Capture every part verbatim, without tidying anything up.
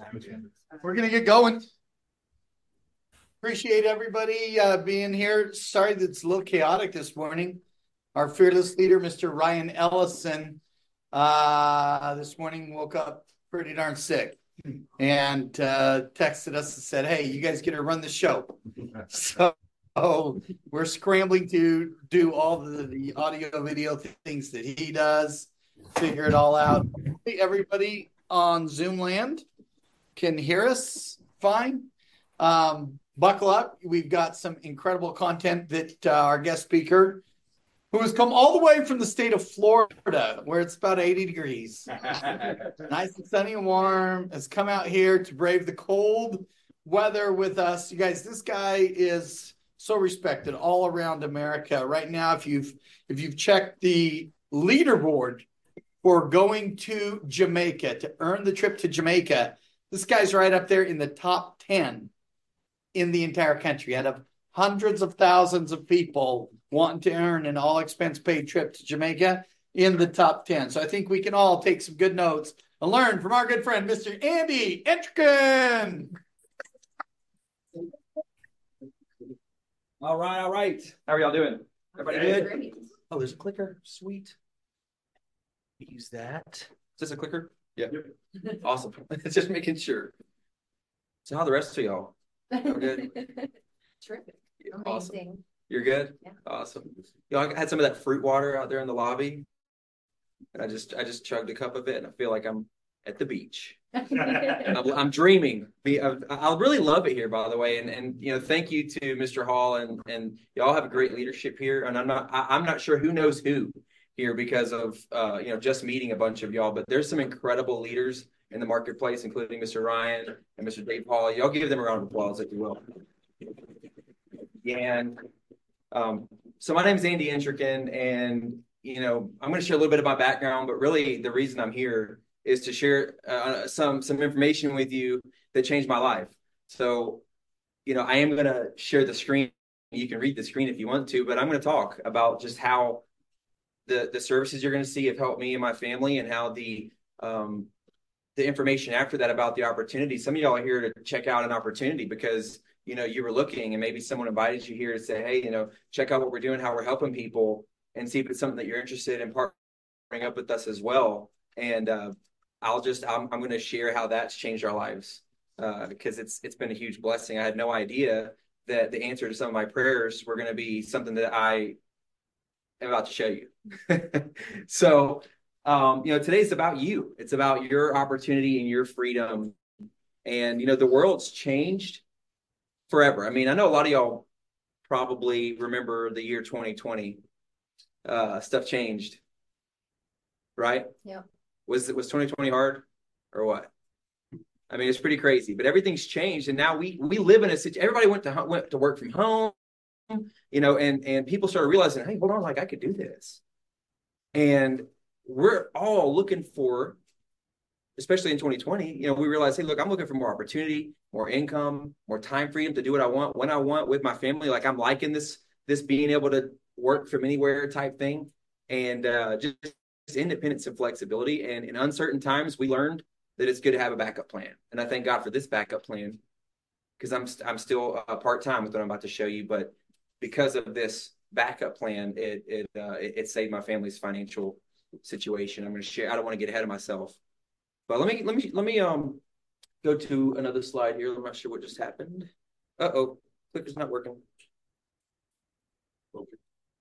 We're going to get going. Appreciate everybody uh, being here. Sorry that it's a little chaotic this morning. Our fearless leader, Mister Ryan Ellison, uh, this morning woke up pretty darn sick and uh, texted us and said, hey, you guys get to run the show. So we're scrambling to do all the, the audio, video things that he does, figure it all out. Hey, everybody on Zoom land can hear us fine. Um, buckle up. We've got some incredible content that uh, our guest speaker, who has come all the way from the state of Florida, where it's about eighty degrees, nice and sunny and warm, has come out here to brave the cold weather with us. You guys, this guy is so respected all around America. Right now, if you've if you've checked the leaderboard for going to Jamaica, to earn the trip to Jamaica, this guy's right up there in the top ten in the entire country out of hundreds of thousands of people wanting to earn an all-expense-paid trip to Jamaica, in the top ten. So I think we can all take some good notes and learn from our good friend, Mister Andy Entricken. All right, all right. How are y'all doing? Everybody good? Great. Oh, there's a clicker. Sweet. Use that. Is this a clicker? Yeah. Yep. Awesome. Just making sure. So how are the rest of y'all? We're good? Terrific. Awesome. Amazing. You're good? Yeah. Awesome. You know, I had some of that fruit water out there in the lobby. And I just I just chugged a cup of it and I feel like I'm at the beach. I'm, I'm dreaming. I really love it here, by the way. And and you know, thank you to Mister Hall and and y'all have a great leadership here. And I'm not I, I'm not sure who knows who here because of uh, you know, just meeting a bunch of y'all, but there's some incredible leaders in the marketplace, including Mister Ryan and Mister Dave Hall. Y'all give them a round of applause if you will. And um, so my name is Andy Entricken, and you know, I'm going to share a little bit of my background, but really the reason I'm here is to share uh, some some information with you that changed my life. So, you know, I am going to share the screen. You can read the screen if you want to, but I'm going to talk about just how the the services you're going to see have helped me and my family, and how the um, the information after that about the opportunity. Some of y'all are here to check out an opportunity because, you know, you were looking and maybe someone invited you here to say, hey, you know, check out what we're doing, how we're helping people, and see if it's something that you're interested in partnering up with us as well. And uh, I'll just, I'm, I'm going to share how that's changed our lives uh, because it's it's been a huge blessing. I had no idea that the answer to some of my prayers were going to be something that I am about to show you. So, um, you know, today's about you. It's about your opportunity and your freedom. And, you know, the world's changed forever. I mean, I know a lot of y'all probably remember the year twenty twenty. Uh, stuff changed, right? Yeah. Was was twenty twenty hard or what? I mean, it's pretty crazy, but everything's changed, and now we we live in a situation. Everybody went to went to work from home, you know, and and people started realizing, hey, hold on, like I could do this, and we're all looking for, especially in twenty twenty, you know, we realized, hey, look, I'm looking for more opportunity, more income, more time freedom to do what I want when I want with my family. Like I'm liking this this being able to work from anywhere type thing, and uh, just, just independence and flexibility. And in uncertain times, we learned that it's good to have a backup plan. And I thank God for this backup plan because I'm I'm still uh, part time with what I'm about to show you. But because of this backup plan, it it uh, it, it saved my family's financial situation. I'm going to share. I don't want to get ahead of myself, but let me let me let me um go to another slide here. I'm not sure what just happened. Uh oh, clicker's not working. Okay.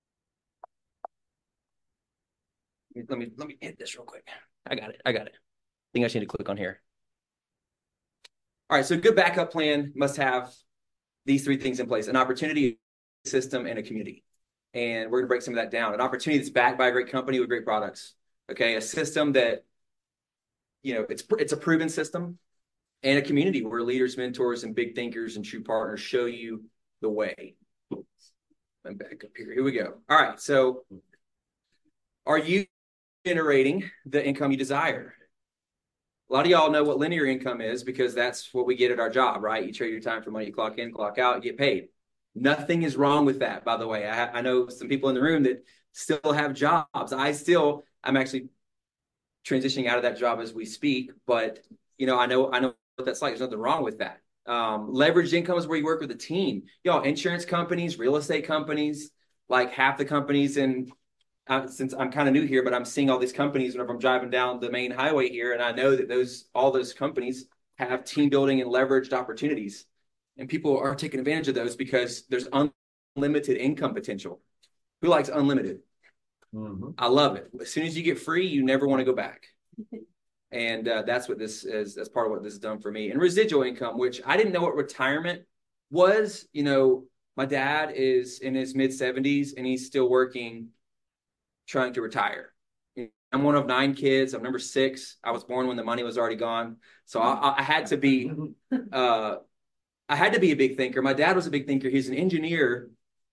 Let me let me hit this real quick. I got it. I got it. I think I just need to click on here. All right. So a good backup plan must have these three things in place: an opportunity, a system, and a community. And we're gonna break some of that down. An opportunity that's backed by a great company with great products. Okay. A system that, you know, it's it's a proven system, and a community where leaders, mentors, and big thinkers and true partners show you the way. I'm back up here. Here we go. All right. So are you generating the income you desire? A lot of y'all know what linear income is because that's what we get at our job, right? You trade your time for money, you clock in, clock out, you get paid. Nothing is wrong with that, by the way. I, I know some people in the room that still have jobs. I still, I'm actually transitioning out of that job as we speak, but you know, I know, I know what that's like. There's nothing wrong with that. Um, leveraged income is where you work with a team. Y'all, insurance companies, real estate companies, like half the companies in, uh, since I'm kind of new here, but I'm seeing all these companies whenever I'm driving down the main highway here. And I know that those, all those companies have team building and leveraged opportunities. And people are taking advantage of those because there's unlimited income potential. Who likes unlimited? Mm-hmm. I love it. As soon as you get free, you never want to go back. And uh, that's what this is. That's part of what this has done for me. And residual income, which I didn't know what retirement was. You know, my dad is in his mid seventies and he's still working, trying to retire. I'm one of nine kids. I'm number six. I was born when the money was already gone. So I, I had to be, uh, I had to be a big thinker. My dad was a big thinker. He's an engineer.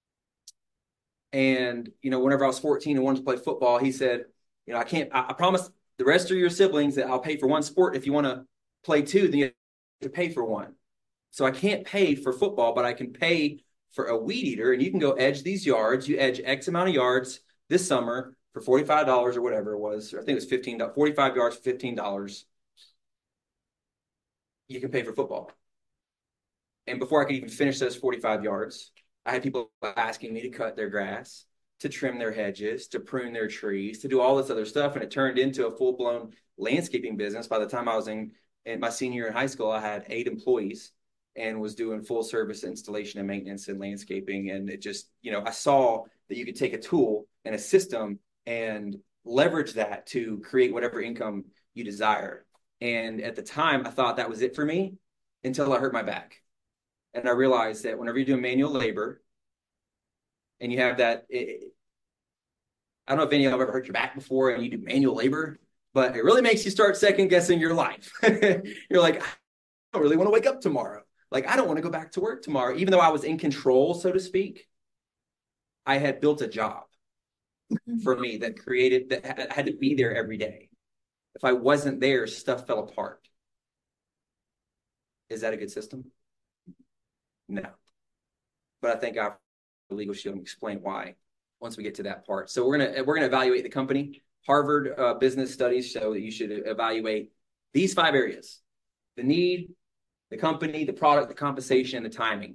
And, you know, whenever I was fourteen and wanted to play football, he said, you know, I can't, I, I promise the rest of your siblings that I'll pay for one sport. If you want to play two, then you have to pay for one. So I can't pay for football, but I can pay for a weed eater. And you can go edge these yards. You edge X amount of yards this summer for forty-five dollars or whatever it was. I think it was fifteen dollars, forty-five yards for fifteen dollars. You can pay for football. And before I could even finish those forty-five yards, I had people asking me to cut their grass, to trim their hedges, to prune their trees, to do all this other stuff. And it turned into a full-blown landscaping business. By the time I was in, in my senior year in high school, I had eight employees and was doing full service installation and maintenance and landscaping. And it just, you know, I saw that you could take a tool and a system and leverage that to create whatever income you desire. And at the time, I thought that was it for me until I hurt my back. And I realized that whenever you're doing manual labor and you have that, it, I don't know if any of you have ever hurt your back before and you do manual labor, but it really makes you start second guessing your life. You're like, I don't really want to wake up tomorrow. Like, I don't want to go back to work tomorrow. Even though I was in control, so to speak, I had built a job for me that created, that had to be there every day. If I wasn't there, stuff fell apart. Is that a good system? No. But I think I'll Legal Shield and explain why once we get to that part. So we're gonna we're gonna evaluate the company. Harvard uh, business studies show that you should evaluate these five areas: the need, the company, the product, the compensation, and the timing.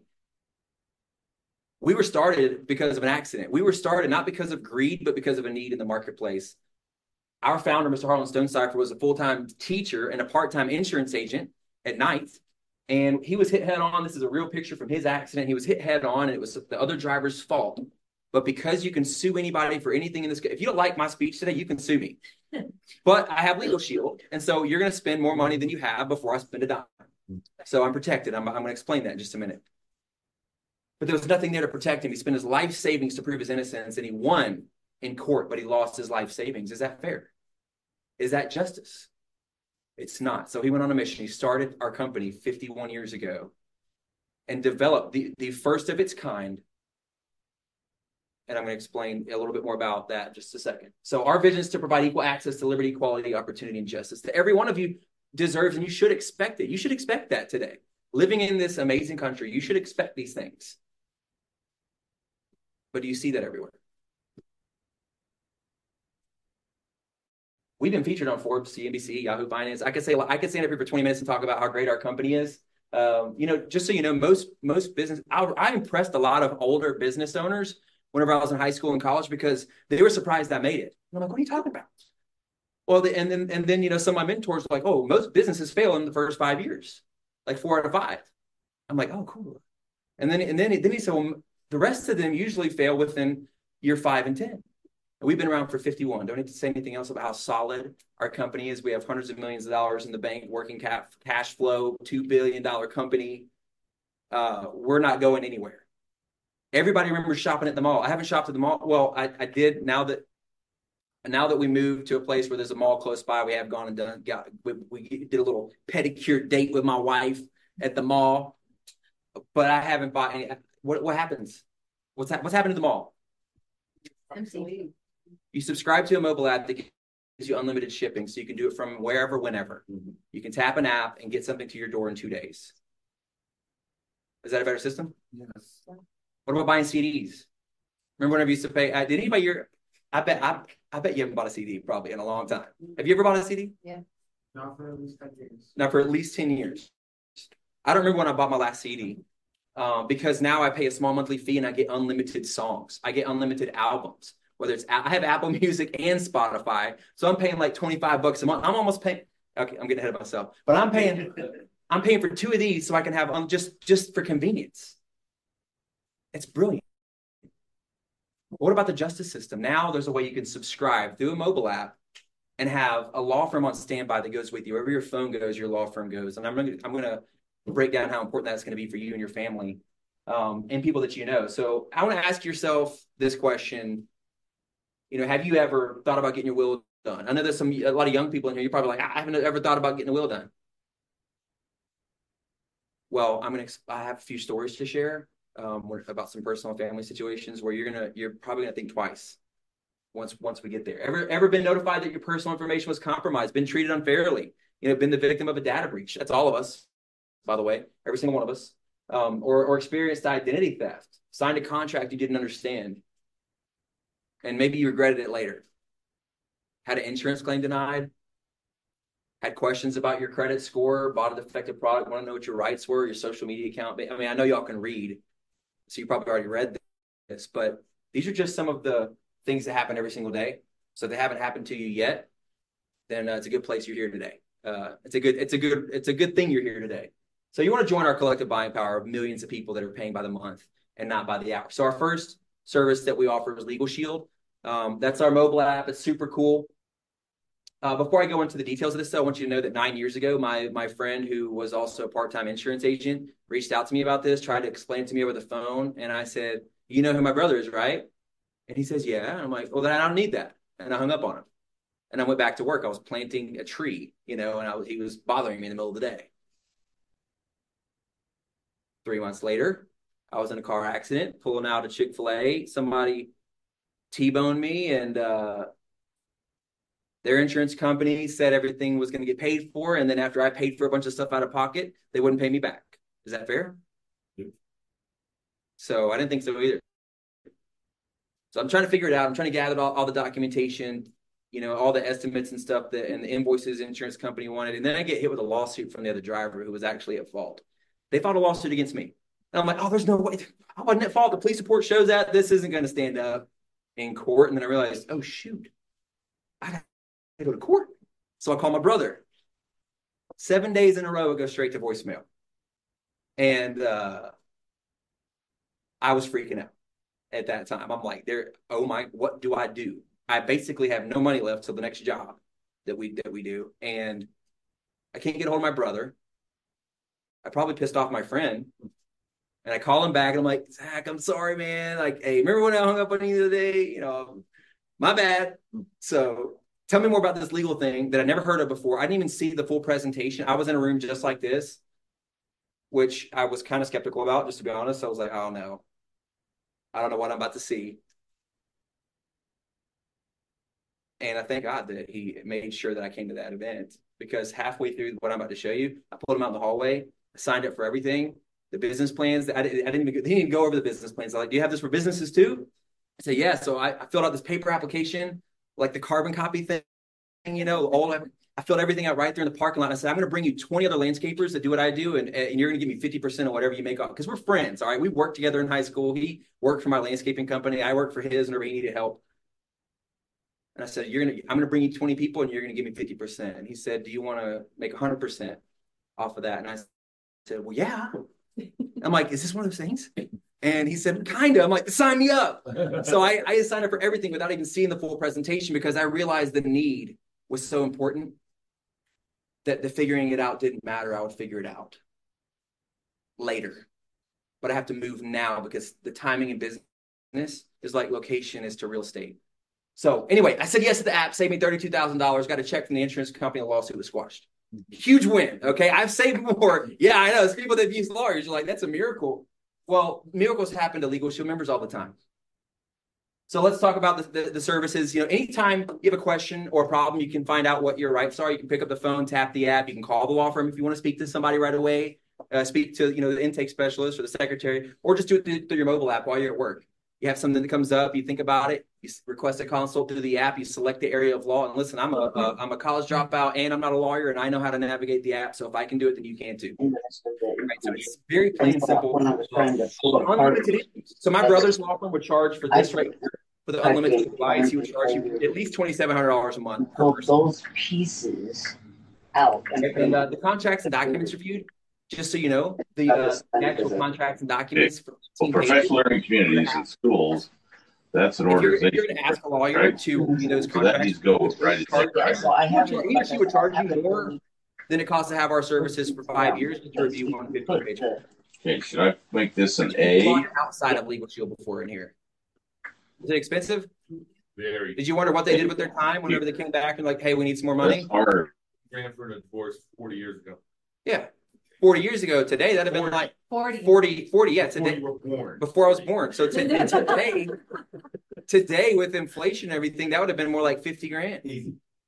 We were started because of an accident. We were started not because of greed, but because of a need in the marketplace. Our founder, Mister Harlan Stonecipher, was a full-time teacher and a part-time insurance agent at night. And he was hit head on. This is a real picture from his accident. He was hit head on, and it was the other driver's fault. But because you can sue anybody for anything in this, if you don't like my speech today, you can sue me. But I have Legal Shield, and so you're going to spend more money than you have before I spend a dime. So I'm protected. I'm, I'm going to explain that in just a minute. But there was nothing there to protect him. He spent his life savings to prove his innocence, and he won in court, but he lost his life savings. Is that fair? Is that justice? It's not. So he went on a mission. He started our company fifty-one years ago and developed the, the first of its kind. And I'm going to explain a little bit more about that in just a second. So our vision is to provide equal access to liberty, equality, opportunity, and justice to every one of you deserves, and you should expect it. You should expect that today. Living in this amazing country, you should expect these things. But do you see that everywhere? We've been featured on Forbes, C N B C, Yahoo Finance. I could say I could stand up here for twenty minutes and talk about how great our company is. Um, you know, just so you know, most most business, I, I impressed a lot of older business owners whenever I was in high school and college because they were surprised I made it. And I'm like, what are you talking about? Well, the, and then and then you know, some of my mentors were like, oh, most businesses fail in the first five years, like four out of five. I'm like, oh, cool. And then and then then he said, well, the rest of them usually fail within year five and ten. We've been around for fifty-one. Don't need to say anything else about how solid our company is. We have hundreds of millions of dollars in the bank, working cap, cash flow, two billion dollars company. Uh, we're not going anywhere. Everybody remembers shopping at the mall. I haven't shopped at the mall. Well, I, I did now that now that we moved to a place where there's a mall close by. We have gone and done. Got we, we did a little pedicure date with my wife at the mall, but I haven't bought any. What what happens? What's that? What's happened to the mall? Empty. You subscribe to a mobile app that gives you unlimited shipping, so you can do it from wherever, whenever. Mm-hmm. You can tap an app and get something to your door in two days. Is that a better system? Yes. What about buying C Ds? Remember whenever you used to pay? Uh, did anybody here? I bet I, I bet you haven't bought a C D probably in a long time. Have you ever bought a C D? Yeah. Not for at least ten years. Not for at least ten years. I don't remember when I bought my last C D. Um, because now I pay a small monthly fee and I get unlimited songs. I get unlimited albums, whether it's, I have Apple Music and Spotify. So I'm paying like twenty-five bucks a month. I'm almost paying, okay, I'm getting ahead of myself, but I'm paying, I'm paying for two of these so I can have um, just, just for convenience. It's brilliant. What about the justice system? Now there's a way you can subscribe through a mobile app and have a law firm on standby that goes with you. Wherever your phone goes, your law firm goes. And I'm going to, I'm going to break down how important that's going to be for you and your family um, and people that you know. So I want to ask yourself this question. You know, have you ever thought about getting your will done? I know there's some a lot of young people in here. You're probably like, I haven't ever thought about getting a will done. Well, I'm going to, I have a few stories to share um, about some personal family situations where you're going to, you're probably going to think twice once, once we get there. Ever, ever been notified that your personal information was compromised, been treated unfairly, you know, been the victim of a data breach? That's all of us, by the way, every single one of us, um, or, or experienced identity theft, signed a contract you didn't understand, and maybe you regretted it later. Had an insurance claim denied, had questions about your credit score, bought a defective product, want to know what your rights were, your social media account. I mean, I know y'all can read, so you probably already read this, but these are just some of the things that happen every single day. So if they haven't happened to you yet, then uh, it's a good place you're here today. Uh, it's a good, it's a good, it's a good thing you're here today. So you want to join our collective buying power of millions of people that are paying by the month and not by the hour. So our first service that we offer is Legal Shield. Um, that's our mobile app. It's super cool. Uh, before I go into the details of this, though, I want you to know that nine years ago, my my friend, who was also a part-time insurance agent, reached out to me about this, tried to explain it to me over the phone. And I said, you know who my brother is, right? And he says, yeah. And I'm like, well, then I don't need that. And I hung up on him. And I went back to work. I was planting a tree, you know, and I was, he was bothering me in the middle of the day. Three months later, I was in a car accident, pulling out a Chick-fil-A. Somebody T-boned me, and uh, their insurance company said everything was going to get paid for. And then after I paid for a bunch of stuff out of pocket, they wouldn't pay me back. Is that fair? Yeah. So I didn't think so either. So I'm trying to figure it out. I'm trying to gather all, all the documentation, you know, all the estimates and stuff that and the invoices the insurance company wanted. And then I get hit with a lawsuit from the other driver who was actually at fault. They filed a lawsuit against me. And I'm like, oh, there's no way. I wasn't at fault. The police report shows that this isn't going to stand up in court. And then I realized, oh, shoot, I got to go to court. So I call my brother. Seven days in a row, it goes straight to voicemail. And uh, I was freaking out at that time. I'm like, there, oh my, what do I do? I basically have no money left till the next job that we that we do. And I can't get a hold of my brother. I probably pissed off my friend. And I call him back and I'm like, Zach, I'm sorry, man. Like, hey, remember when I hung up on you the other day? You know, my bad. So tell me more about this legal thing that I never heard of before. I didn't even see the full presentation. I was in a room just like this, which I was kind of skeptical about, just to be honest. I was like, oh no, I don't know what I'm about to see. And I thank God that he made sure that I came to that event, because halfway through what I'm about to show you, I pulled him out in the hallway. I signed up for everything. The business plans, I didn't, I didn't even, they didn't even go over the business plans. I'm like, do you have this for businesses too? I said, yeah. So I, I filled out this paper application, like the carbon copy thing, you know, all I, I filled everything out right there in the parking lot. I said, I'm going to bring you twenty other landscapers that do what I do. And, and you're going to give me fifty percent of whatever you make off. Because we're friends. All right. We worked together in high school. He worked for my landscaping company. I worked for his whenever he needed help. And I said, you're going to, I'm going to bring you twenty people and you're going to give me fifty percent. And he said, do you want to make one hundred percent off of that? And I said, well, yeah. I'm like, is this one of those things? And he said, kind of. I'm like, sign me up. So I, I signed up for everything without even seeing the full presentation, because I realized the need was so important that the figuring it out didn't matter. I would figure it out later. But I have to move now, because the timing in business is like location is to real estate. So anyway, I said yes to the app, saved me thirty-two thousand dollars, got a check from the insurance company, the lawsuit was squashed. Huge win, okay? I've saved more. Yeah, I know. There's people that use lawyers. You're like, that's a miracle. Well, miracles happen to Legal Shield members all the time. So let's talk about the, the, the services. You know, anytime you have a question or a problem, you can find out what your rights are. You can pick up the phone, tap the app. You can call the law firm if you want to speak to somebody right away. Uh, speak to, you know, the intake specialist or the secretary, or just do it through, through your mobile app while you're at work. You have something that comes up, you think about it, you request a consult through the app, you select the area of law. And listen, I'm a, a I'm a college dropout and I'm not a lawyer and I know how to navigate the app. So if I can do it, then you can too. Right, so it's very plain and simple. Unlimited issues. So my brother's law firm would charge for this right here, for the unlimited device, he would charge you at least twenty-seven hundred dollars a month per person. Those pieces out. And, and uh, the contracts and documents reviewed, just so you know, the, uh, the actual contracts and documents. For well, professional learning communities and schools, that's an if you're, organization. If you're going to ask a lawyer right? to review those So contracts, that needs to go right. So I have he or she would charge you more than it costs to have our services for five years to review one fifty page. Okay, should I make this an A? Outside of Legal Shield before in here. Is it expensive? Very. Did you wonder what they did with their time whenever they came back and like, hey, we need some more money? That's hard. Transferred and divorced forty years ago. Yeah. forty years ago today, that'd have been like forty. forty, forty, yeah, Before today. you were born. Before I was born. So t- today, today with inflation and everything, that would have been more like fifty grand. Easy.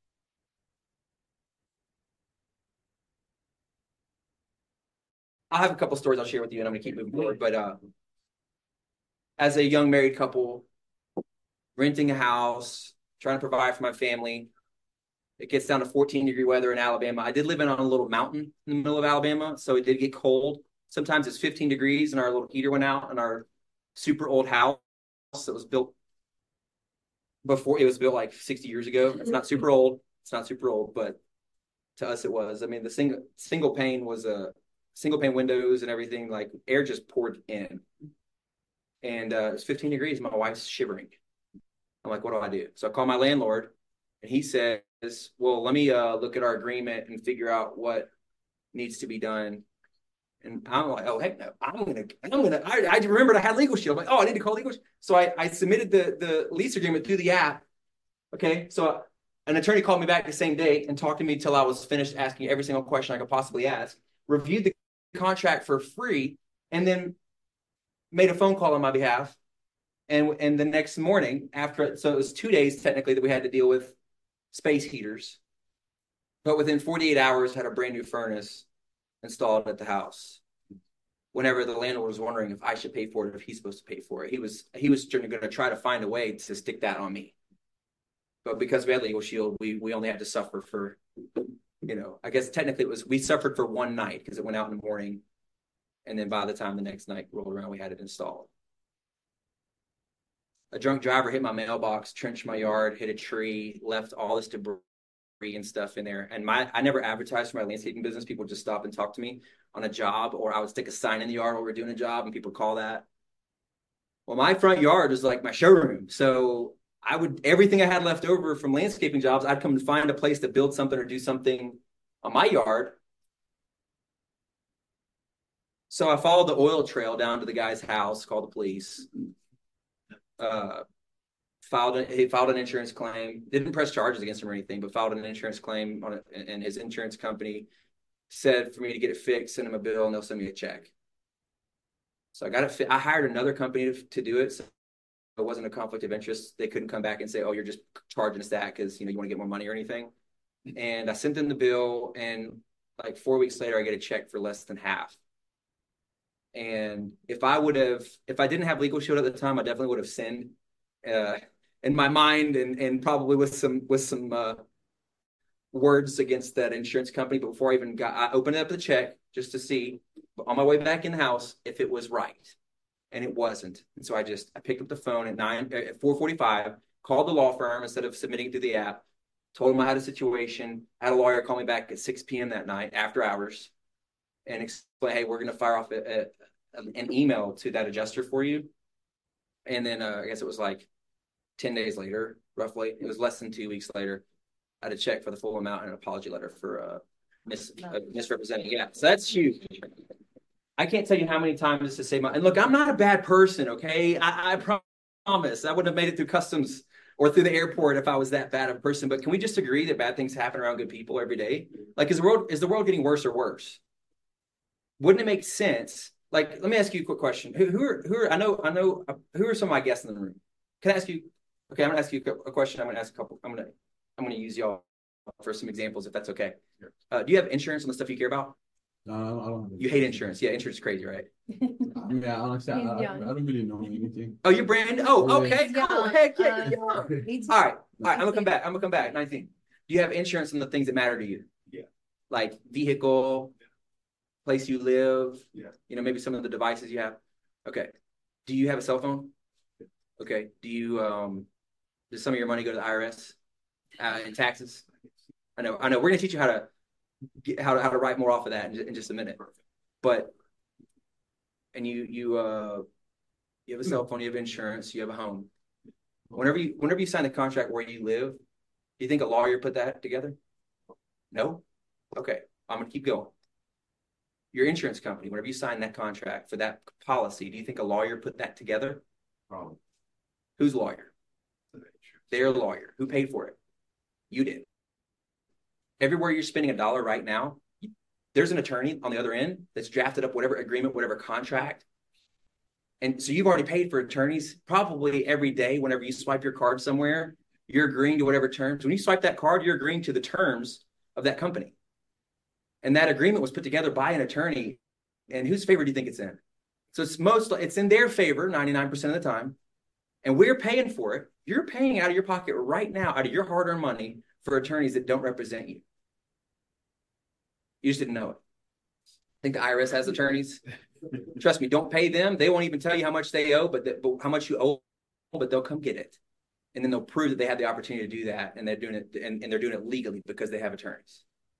I have a couple stories I'll share with you and I'm gonna keep moving forward. But uh, as a young married couple, renting a house, trying to provide for my family, it gets down to fourteen degree weather in Alabama. I did live in on a little mountain in the middle of Alabama, so it did get cold. Sometimes it's fifteen degrees and our little heater went out in our super old house that was built before, it was built like sixty years ago. It's not super old. It's not super old, but to us it was. I mean, the single single pane was a single pane windows and everything, like air just poured in. And uh, it's fifteen degrees. My wife's shivering. I'm like, what do I do? So I call my landlord and he says, well, let me uh, look at our agreement and figure out what needs to be done. And I'm like, oh, heck no, I'm going to, I'm going to, I remembered I had Legal Shield. I'm like, oh, I need to call Legal Shield. So I, I submitted the, the lease agreement through the app. Okay. So an attorney called me back the same day and talked to me till I was finished asking every single question I could possibly ask, reviewed the contract for free, and then made a phone call on my behalf. And, and the next morning after, so it was two days technically that we had to deal with space heaters, but within forty-eight hours had a brand new furnace installed at the house. Whenever the landlord was wondering if I should pay for it, if he's supposed to pay for it, he was he was going to try to find a way to stick that on me. But because we had Legal Shield, we we only had to suffer for, you know, I guess technically it was, we suffered for one night because it went out in the morning, and then by the time the next night rolled around, we had it installed. A drunk driver hit my mailbox, trenched my yard, hit a tree, left all this debris and stuff in there. And my I never advertised for my landscaping business. People would just stop and talk to me on a job, or I would stick a sign in the yard while we were doing a job and people would call that. Well, my front yard is like my showroom. So I would, everything I had left over from landscaping jobs, I'd come and find a place to build something or do something on my yard. So I followed the oil trail down to the guy's house, called the police. Uh, filed a, he filed an insurance claim, didn't press charges against him or anything, but filed an insurance claim on it, and his insurance company said for me to get it fixed, send him a bill, and they'll send me a check. So I got it. Fi- I hired another company to, to do it, so it wasn't a conflict of interest. They couldn't come back and say, "Oh, you're just charging us that because you know you want to get more money or anything." And I sent them the bill, and like four weeks later, I get a check for less than half. And if I would have, if I didn't have Legal Shield at the time, I definitely would have sinned uh, in my mind, and and probably with some with some uh, words against that insurance company. But before I even got, I opened up the check just to see on my way back in the house if it was right, and it wasn't. And so I just I picked up the phone at nine at four forty-five, called the law firm instead of submitting through the app, told them I had a situation. I had a lawyer call me back at six p.m. that night after hours, and explain, hey, we're going to fire off a, a, an email to that adjuster for you. And then uh, I guess it was like ten days later, roughly. It was less than two weeks later. I had a check for the full amount and an apology letter for uh, mis- uh, misrepresenting. Yeah, so that's huge. I can't tell you how many times this has saved my... And look, I'm not a bad person, okay? I, I promise. I wouldn't have made it through customs or through the airport if I was that bad of a person. But can we just agree that bad things happen around good people every day? Like, is the world, is the world getting worse or worse? Wouldn't it make sense? Like, let me ask you a quick question. Who, who are, who are, I know, I know, uh, who are some of my guests in the room? Can I ask you, okay, I'm gonna ask you a question. I'm gonna ask a couple, I'm gonna, I'm gonna use y'all for some examples if that's okay. Uh, do you have insurance on the stuff you care about? No, I don't, I don't have You hate insurance. Yeah, insurance is crazy, right? I mean, I, honestly, I, He's I, I young. don't really know anything. Oh, you're brand. Oh, Yeah. okay. He's Oh, young. heck yeah. Um, you're young. he's- All right. All right. I'm gonna come back. I'm gonna come back. nineteen. Do you have insurance on the things that matter to you? Yeah. Like vehicle, place you live. Yeah. You know, maybe some of the devices you have. Okay. Do you have a cell phone? Okay. Do you um? Does some of your money go to the I R S uh, in taxes? I know. I know. We're gonna teach you how to get how to how to write more off of that in, in just a minute. But and you you uh you have a cell phone, you have insurance, you have a home. Whenever you whenever you sign a contract where you live, do you think a lawyer put that together? No? Okay, I'm gonna keep going. Your insurance company, whenever you sign that contract for that policy, do you think a lawyer put that together? Probably. Whose lawyer? Their lawyer. Who paid for it? You did. Everywhere you're spending a dollar right now, there's an attorney on the other end that's drafted up whatever agreement, whatever contract. And so you've already paid for attorneys probably every day. Whenever you swipe your card somewhere, you're agreeing to whatever terms. When you swipe that card, you're agreeing to the terms of that company. And that agreement was put together by an attorney. And whose favor do you think it's in? So it's most, it's in their favor ninety-nine percent of the time. And we're paying for it. You're paying out of your pocket right now, out of your hard-earned money, for attorneys that don't represent you. You just didn't know it. I think the I R S has attorneys. Trust me, don't pay them. They won't even tell you how much they owe, but, the, but how much you owe, but they'll come get it. And then they'll prove that they had the opportunity to do that, and they're doing it, and, and they're doing it legally because they have attorneys.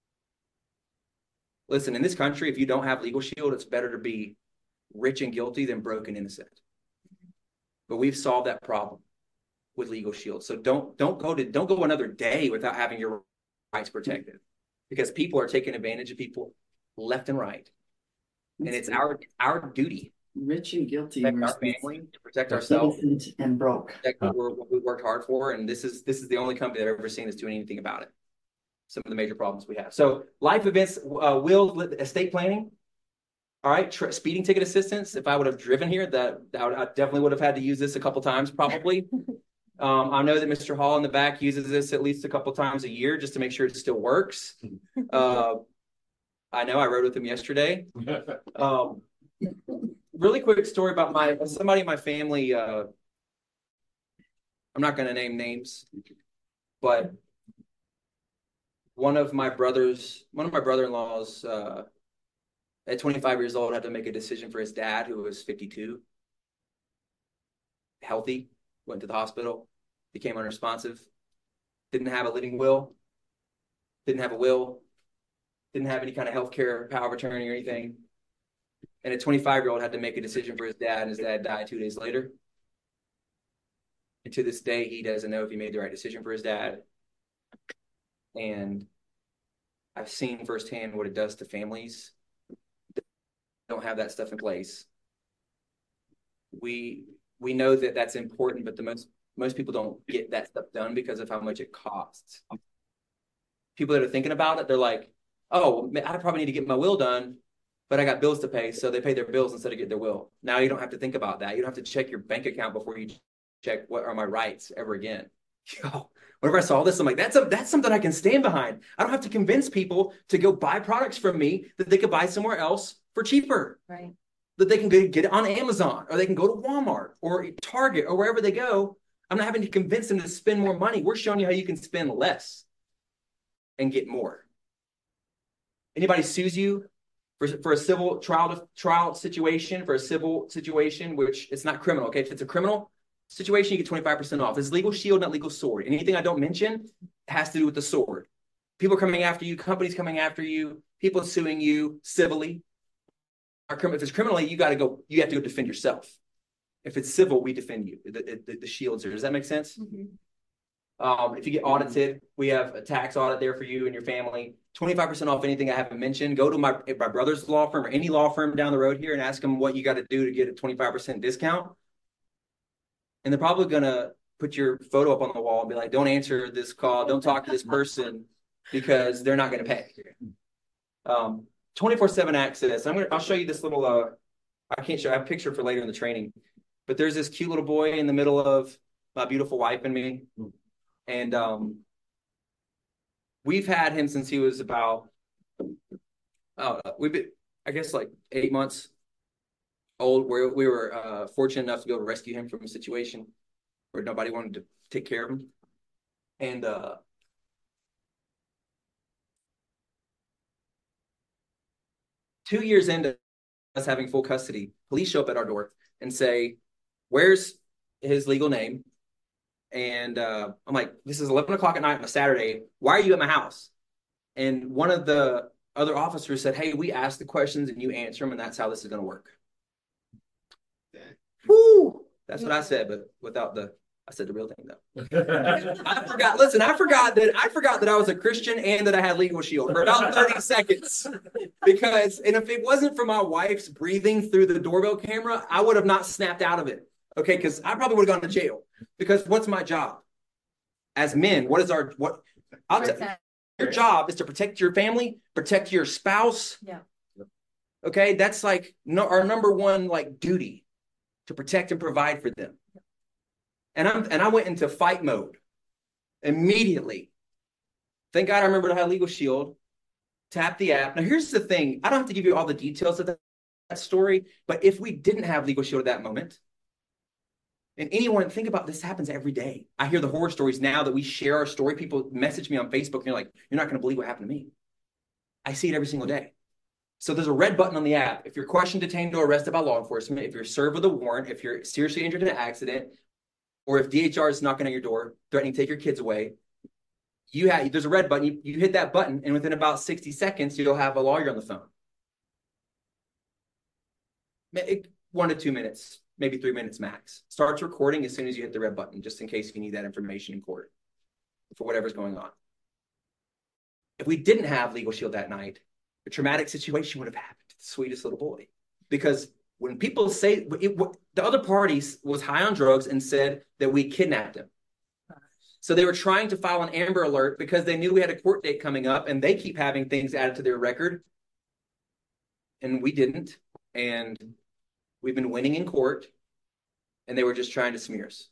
Listen, in this country, if you don't have Legal Shield, it's better to be rich and guilty than broke and innocent. But we've solved that problem with Legal Shield. So don't don't go to don't go another day without having your rights protected, because people are taking advantage of people left and right. And it's our our duty Rich and to guilty protect our versus family, to protect ourselves, innocent and broke. protect what, we're, what we worked hard for. And this is this is the only company that I've ever seen that's doing anything about it. Some of the major problems we have. So life events, uh, will estate planning. All right, Tr- speeding ticket assistance. If I would have driven here, that, that would, I definitely would have had to use this a couple times, probably. um, I know that Mister Hall in the back uses this at least a couple times a year just to make sure it still works. Uh, I know I rode with him yesterday. Um, really quick story about my somebody in my family. Uh, I'm not going to name names, but one of my brothers, one of my brother-in-laws, uh, at twenty-five years old, had to make a decision for his dad, who was fifty-two, healthy, went to the hospital, became unresponsive, didn't have a living will, didn't have a will, didn't have any kind of healthcare power of attorney or anything. And a twenty-five-year-old had to make a decision for his dad, and his dad died two days later. And to this day, he doesn't know if he made the right decision for his dad. And I've seen firsthand what it does to families that don't have that stuff in place. We we know that that's important, but the most most people don't get that stuff done because of how much it costs. People that are thinking about it, they're like, oh, I probably need to get my will done, but I got bills to pay, so they pay their bills instead of get their will. Now you don't have to think about that. You don't have to check your bank account before you check what are my rights ever again. Yo, whenever I saw this, I'm like, that's a, that's something I can stand behind. I don't have to convince people to go buy products from me that they could buy somewhere else for cheaper. Right. That they can go get it on Amazon, or they can go to Walmart or Target or wherever they go. I'm not having to convince them to spend more money. We're showing you how you can spend less and get more. Anybody sues you for, for a civil trial trial situation, for a civil situation, which it's not criminal, okay? If it's a criminal situation, you get twenty-five percent off. It's Legal Shield, not Legal Sword. Anything I don't mention has to do with the sword. People coming after you, companies coming after you, people suing you civilly. If it's criminally, you got to go, you have to go defend yourself. If it's civil, we defend you. The, the, the shields are. Does that make sense? Mm-hmm. Um, if you get audited, we have a tax audit there for you and your family. twenty-five percent off anything I haven't mentioned. Go to my, my brother's law firm or any law firm down the road here and ask them what you got to do to get a twenty-five percent discount. And they're probably going to put your photo up on the wall and be like, don't answer this call. Don't talk to this person because they're not going to pay. Um, twenty-four seven access. I'm going to, I'll show you this little, uh, I can't show, I have a picture for later in the training, but there's this cute little boy in the middle of my beautiful wife and me. And um, we've had him since he was about, uh, we've been, I guess like eight months old, where we were uh, fortunate enough to be able to rescue him from a situation where nobody wanted to take care of him. And uh, two years into us having full custody, police show up at our door and say, "Where's his legal name?" And uh, I'm like, "This is eleven o'clock at night on a Saturday. Why are you at my house?" And one of the other officers said, "Hey, we ask the questions and you answer them, and that's how this is going to work." Woo! That's what I said, but without the, I said the real thing though. I forgot. Listen, I forgot that I forgot that I was a Christian and that I had Legal Shield for about thirty seconds. Because, and if it wasn't for my wife's breathing through the doorbell camera, I would have not snapped out of it. Okay, because I probably would have gone to jail. Because what's my job? As men, what is our what? I'll tell you, your job is to protect your family, protect your spouse. Yeah. Okay, that's like no, our number one like duty, to protect and provide for them. And I'm and I went into fight mode immediately. Thank God I remembered I had Legal Shield. Tap the app. Now here's the thing. I don't have to give you all the details of that, that story, but if we didn't have Legal Shield at that moment, and anyone, think about this, happens every day. I hear the horror stories now that we share our story. People message me on Facebook and you're like, "You're not going to believe what happened to me." I see it every single day. So there's a red button on the app. If you're questioned, detained, or arrested by law enforcement, if you're served with a warrant, if you're seriously injured in an accident, or if D H R is knocking on your door, threatening to take your kids away, you have there's a red button. You, you hit that button, and within about sixty seconds, you'll have a lawyer on the phone. It, one to two minutes, maybe three minutes max. Starts recording as soon as you hit the red button, just in case you need that information in court for whatever's going on. If we didn't have Legal Shield that night, a traumatic situation would have happened to the sweetest little boy. Because when people say it, the other parties was high on drugs and said that we kidnapped him. So they were trying to file an Amber Alert because they knew we had a court date coming up, and they keep having things added to their record. And we didn't. And we've been winning in court, and they were just trying to smear us.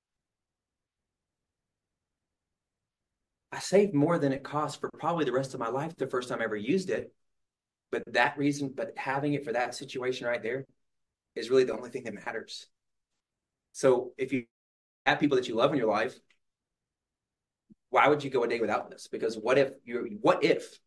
I saved more than it cost for probably the rest of my life the first time I ever used it. But that reason, but having it for that situation right there is really the only thing that matters. So if you have people that you love in your life, why would you go a day without this? Because what if you're, what if?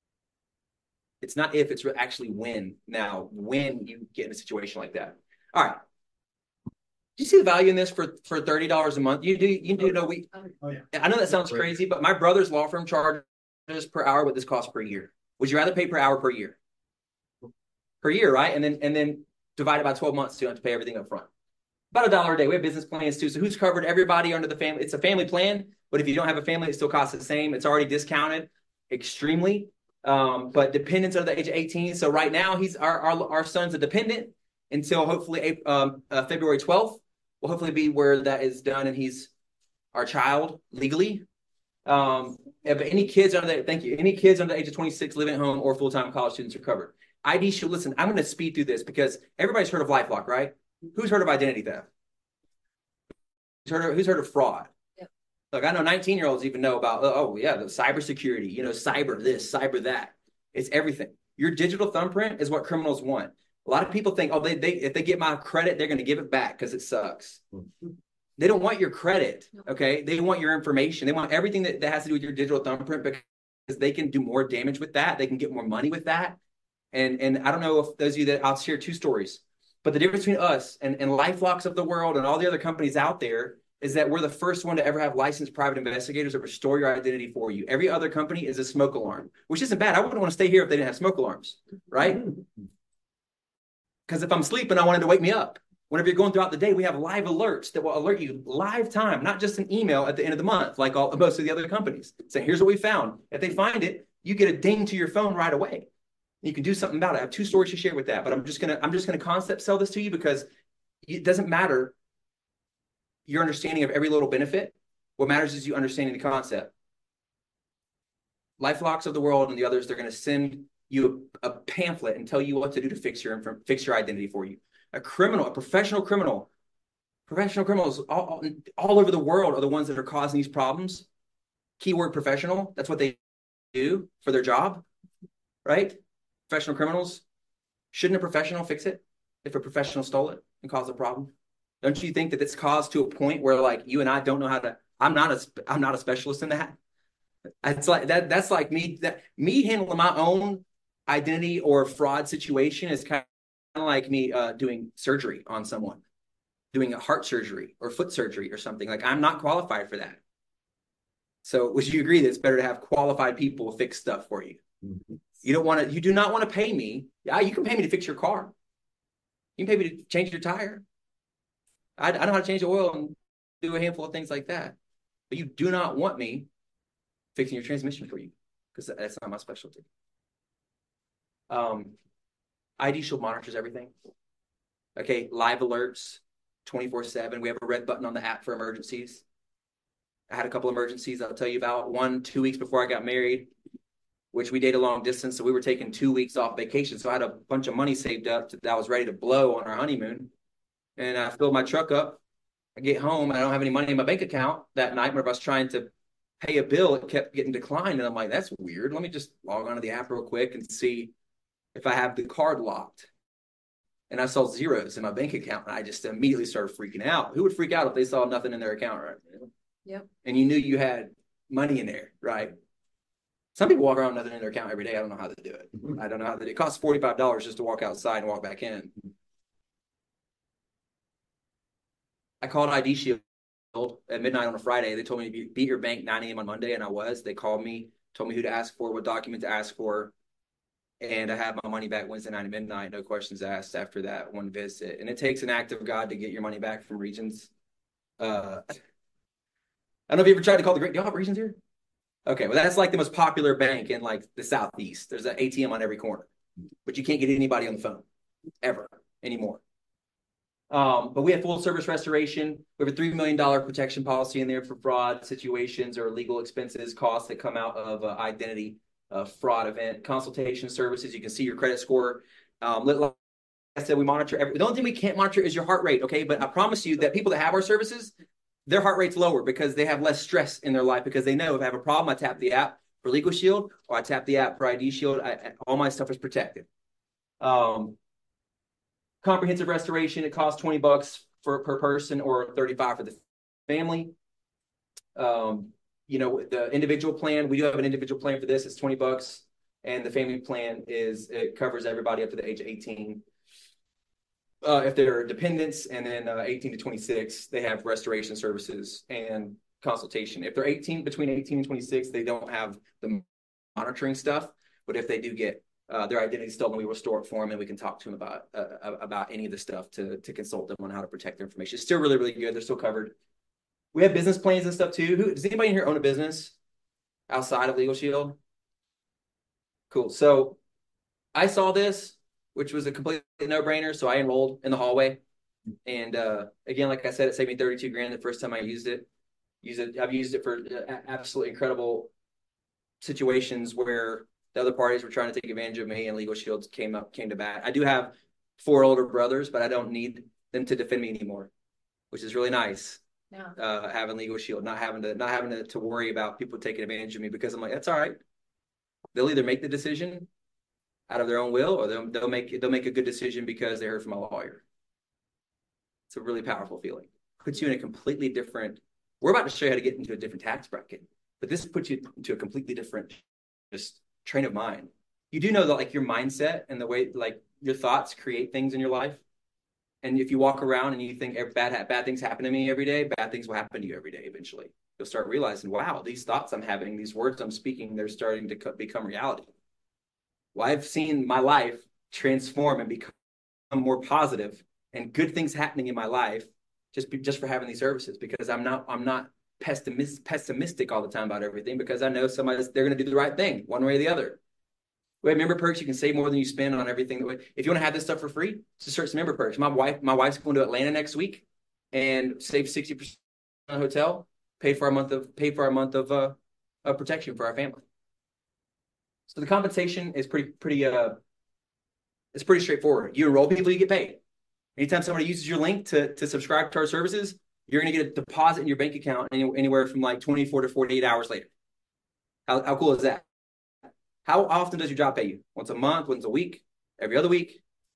It's not if, it's actually when. Now, when you get in a situation like that. All right. Do you see the value in this for, for thirty dollars a month? You do, you do know we, Oh, yeah. I know that sounds crazy, but my brother's law firm charges per hour what this costs per year. Would you rather pay per hour per year? Per year, right? And then and then divided by twelve months, so you don't have to pay everything up front. About a dollar a day. We have business plans too. So who's covered? Everybody under the family. It's a family plan, but if you don't have a family, it still costs the same. It's already discounted extremely. Um, but dependents under the age of eighteen. So right now, he's our our, our son's a dependent until hopefully um, uh, February twelfth. Will hopefully be where that is done, and he's our child legally. Um, if any kids under the, thank you, any kids under the age of twenty-six living at home or full-time college students are covered. I D should listen. I'm going to speed through this because everybody's heard of LifeLock, right? Who's heard of identity theft? Who's heard of, who's heard of fraud? Yep. Look, I know nineteen-year-olds even know about, oh, yeah, the cybersecurity, you know, cyber this, cyber that. It's everything. Your digital thumbprint is what criminals want. A lot of people think, oh, they, they if they get my credit, they're going to give it back because it sucks. They don't want your credit, okay? They want your information. They want everything that, that has to do with your digital thumbprint because they can do more damage with that. They can get more money with that. And and I don't know if those of you that, I'll share two stories. But the difference between us and, and LifeLocks of the world and all the other companies out there is that we're the first one to ever have licensed private investigators that restore your identity for you. Every other company is a smoke alarm, which isn't bad. I wouldn't want to stay here if they didn't have smoke alarms, right? Because if I'm sleeping, I wanted to wake me up. Whenever you're going throughout the day, we have live alerts that will alert you live time, not just an email at the end of the month, like all most of the other companies. Saying, here's what we found. If they find it, you get a ding to your phone right away. You can do something about it. I have two stories to share with that, but I'm just gonna I'm just gonna concept sell this to you because it doesn't matter your understanding of every little benefit. What matters is you understanding the concept. LifeLocks of the world and the others, they're going to send you a, a pamphlet and tell you what to do to fix your fix your identity for you. A criminal, a professional criminal, professional criminals all, all, all over the world are the ones that are causing these problems. Keyword professional. That's what they do for their job, right? Professional criminals. Shouldn't a professional fix it if a professional stole it and caused a problem? Don't you think that it's caused to a point where like you and I don't know how to, I'm not a, I'm not a specialist in that. It's like that, that's like me, that me handling my own identity or fraud situation is kind of like me uh, doing surgery on someone, doing a heart surgery or foot surgery or something. Like I'm not qualified for that. So would you agree that it's better to have qualified people fix stuff for you? Mhm. You don't want to, you do not want to pay me. Yeah, you can pay me to fix your car. You can pay me to change your tire. I, I know how to change the oil and do a handful of things like that. But you do not want me fixing your transmission for you because that's not my specialty. Um, I D Shield monitors everything. Okay, live alerts, twenty-four seven. We have a red button on the app for emergencies. I had a couple emergencies I'll tell you about. One, two weeks before I got married, which we dated long distance. So we were taking two weeks off vacation. So I had a bunch of money saved up that I was ready to blow on our honeymoon. And I filled my truck up. I get home and I don't have any money in my bank account that night. Whenever I was trying to pay a bill, it kept getting declined. And I'm like, that's weird. Let me just log onto the app real quick and see if I have the card locked. And I saw zeros in my bank account. And I just immediately started freaking out. Who would freak out if they saw nothing in their account, right? Yep. And you knew you had money in there, right? Some people walk around with nothing in their account every day. I don't know how to do it. I don't know how to do it. It costs forty-five dollars just to walk outside and walk back in. I called I D Shield at midnight on a Friday. They told me to be at your bank nine a.m. on Monday, and I was. They called me, told me who to ask for, what document to ask for, and I had my money back Wednesday night at midnight. No questions asked after that one visit. And it takes an act of God to get your money back from Regions. Uh, I don't know if you ever tried to call the great. Do y'all have Regions here? Okay, well, that's like the most popular bank in like the Southeast. There's an A T M on every corner, but you can't get anybody on the phone ever anymore. Um, but we have full service restoration. We have a three million dollars protection policy in there for fraud situations or legal expenses, costs that come out of uh, identity uh, fraud event. Consultation services, you can see your credit score. Um, like I said, we monitor every, the only thing we can't monitor is your heart rate, okay? But I promise you that people that have our services, their heart rate's lower because they have less stress in their life because they know if I have a problem, I tap the app for Legal Shield or I tap the app for I D Shield. I, I, all my stuff is protected. Um, comprehensive restoration, it costs twenty bucks for per person or thirty-five for the family. Um, you know, the individual plan, we do have an individual plan for this. It's twenty bucks. And the family plan is, it covers everybody up to the age of eighteen. Uh, if they're dependents, and then uh, eighteen to twenty-six, they have restoration services and consultation. If they're eighteen, between eighteen and twenty-six, they don't have the monitoring stuff. But if they do get uh, their identity stolen, we restore it for them, and we can talk to them about uh, about any of the stuff to to consult them on how to protect their information. It's still really, really good. They're still covered. We have business plans and stuff too. Who, does anybody in here own a business outside of Legal Shield? Cool. So I saw this, which was a complete no-brainer. So I enrolled in the hallway. And uh, again, like I said, it saved me thirty-two grand the first time I used it. Use it. I've used it for absolutely incredible situations where the other parties were trying to take advantage of me and Legal Shields came up, came to bat. I do have four older brothers, but I don't need them to defend me anymore, which is really nice. Yeah. Uh, having Legal Shield, not having to, not having to, to worry about people taking advantage of me because I'm like, that's all right. They'll either make the decision out of their own will, or they'll, they'll make they'll make a good decision because they heard from a lawyer. It's a really powerful feeling. Puts you in a completely different. We're about to show you how to get into a different tax bracket, but this puts you into a completely different just train of mind. You do know that like your mindset and the way like your thoughts create things in your life. And if you walk around and you think bad bad things happen to me every day, bad things will happen to you every day eventually. You'll start realizing, wow, these thoughts I'm having, these words I'm speaking, they're starting to co- become reality. Well, I've seen my life transform and become more positive and good things happening in my life just be, just for having these services, because I'm not I'm not pessimist, pessimistic all the time about everything, because I know somebody's they're going to do the right thing one way or the other. We have member perks. You can save more than you spend on everything. If you want to have this stuff for free, just search member perks. My wife my wife's going to Atlanta next week and save sixty percent on a hotel. Pay for our month of pay for our month of uh of protection for our family. So the compensation is pretty pretty uh it's pretty straightforward. You enroll people, you get paid. Anytime somebody uses your link to to subscribe to our services, you're going to get a deposit in your bank account any, anywhere from like twenty-four to forty-eight hours later. How how cool is that? How often does your job pay you? Once a month, once a week, every other week?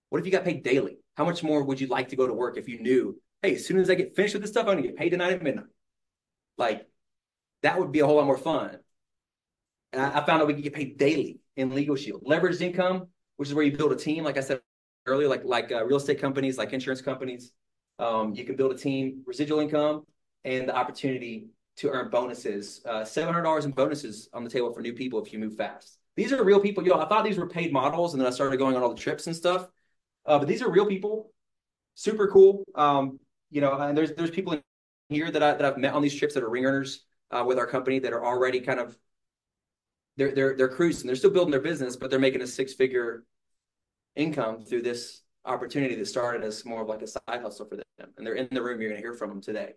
What if you got paid daily? How much more would you like to go to work if you knew, hey, as soon as I get finished with this stuff, I'm going to get paid tonight at midnight? Like, that would be a whole lot more fun. And I, I found out we could get paid daily in Legal Shield. Leveraged income, which is where you build a team, like I said earlier, like, like uh, real estate companies, like insurance companies. Um, you can build a team, residual income, and the opportunity to earn bonuses. Uh, seven hundred dollars in bonuses on the table for new people if you move fast. These are real people. Yo, I thought these were paid models, and then I started going on all the trips and stuff. Uh, but these are real people. Super cool. Um, you know, and there's there's people in here that I that I've met on these trips that are ring earners uh, with our company that are already kind of they're they're they're cruising. They're still building their business, but they're making a six figure income through this opportunity that started as more of like a side hustle for them. And they're in the room. You're going to hear from them today.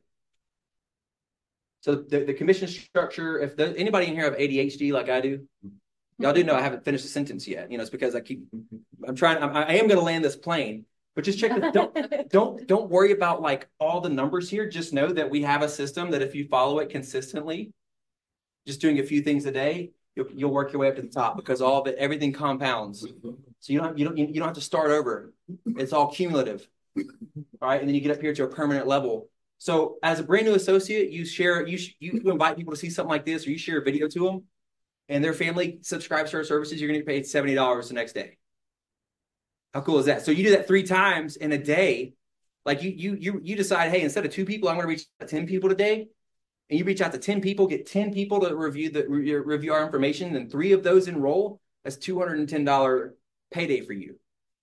So the, the commission structure, if the, anybody in here have A D H D like I do, y'all do know I haven't finished a sentence yet. You know, it's because I keep, I'm trying, I'm, I am going to land this plane, but just check this. Don't, don't, don't worry about like all the numbers here. Just know that we have a system that if you follow it consistently, just doing a few things a day, you'll, you'll work your way up to the top because all of it, everything compounds. So you don't, you don't, you don't have to start over. It's all cumulative. All right. And then you get up here to a permanent level. So as a brand new associate, you share, you, you invite people to see something like this, or you share a video to them and their family subscribes to our services. You're going to get paid seventy dollars the next day. How cool is that? So you do that three times in a day. Like you, you, you, you decide, hey, instead of two people, I'm going to reach out to ten people today. And you reach out to ten people, get ten people to review the re- review our information, and three of those enroll. That's two hundred ten dollars payday for you.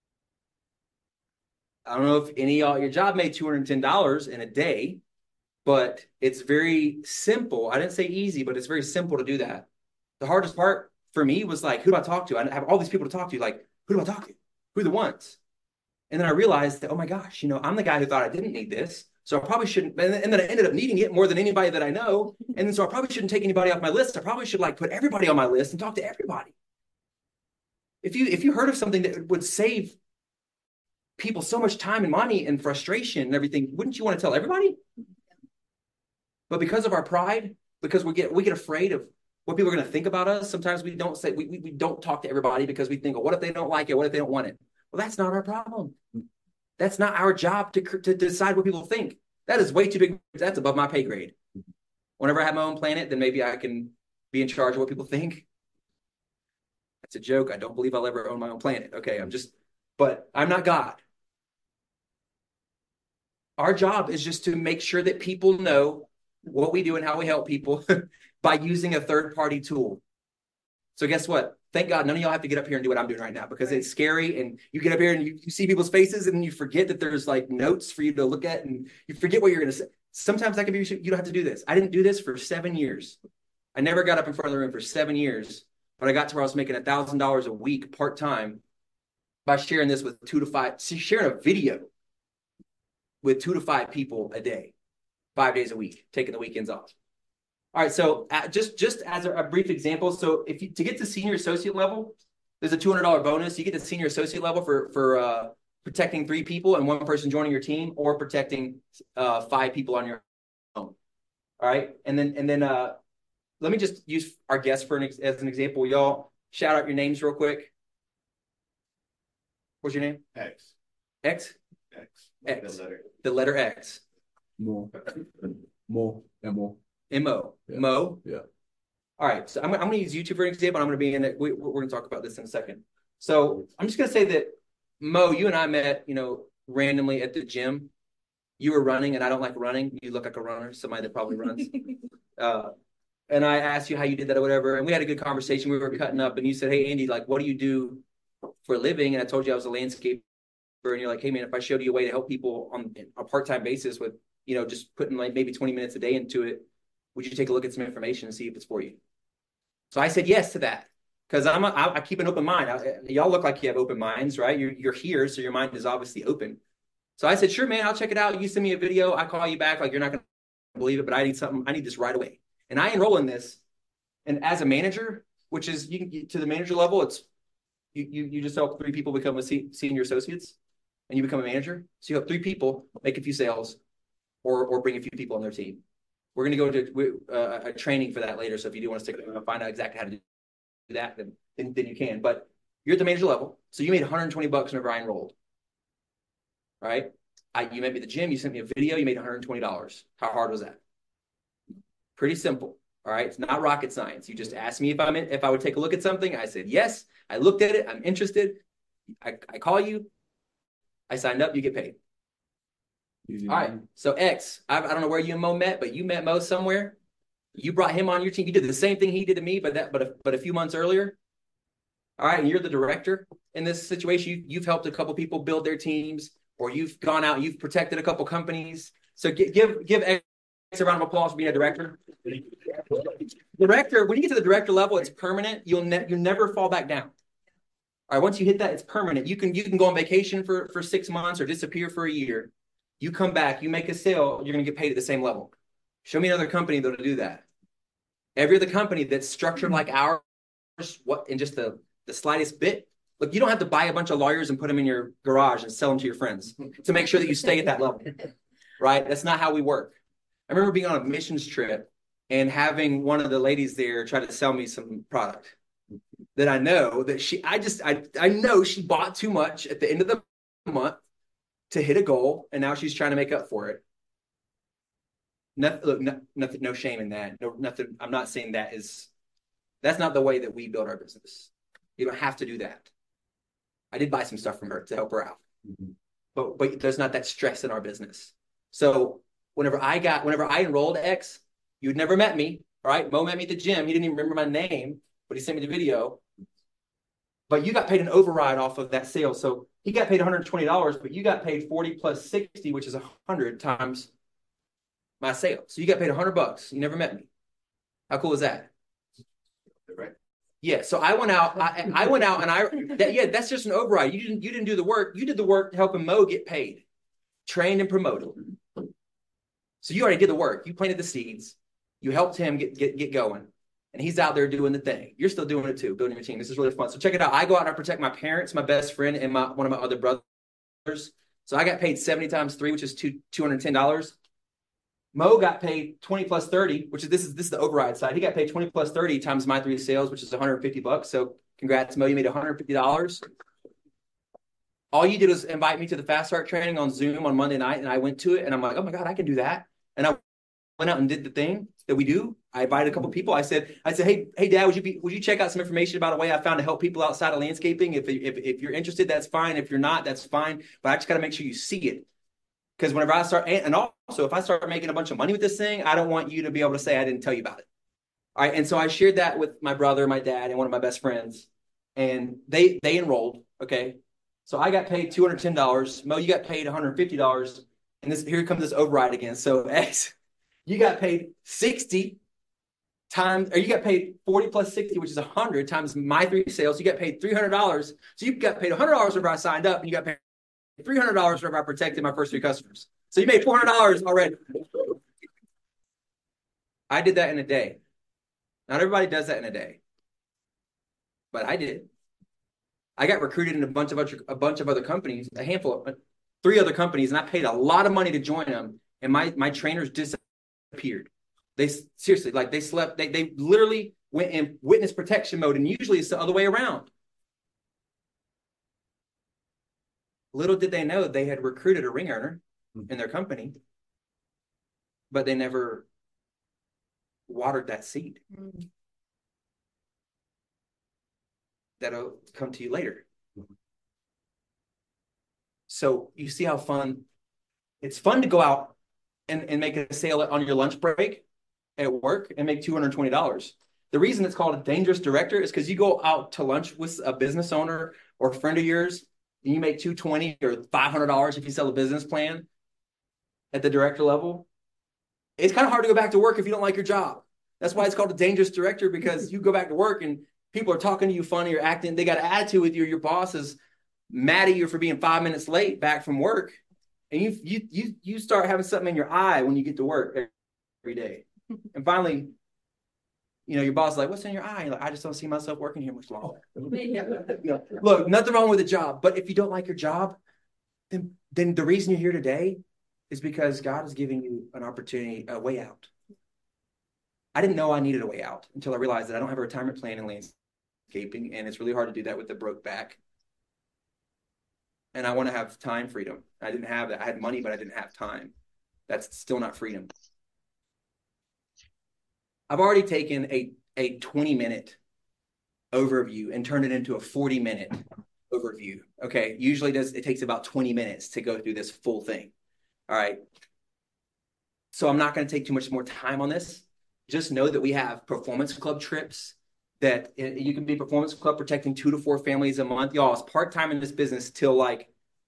I don't know if any of your job made two hundred ten dollars in a day, but it's very simple. I didn't say easy, but it's very simple to do that. The hardest part for me was like, who do I talk to? I have all these people to talk to. Like, who do I talk to? Who are the ones? And then I realized that, oh my gosh, you know, I'm the guy who thought I didn't need this. So I probably shouldn't. And then I ended up needing it more than anybody that I know. And then so I probably shouldn't take anybody off my list. I probably should like put everybody on my list and talk to everybody. If you, if you heard of something that would save people so much time and money and frustration and everything, wouldn't you want to tell everybody? But because of our pride, because we get we get afraid of what people are going to think about us, sometimes we don't say we, we we don't talk to everybody because we think, oh, what if they don't like it? What if they don't want it? Well, that's not our problem. That's not our job to to decide what people think. That is way too big. That's above my pay grade. Whenever I have my own planet, then maybe I can be in charge of what people think. That's a joke. I don't believe I'll ever own my own planet. Okay, I'm just, but I'm not God. Our job is just to make sure that people know what we do and how we help people by using a third-party tool. So guess what? Thank God none of y'all have to get up here and do what I'm doing right now because it's scary and you get up here and you, you see people's faces and you forget that there's like notes for you to look at and you forget what you're going to say. Sometimes that can be, you don't have to do this. I didn't do this for seven years. I never got up in front of the room for seven years, but I got to where I was making one thousand dollars a week part-time by sharing this with two to five, sharing a video with two to five people a day, five days a week, taking the weekends off. All right, so uh, just, just as a, a brief example, so if you to get to senior associate level, there's a two hundred dollars bonus. You get to senior associate level for, for uh, protecting three people and one person joining your team or protecting uh, five people on your own. All right, and then and then uh, let me just use our guests for an ex- as an example. Y'all shout out your names real quick. What's your name? X. X? X. X. The letter. The letter X. More. More. And more. M O. Yeah. Mo? Yeah. All right. So I'm, I'm going to use YouTube for an example. I'm going to be in it. We, we're going to talk about this in a second. So I'm just going to say that, Mo, you and I met, you know, randomly at the gym. You were running, and I don't like running. You look like a runner, somebody that probably runs. uh, and I asked you how you did that or whatever. And we had a good conversation. We were cutting up. And you said, hey, Andy, like, what do you do for a living? And I told you I was a landscaper. And you're like, hey, man, if I showed you a way to help people on a part-time basis with, you know, just putting like maybe twenty minutes a day into it, would you take a look at some information and see if it's for you? So I said yes to that because I'm a, I, I keep an open mind. I, y'all look like you have open minds, right? You're, you're here, so your mind is obviously open. So I said, sure, man, I'll check it out. You send me a video. I call you back. Like, you're not going to believe it, but I need something. I need this right away. And I enroll in this. And as a manager, which is you can to the manager level, it's you you, you just help three people become a se- senior associates and you become a manager. So you help three people make a few sales or or bring a few people on their team. We're going to go into uh, a training for that later. So if you do want to stick around and find out exactly how to do that, then, then, then you can. But you're at the manager level. So you made one hundred twenty bucks whenever I enrolled. right? I, you met me at the gym, you sent me a video, you made one hundred twenty dollars. How hard was that? Pretty simple. All right. It's not rocket science. You just asked me if I'm in, if I would take a look at something. I said, yes, I looked at it. I'm interested. I, I call you. I signed up. You get paid. Easy. All right. So X, I, I don't know where you and Mo met, but you met Mo somewhere. You brought him on your team. You did the same thing he did to me, but that, but a, but a few months earlier. All right. And you're the director in this situation. You, you've helped a couple people build their teams, or you've gone out, you've protected a couple companies. So give, give, give X a round of applause for being a director. Director, when you get to the director level, it's permanent. You'll ne- you never fall back down. All right, once you hit that, it's permanent. You can you can go on vacation for, for six months or disappear for a year. You come back, you make a sale, you're going to get paid at the same level. Show me another company that'll do that. Every other company that's structured like ours, what in just the, the slightest bit, look, you don't have to buy a bunch of lawyers and put them in your garage and sell them to your friends to make sure that you stay at that level, right? That's not how we work. I remember being on a missions trip and having one of the ladies there try to sell me some product that I know that she, I just, I, I know she bought too much at the end of the month to hit a goal. And now she's trying to make up for it. Nothing, look, no, nothing, no shame in that. No, nothing. I'm not saying that is, that's not the way that we build our business. You don't have to do that. I did buy some stuff from her to help her out, mm-hmm. but, but there's not that stress in our business. So whenever I got, whenever I enrolled X, you'd never met me, all right? Mo met me at the gym. He didn't even remember my name, but he sent me the video. But you got paid an override off of that sale. So he got paid one hundred twenty dollars, but you got paid forty plus sixty, which is one hundred times my sale. So you got paid one hundred bucks. You never met me. How cool is that? Right. Yeah. So I went out. I, I went out and I. That, yeah, that's just an override. You didn't. You didn't do the work. You did the work helping Mo get paid, trained and promoted. So you already did the work. You planted the seeds. You helped him get get get going. And he's out there doing the thing. You're still doing it too, building your team. This is really fun. So check it out. I go out and I protect my parents, my best friend, and my one of my other brothers. So I got paid seventy times three, which is two two hundred ten dollars. Mo got paid twenty plus thirty, which is this is this is the override side. He got paid twenty plus thirty times my three sales, which is one hundred fifty bucks. So congrats, Mo. You made one hundred fifty dollars. All you did was invite me to the Fast Start training on Zoom on Monday night, and I went to it, and I'm like, oh my God, I can do that. And I went out and did the thing that we do. I invited a couple of people. I said, I said, hey, hey, Dad, would you be, would you check out some information about a way I found to help people outside of landscaping? If if if you're interested, that's fine. If you're not, that's fine. But I just got to make sure you see it, because whenever I start, and also if I start making a bunch of money with this thing, I don't want you to be able to say I didn't tell you about it. All right, and so I shared that with my brother, my dad, and one of my best friends, and they they enrolled. Okay, so I got paid two hundred ten dollars. Mo, you got paid one hundred fifty dollars, and this here comes this override again. So X, you got paid sixty times, or you got paid forty plus sixty, which is one hundred times my three sales. You got paid three hundred dollars. So you got paid one hundred dollars whenever I signed up, and you got paid three hundred dollars whenever I protected my first three customers. So you made four hundred dollars already. I did that in a day. Not everybody does that in a day, but I did. I got recruited in a bunch of other, a bunch of other companies, a handful of three other companies, and I paid a lot of money to join them. And my my trainers disappeared. They seriously, like they slept, they they literally went in witness protection mode, and usually it's the other way around. Little did they know they had recruited a ring earner in their company, but they never watered that seed. Mm-hmm. That'll come to you later. Mm-hmm. So you see how fun, it's fun to go out and, and make a sale on your lunch break at work and make two hundred twenty dollars. The reason it's called a dangerous director is because you go out to lunch with a business owner or a friend of yours, and you make two hundred twenty dollars or five hundred dollars if you sell a business plan at the director level. It's kind of hard to go back to work if you don't like your job. That's why it's called a dangerous director, because you go back to work and people are talking to you funny or acting, they got an attitude with you. Your boss is mad at you for being five minutes late back from work. And you you you you start having something in your eye when you get to work every day. And finally, you know, your boss is like, what's in your eye? You're like, I just don't see myself working here much longer. You know, look, nothing wrong with the job, but if you don't like your job, then then the reason you're here today is because God is giving you an opportunity, a way out. I didn't know I needed a way out until I realized that I don't have a retirement plan in landscaping, and it's really hard to do that with the broke back. and I want to have time freedom. I didn't have that. I had money, but I didn't have time. That's still not freedom. I've already taken a, a twenty minute overview and turned it into a forty minute overview. Okay. Usually does it takes about twenty minutes to go through this full thing. All right. So I'm not going to take too much more time on this. Just know that we have performance club trips that you can be performance club protecting two to four families a month. Y'all, it's part-time in this business till like,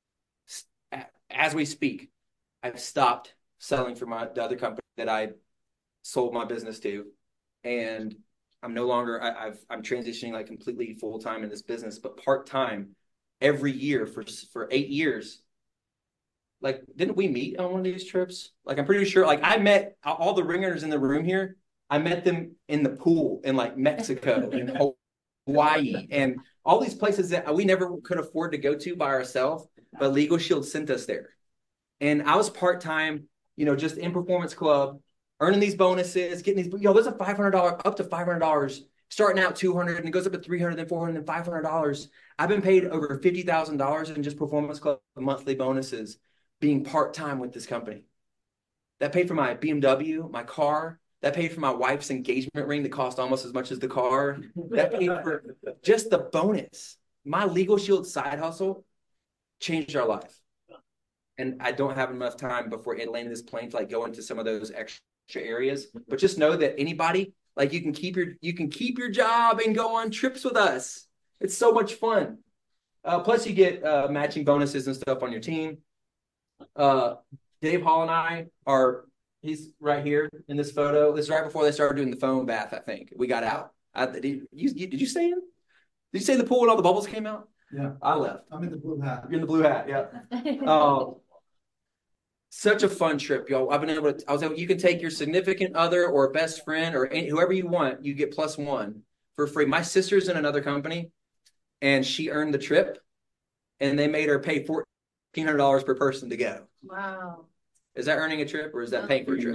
as we speak, I've stopped selling for my the other company that I sold my business to. And I'm no longer, I, I've, I'm transitioning like completely full-time in this business, but part-time every year for, for eight years. Like, didn't we meet on one of these trips? Like, I'm pretty sure, like I met all the ringers in the room here. I met them in the pool in like Mexico and Hawaii and all these places that we never could afford to go to by ourselves, but Legal Shield sent us there. And I was part-time, you know, just in Performance Club, earning these bonuses, getting these, you know, there's a five hundred dollars, up to five hundred dollars, starting out two hundred dollars and it goes up to three hundred dollars, then four hundred dollars, then five hundred dollars. I've been paid over fifty thousand dollars in just Performance Club monthly bonuses being part-time with this company. That paid for my B M W, my car. That paid for my wife's engagement ring that cost almost as much as the car. That paid for just the bonus. My Legal Shield side hustle changed our life. And I don't have enough time before it landed this plane to like go into some of those extra areas. But just know that anybody, like you can keep your you can keep your job and go on trips with us. It's so much fun. Uh, plus you get uh, matching bonuses and stuff on your team. Uh, Dave Hall and I are, he's right here in this photo. This is right before they started doing the foam bath, I think. We got out. I, did, you, you, did you stay in? Did you stay in the pool when all the bubbles came out? Yeah. I left. I'm in the blue hat. You're in the blue hat, yeah. Um, such a fun trip, y'all. I've been able to, I was able, you can take your significant other or best friend or any, whoever you want, you get plus one for free. My sister's in another company and she earned the trip and they made her pay fourteen hundred dollars per person to go. Wow. Is that earning a trip or is that paying for a trip?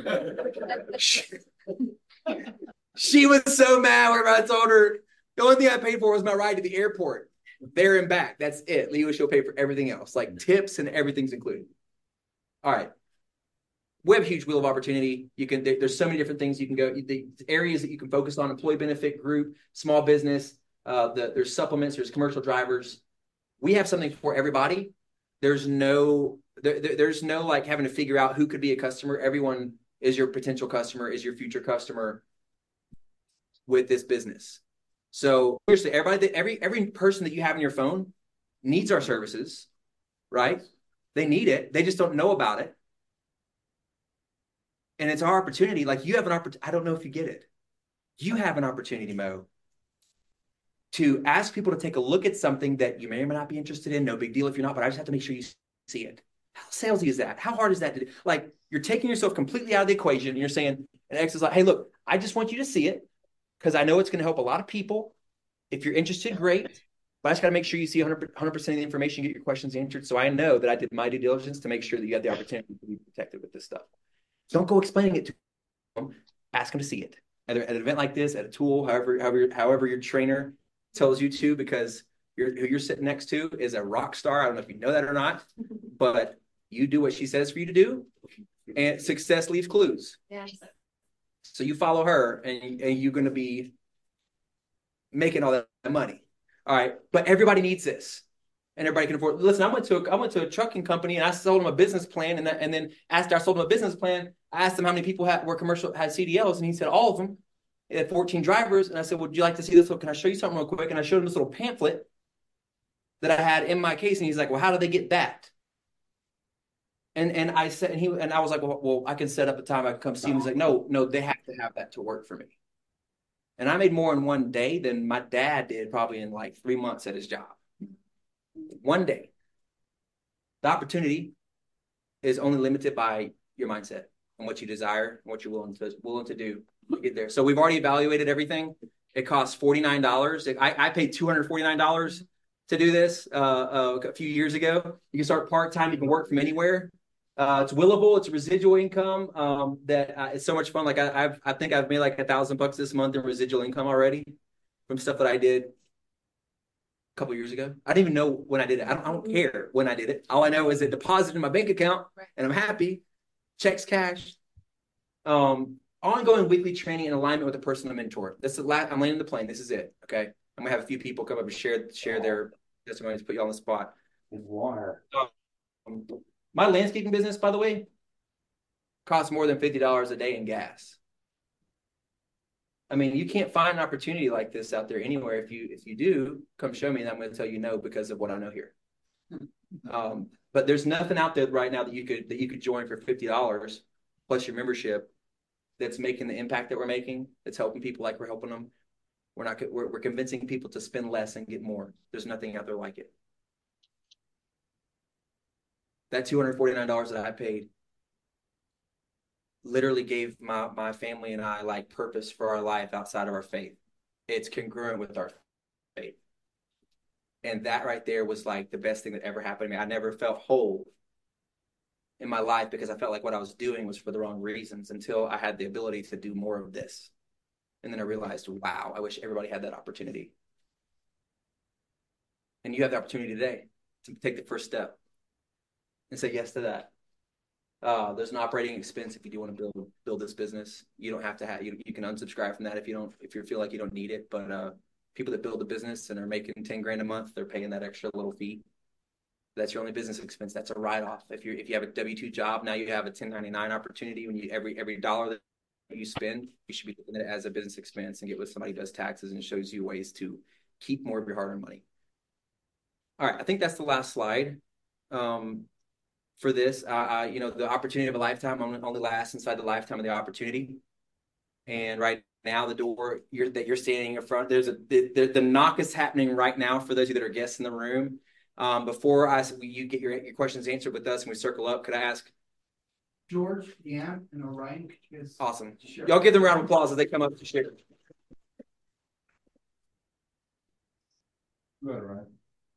She was so mad whenever I told her the only thing I paid for was my ride to the airport, there and back. That's it. Leo, she'll pay for everything else, like tips and everything's included. All right. We have a huge wheel of opportunity. You can, there, there's so many different things you can go, the areas that you can focus on: employee benefit group, small business, uh, the, there's supplements, there's commercial drivers. We have something for everybody. There's no, there, there's no like having to figure out who could be a customer. Everyone is your potential customer, is your future customer with this business. So seriously, everybody, every, every person that you have in your phone needs our services, right? They need it. They just don't know about it. And it's our opportunity. Like you have an opportunity. I don't know if you get it. You have an opportunity, Mo, to ask people to take a look at something that you may or may not be interested in. No big deal if you're not, but I just have to make sure you see it. How salesy is that? How hard is that to do? Like you're taking yourself completely out of the equation and you're saying, and X is like, hey, look, I just want you to see it because I know it's going to help a lot of people. If you're interested, great. But I just got to make sure you see one hundred percent of the information, get your questions answered. So I know that I did my due diligence to make sure that you had the opportunity to be protected with this stuff. Don't go explaining it to them. Ask them to see it. Either at an event like this, at a tool, however, however, however your trainer tells you to, because you're, who you're sitting next to is a rock star. I don't know if you know that or not, but you do what she says for you to do, and success leaves clues. Yes. So you follow her, and, and you're going to be making all that money. All right, but everybody needs this, and everybody can afford. Listen, I went to a, I went to a trucking company, and I sold them a business plan, and that, and then after I sold them a business plan, I asked them how many people had were commercial had C D Ls, and he said all of them. He had fourteen drivers, and I said, "Would you like to see this? Can I show you something real quick?" And I showed him this little pamphlet that I had in my case, and he's like, "Well, how do they get that?" And and I said, and he and I was like, "Well, well I can set up a time I can come see him." He's like, "No, no, they have to have that to work for me." And I made more in one day than my dad did probably in like three months at his job. One day. The opportunity is only limited by your mindset and what you desire and what you're willing to willing to do to get there. So we've already evaluated everything. It costs forty-nine dollars. I, I paid two hundred forty-nine dollars to do this uh, uh, a few years ago. You can start part-time. You can work from anywhere. Uh, it's willable. It's residual income um, that uh, it's so much fun. Like I, I've, I think I've made like a thousand bucks this month in residual income already from stuff that I did. couple years ago. I didn't even know when I did it. I don't, I don't care when I did it. All I know is it deposited in my bank account and I'm happy. Checks cashed. Um, ongoing weekly training in alignment with a personal mentor. That's the last, I'm landing the plane. This is it. Okay. I'm gonna have a few people come up and share share their testimonies, put you on the spot. Water. Um, my landscaping business, by the way, costs more than fifty dollars a day in gas. I mean, you can't find an opportunity like this out there anywhere. If you if you do, come show me, and I'm going to tell you no because of what I know here. Um, but there's nothing out there right now that you could that you could join for fifty dollars plus your membership that's making the impact that we're making. That's helping people like we're helping them. We're not we're, we're convincing people to spend less and get more. There's nothing out there like it. That two hundred forty-nine dollars that I paid literally gave my my family and I like purpose for our life outside of our faith. It's congruent with our faith. And that right there was like the best thing that ever happened to me. I never felt whole in my life because I felt like what I was doing was for the wrong reasons until I had the ability to do more of this. And then I realized, wow, I wish everybody had that opportunity. And you have the opportunity today to take the first step and say yes to that. Uh, there's an operating expense if you do want to build build this business. You don't have to have you, you can unsubscribe from that if you don't if you feel like you don't need it. But uh, people that build a business and are making ten grand a month, they're paying that extra little fee. That's your only business expense. That's a write-off. If you if you have a W two job, now you have a ten ninety-nine opportunity. When you every every dollar that you spend, you should be looking at it as a business expense and get with somebody who does taxes and shows you ways to keep more of your hard-earned money. All right, I think that's the last slide. Um, For this, uh, uh, you know, the opportunity of a lifetime only lasts inside the lifetime of the opportunity. And right now, the door you're, that you're standing in front, there's a the, the, the knock is happening right now for those of you that are guests in the room. Um, before I, you get your, your questions answered with us and we circle up, could I ask? George, Deanne, and Orion, could you guys Awesome. share? Y'all give them a round of applause as they come up to share. Go ahead, Ryan.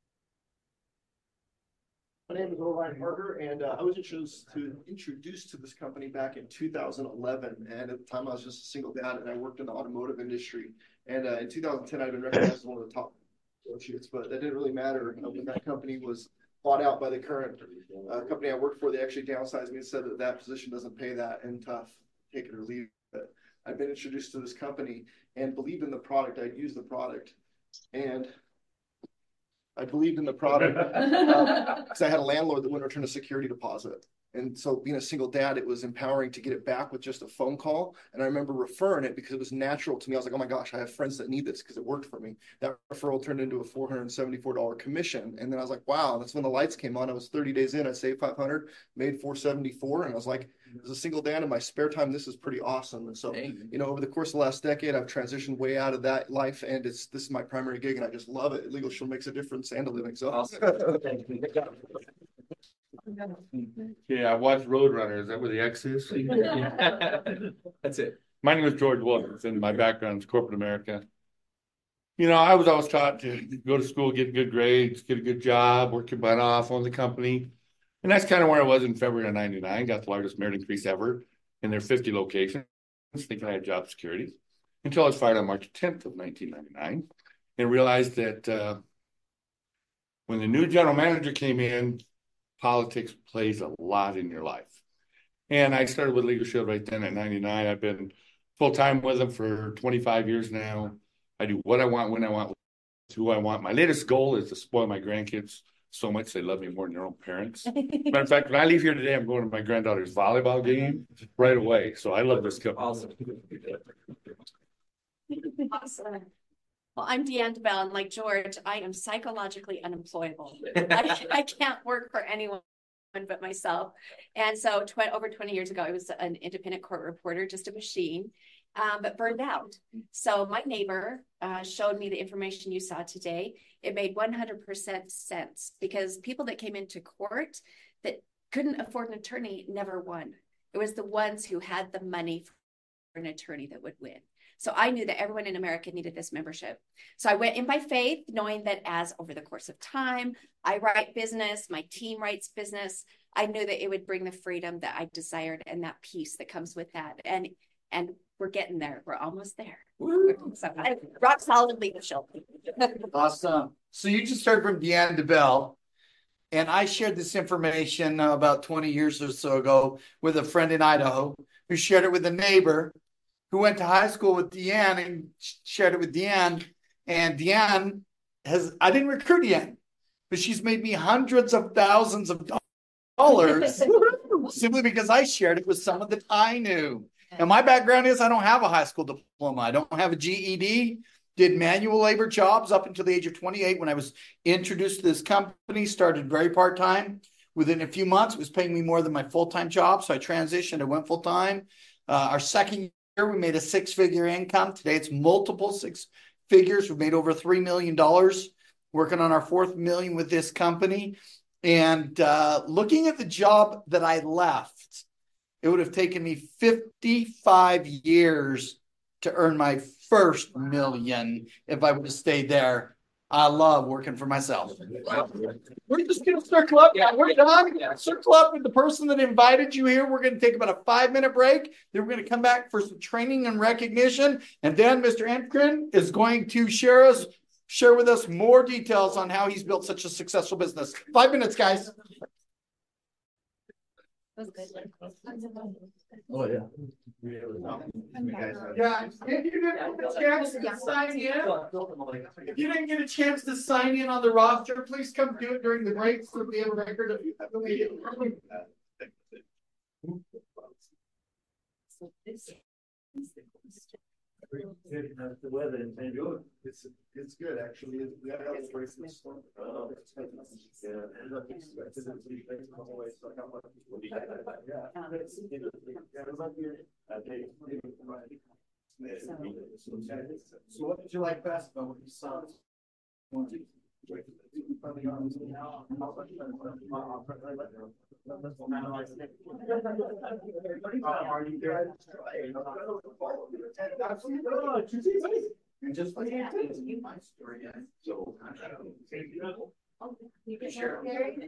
My name is Orion Parker, and uh, I was introduced to introduced to this company back in two thousand eleven. And at the time, I was just a single dad, and I worked in the automotive industry. And uh, in two thousand ten, I'd been recognized as one of the top associates, but that didn't really matter. You know, when that company was bought out by the current uh, company I worked for, they actually downsized me and said that that position doesn't pay that, and tough, take it or leave it. I've been introduced to this company and believed in the product. I'd used the product, and I believed in the product because um, I had a landlord that wouldn't return a security deposit. And so being a single dad, it was empowering to get it back with just a phone call. And I remember referring it because it was natural to me. I was like, oh my gosh, I have friends that need this because it worked for me. That referral turned into a four hundred seventy-four dollars commission. And then I was like, wow, that's when the lights came on. I was thirty days in, I saved five hundred, made four seventy-four. And I was like, as a single dad in my spare time, this is pretty awesome. And so, you know, over the course of the last decade, I've transitioned way out of that life. And it's this is my primary gig and I just love it. Legal Shield makes a difference and a living. So Awesome. Yeah, I watched Roadrunner. Is that where the X is? That's it. My name is George Williams, and my background is corporate America. You know, I was always taught to go to school, get good grades, get a good job, work your butt off, own the company. And that's kind of where I was in February of ninety-nine. Got the largest merit increase ever in their fifty locations, thinking I had job security, until I was fired on March tenth of nineteen ninety-nine and realized that uh, when the new general manager came in, politics plays a lot in your life. And I started with Legal Shield right then at ninety-nine. I've been full-time with them for twenty-five years now. I do what I want, when I want, who I want. My latest goal is to spoil my grandkids so much they love me more than their own parents. Matter of fact, when I leave here today, I'm going to my granddaughter's volleyball game right away. So I love this company. Awesome. Awesome. Well, I'm Deanne DeBell, and like George, I am psychologically unemployable. I, I can't work for anyone but myself. And so tw- over twenty years ago, I was an independent court reporter, just a machine, um, but burned out. So my neighbor uh, showed me the information you saw today. It made one hundred percent sense because people that came into court that couldn't afford an attorney never won. It was the ones who had the money for an attorney that would win. So I knew that everyone in America needed this membership. So I went in by faith, knowing that as over the course of time, I write business, my team writes business. I knew that it would bring the freedom that I desired and that peace that comes with that. And, and we're getting there. We're almost there. So I rock solid leadership. Awesome. So you just heard from Deanne DeBell, and I shared this information uh, about twenty years or so ago with a friend in Idaho who shared it with a neighbor who went to high school with Deanne and shared it with Deanne. And Deanne has, I didn't recruit Deanne, but she's made me hundreds of thousands of dollars simply because I shared it with someone that I knew. And my background is I don't have a high school diploma. I don't have a G E D. Did manual labor jobs up until the age of twenty-eight when I was introduced to this company, started very part-time. Within a few months, it was paying me more than my full-time job. So I transitioned, I went full-time. Uh, our second year, we made a six-figure income. Today, it's multiple six figures. We've made over three million dollars working on our fourth million with this company. And uh, looking at the job that I left, it would have taken me fifty-five years to earn my first million if I would have stayed there. I love working for myself. We're just going to circle up. Yeah, we're done. Circle up with the person that invited you here. We're going to take about a five minute break. Then we're going to come back for some training and recognition. And then Mister Ankren is going to share us, share with us more details on how he's built such a successful business. Five minutes, guys. Oh, yeah. Yeah, if you didn't get a chance to sign in, if you didn't get a chance to sign in on the roster, please come do it during the break so we have a record of you. The weather in Saint Louis, it's it's good actually. We have a break this storm. So what did you like best about what you saw? Are you guys and just like my story, so you can share.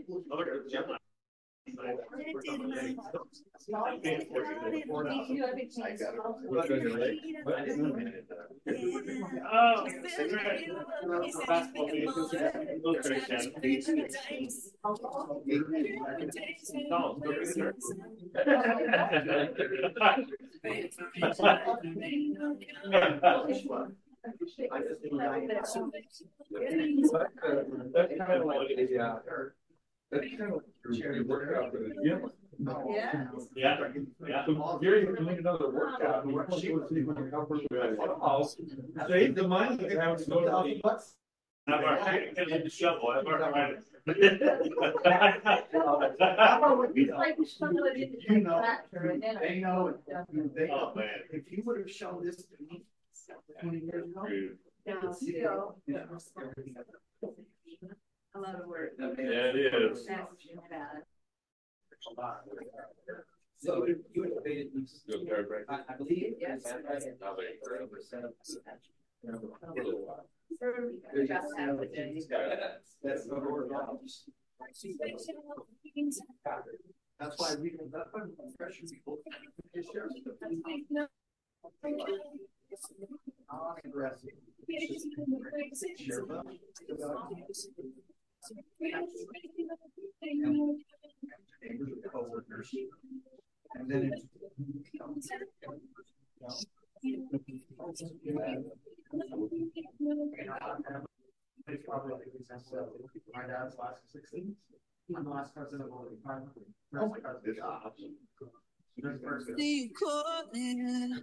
Yeah. Yeah. Yeah. Yeah. Gary, you can make another workout. Save the money. You have to go to the I've already the shovel. I've already you know, they know, they know. If you would have shown this to me twenty years ago, yeah. A lot of work. Yeah, it is. So you innovated, I, I believe, yes. That's the word. That's why we don't pressure people to share co-workers. And then it's it's probably like my dad's last sixteen. I'm the last president of the department. Oh my God, good job. See you calling.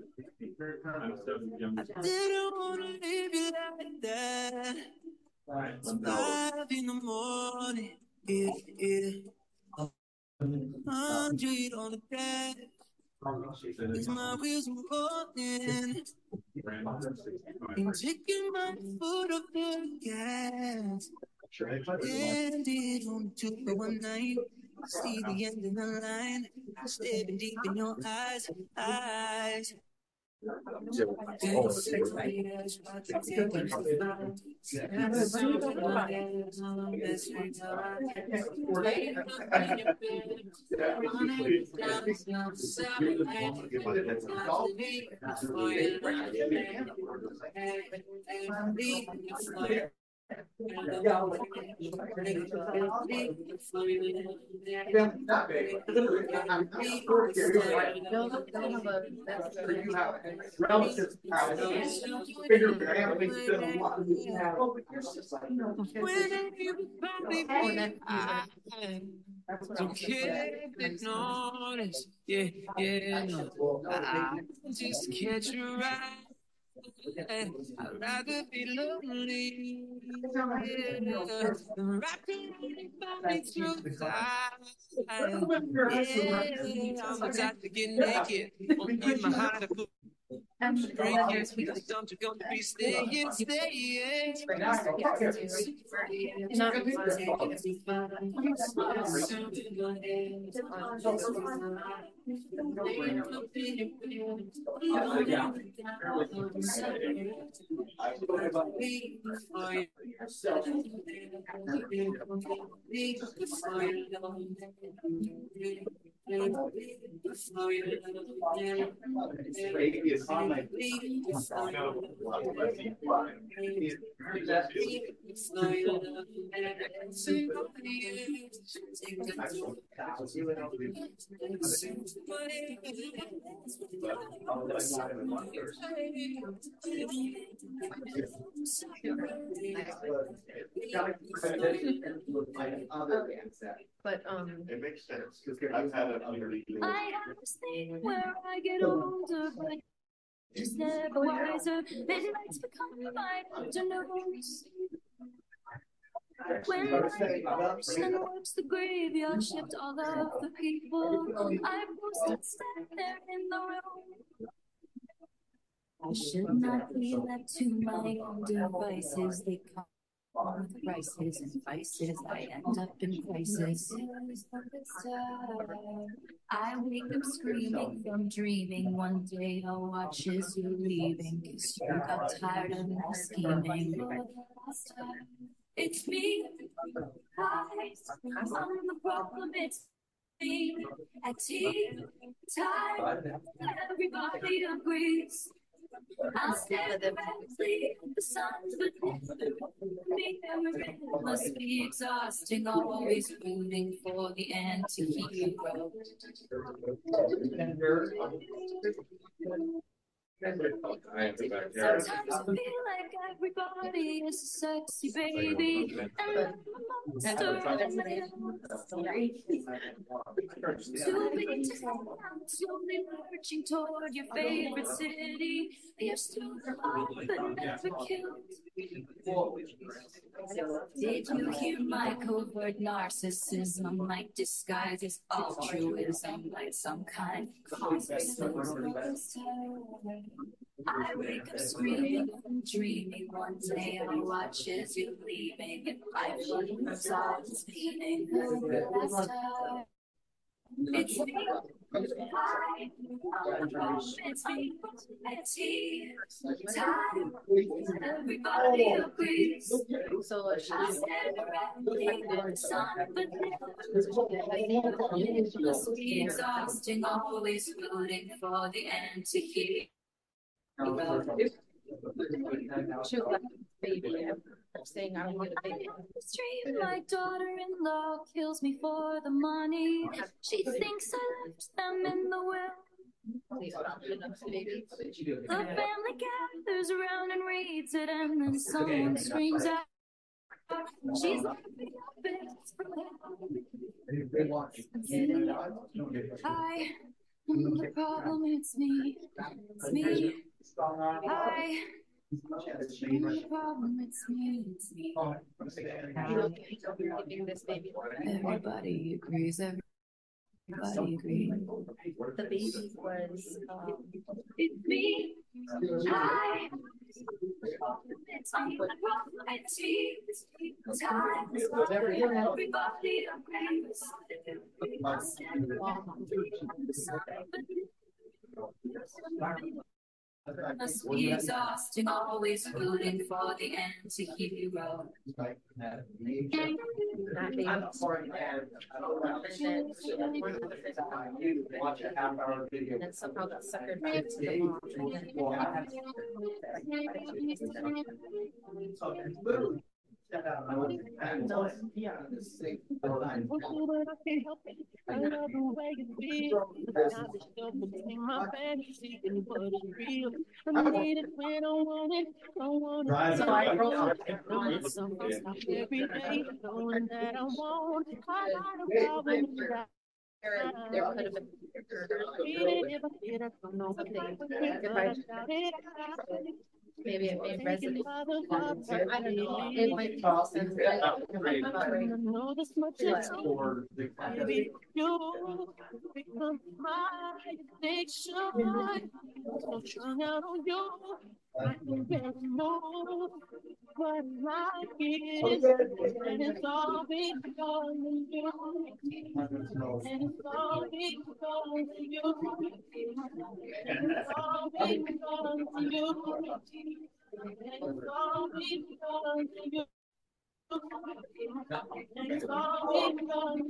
I didn't want to leave you like that. It's five in the morning. Yeah, yeah. Hundred on the dash. It's my wheels I'm rolling. I'm taking my foot off the gas. Ended on two for one night. See the end of the line. Staring deep in your eyes, eyes. Don't care if notice, yeah, yeah, no. I just catch your eye. I'd rather be lonely, yeah, than wrapping body through time. Yeah, I'm the type to get naked, won't leave my heart to put break it. Because don't you gonna be staying, staying. But um, It makes sense because I've had it underneath. I have this thing where I get older, but just never wiser. Midnight's become my afternoons. When I watch and watch the graveyard shift all of the people I posted stand there in the room. I should not be left to my own devices. They come with prices and vices. I end up in crisis. I wake up screaming from dreaming. One day I'll watch as you're leaving, 'cause you got tired of my scheming. It's me. Hi, I'm the problem. It's me. At tea time, everybody agrees. I'll stand directly at the sun's but me. It must be exhausting, always rooting for the anti-hero. Sometimes I feel like everybody is a sexy baby, and I'm a monster. To be down, slowly marching toward your favorite city. You're still alive, but never killed. Did you hear my covert narcissism? My disguise is altruism, like some kind of cosmic. I wake up screaming and dreaming. One day I'll watch as you're leaving, and life loses all its meaning. Last time, it's me. Hi, it's me. It's tea time. Everybody agrees. so I stand directly in the sun, but it must be exhausting, always rooting for the anti-hero. shoot like a baby. I'm saying I don't get a baby. Street, my daughter-in-law kills me for the money. She thinks I left them in the will. The family gathers around and reads it, and then someone screams out, she's laughing up, it's from hell. Hi, I'm the problem, it's me. It's me. Hi. I'm the problem, it's me. It's me. This baby. Everybody agrees. Everybody agrees. The baby was um, It's me. Hi. It's me. It's me. It's time. Everybody agrees. Must be exhausting, always rooting for the anti-hero. And somehow got suckered into the mom. There could have been. Maybe it may resonate. I don't know. It might make sense. Know this much maybe you become my addiction. So strung out on you. I can barely know what life is. And it's all because of you. And it's all because of you. And it's all because of you. And it's all because of you. And it's all because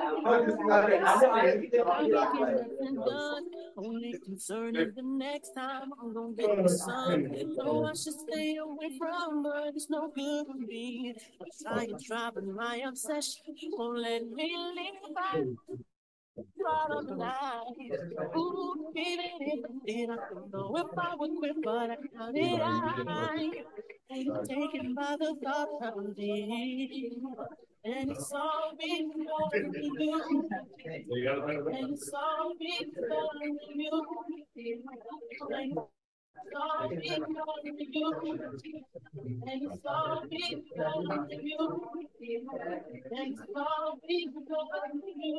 of you. Only concern is the next time I'm gonna get the sun. No, I should stay away from, but it's no good for me. I'm trying to drive, but my obsession won't let me leave. Out of the light. Ooh, even if I did, I don't know if I would quit, but I count it out. I'm taken by the thought of it. And it's all because of you. And it's all because of you. And it's all because of you. And it's all because of you. And it's all because of you.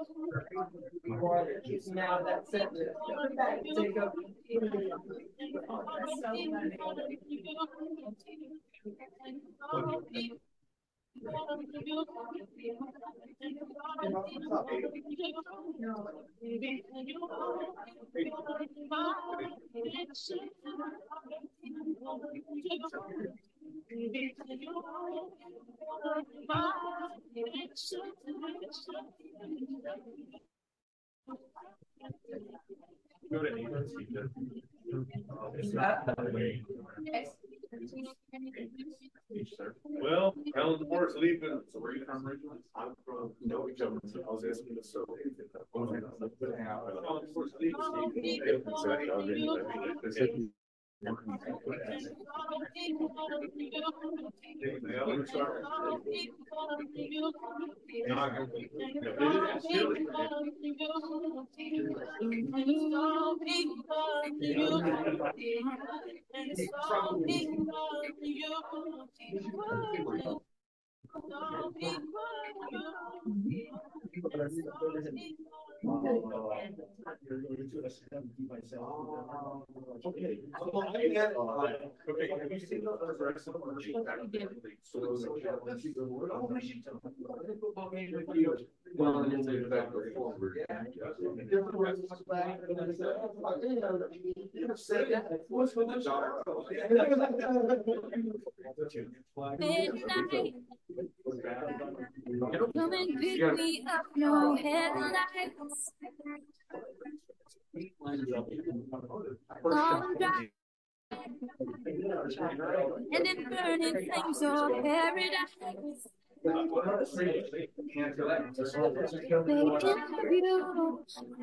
Now that's it. Take up. Well, Helen DeMoore is leaving. So where are you from originally? I'm from Novi, Government. I was asking the so. Okay. Okay. Have you seen the rest of Midnight. Come and pick me up, no headlights. Long drive. And in burning flames of paradise. They can have you.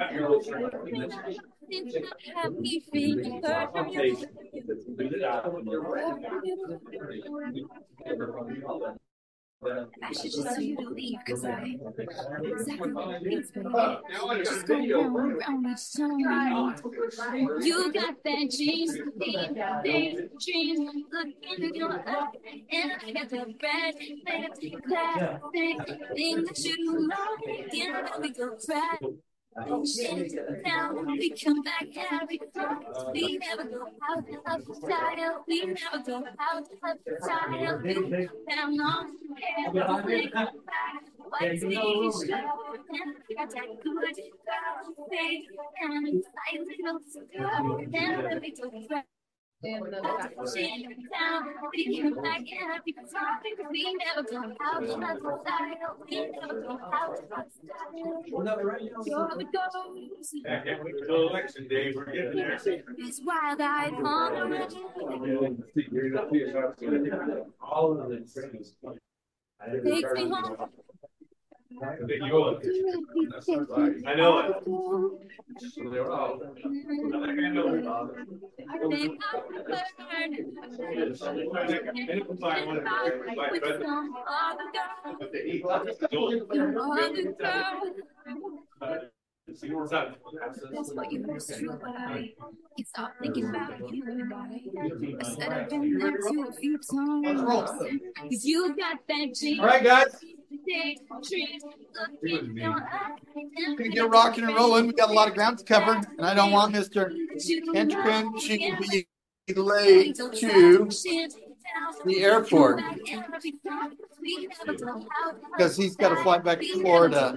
It's not happy feeling hurt. I should just tell you to leave because I exactly what it means, baby. Just go round and round each time. You got that jeans, days, dreams. Look into your eye, and I got the bad thing, that thing, thing that you like. And then we go right. Now we come back every time. We never go out of the style. We never go out of the style. We down on everything back. What's the show? And I got that good girl face. And I little girl. And then we go right. Election day, we're getting there. It's wild eyed hunger. All of this. Takes me home. I know it. That's what you used to, but I can't stop thinking about you. I said I've been there too a few times. Cause you got that dream. All right, guys. Gonna get rocking and rolling. We got a lot of ground to cover, and I don't want Mister Entrin to be late to the airport because he's got to fly back to Florida.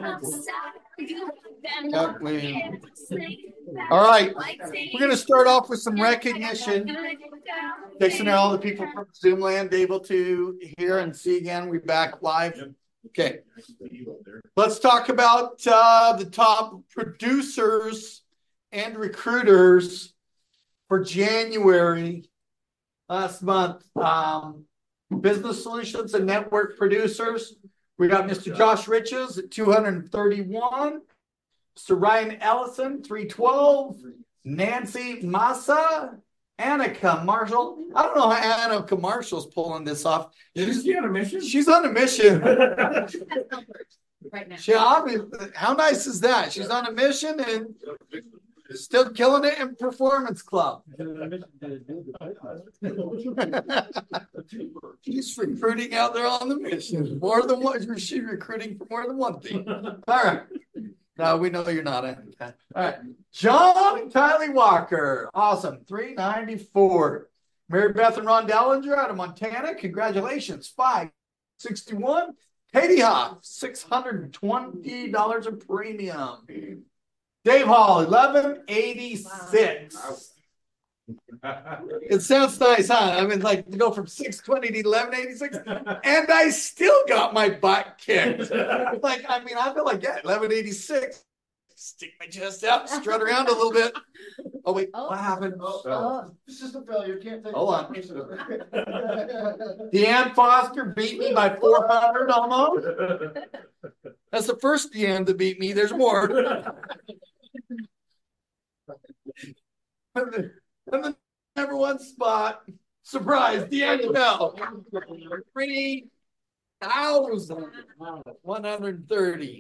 Yep, we- All right, we're going to start off with some recognition. Thanks to all the people from Zoom land able to hear and see again. We're back live. Okay, let's talk about uh, the top producers and recruiters for January last month. Um, business solutions and network producers. We got Mister Josh Riches at two hundred thirty-one. Mister Ryan Ellison, three twelve. Nancy Massa. Annika Marshall. I don't know how Annika Marshall's pulling this off. Is she on a mission? She's on a mission. Right now. She obviously, how nice is that? She's on a mission and still killing it in Performance Club. She's recruiting out there on the mission. More than one. She's recruiting for more than one thing. All right. No, we know you're not in. All right. John and Kylie Walker. Awesome. three ninety-four. Mary Beth and Ron Dellinger out of Montana. Congratulations. five sixty-one. Katie Hoff, six hundred twenty dollars in premium. Dave Hall, eleven eighty-six. Wow. It sounds nice, huh? I mean, like to go from six twenty to eleven eighty-six, and I still got my butt kicked. Like, I mean, I feel like, yeah, eleven eighty-six. Stick my chest out, strut around a little bit. Oh, wait, Oh. what happened? Oh, it's just a failure. Can't take Hold on. Deanne Foster beat me by four hundred almost. That's the first Deanne that beat me. There's more. And the number one spot, surprise, Deanne Bell, three thousand one hundred thirty.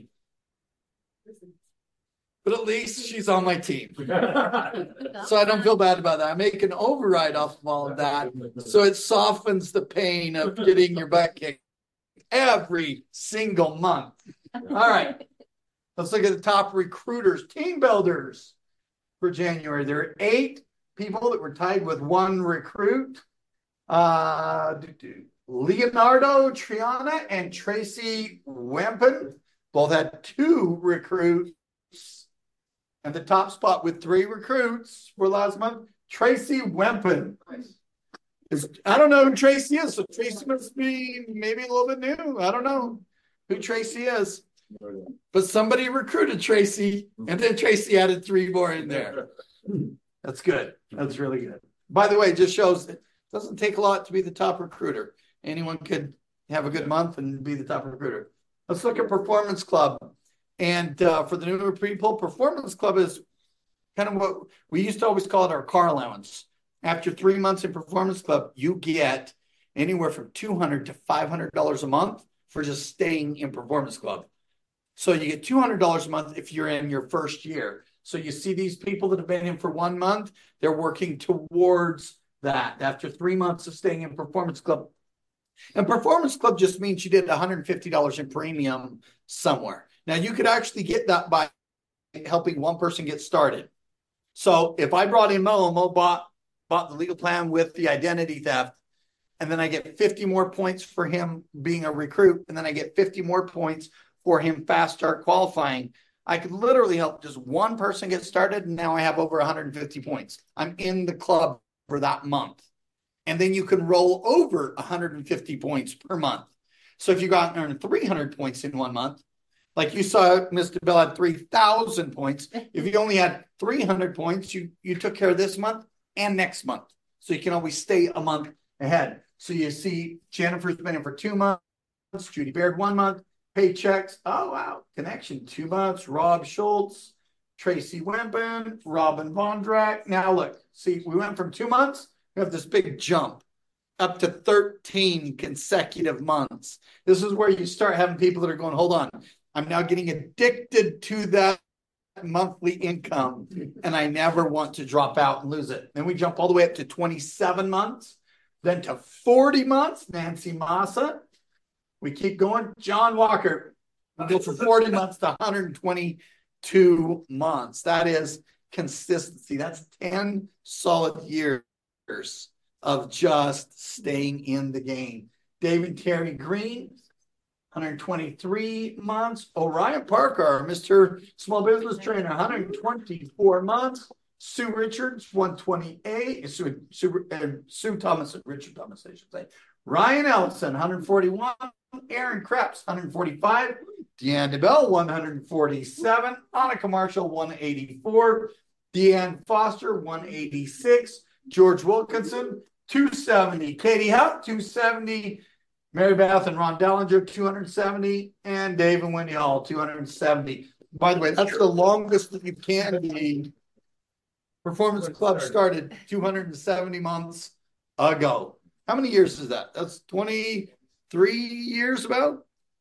But at least she's on my team. So I don't feel bad about that. I make an override off of all of that. So it softens the pain of getting your butt kicked every single month. All right. Let's look at the top recruiters, team builders for January. There are eight people that were tied with one recruit. Uh, Leonardo Triana and Tracy Wempen both had two recruits. And the top spot with three recruits for last month, Tracy Wempen. Is, I don't know who Tracy is, so Tracy must be maybe a little bit new. I don't know who Tracy is. But somebody recruited Tracy, and then Tracy added three more in there. That's good. That's really good. By the way, it just shows it doesn't take a lot to be the top recruiter. Anyone could have a good month and be the top recruiter. Let's look at Performance Club. And uh, for the newer people, Performance Club is kind of what we used to always call it our car allowance. After three months in Performance Club, you get anywhere from two hundred dollars to five hundred dollars a month for just staying in Performance Club. So you get two hundred dollars a month if you're in your first year. So you see these people that have been in for one month, they're working towards that after three months of staying in Performance Club. And Performance Club just means you did one hundred fifty dollars in premium somewhere. Now, you could actually get that by helping one person get started. So if I brought in Mo, Mo bought, bought the legal plan with the identity theft, and then I get fifty more points for him being a recruit, and then I get fifty more points for him fast start qualifying, I could literally help just one person get started, and now I have over one hundred fifty points. I'm in the club for that month. And then you can roll over one hundred fifty points per month. So if you got and earned three hundred points in one month, like you saw Mister Bell had three thousand points. If you only had three hundred points, you, you took care of this month and next month. So you can always stay a month ahead. So you see Jennifer's been in for two months, Judy Baird one month, paychecks. Oh, wow. Connection two months. Rob Schultz, Tracy Wempen, Robin Vondrak. Now look, see, we went from two months. We have this big jump up to thirteen consecutive months. This is where you start having people that are going, hold on, I'm now getting addicted to that monthly income, and I never want to drop out and lose it. Then we jump all the way up to twenty-seven months, then to forty months, Nancy Massa. We keep going. John Walker, we go from forty months to one hundred twenty-two months. That is consistency. That's ten solid years of just staying in the game. David Terry Green, one hundred twenty-three months. Orion Parker, Mister Small Business Trainer, one hundred twenty-four months. Sue Richards, one hundred twenty-eight. Sue, Sue, uh, Sue Thomas, Richard Thomas, I should say. Ryan Ellison, one hundred forty-one. Aaron Krebs, one hundred forty-five. Deanne DeBell, one hundred forty-seven. Annika Marshall, one hundred eighty-four. Deanne Foster, one hundred eighty-six. George Wilkinson, two hundred seventy. Katie Huff, two hundred seventy. Mary Beth and Ron Dellinger, two hundred seventy. And Dave and Wendy Hall, two hundred seventy. By the way, that's the longest that you can be. Performance Club started two hundred seventy months ago. How many years is that? That's twenty-three years about?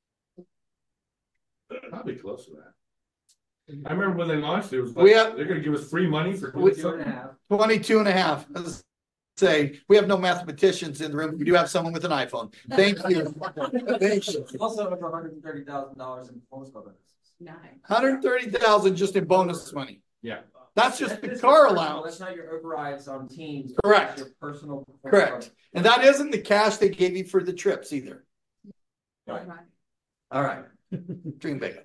Probably close to that. I remember when they launched it, it was like, we have, they're going to give us free money for twenty-two and a half. twenty-two and a half. Let's say we have no mathematicians in the room. We do have someone with an iPhone. Thank you. Thank you. Also over one hundred thirty thousand dollars in performance club bonuses. Nice. one hundred thirty thousand dollars just in bonus money. Yeah. That's just the That's car personal. allowance. That's not your overrides on teams. Correct. Your personal Correct. And that isn't the cash they gave you for the trips either. Right. All right. Dream big.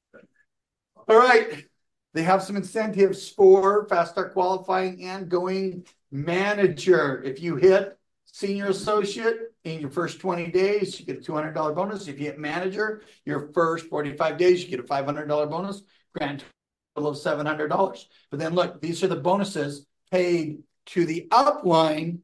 All right. They have some incentives for fast start qualifying and going manager. If you hit senior associate in your first twenty days, you get a two hundred dollars bonus. If you hit manager, your first forty-five days, you get a five hundred dollars bonus. Grand total of seven hundred dollars. But then look, these are the bonuses paid to the upline.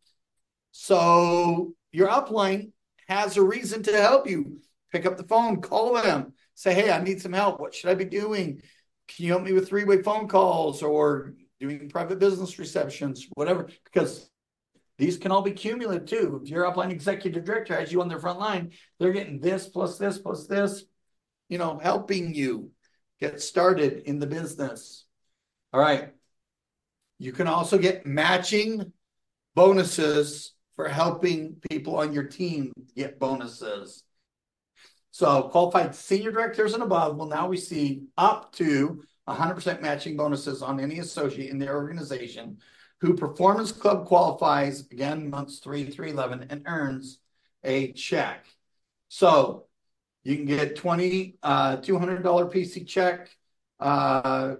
So your upline has a reason to help you. Pick up the phone, call them, say, hey, I need some help. What should I be doing? Can you help me with three-way phone calls or doing private business receptions, whatever? Because these can all be cumulative too. If your upline executive director has you on their front line, they're getting this plus this plus this, you know, helping you get started in the business. All right. You can also get matching bonuses for helping people on your team get bonuses. So qualified senior directors and above will now receive up to one hundred percent matching bonuses on any associate in their organization who Performance Club qualifies, again, months three through eleven, and earns a check. So you can get twenty, uh, two hundred dollars P C check, uh,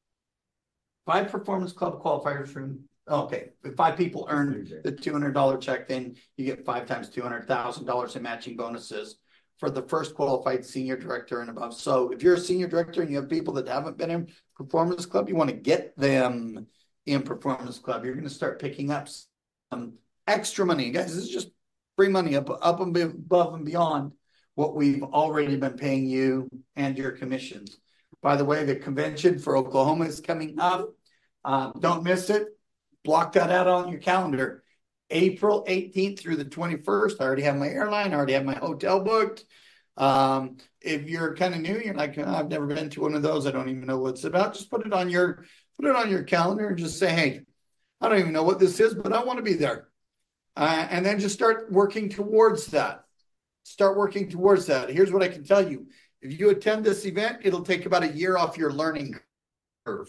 five Performance Club qualifiers from, okay, if five people earn the two hundred dollars check, then you get five times two hundred thousand dollars in matching bonuses for the first qualified senior director and above. So if you're a senior director and you have people that haven't been in Performance Club, you want to get them in Performance Club. You're going to start picking up some extra money. Guys, this is just free money up, up and above and beyond what we've already been paying you and your commissions. By the way, the convention for Oklahoma is coming up. Uh, don't miss it. Block that out on your calendar. April eighteenth through the twenty-first. I already have my airline. I already have my hotel booked. Um, if you're kind of new, you're like, oh, I've never been to one of those. I don't even know what it's about. Just put it on your put it on your calendar and just say, hey, I don't even know what this is, but I want to be there. Uh, and then just start working towards that. Start working towards that. Here's what I can tell you. If you attend this event, it'll take about a year off your learning curve.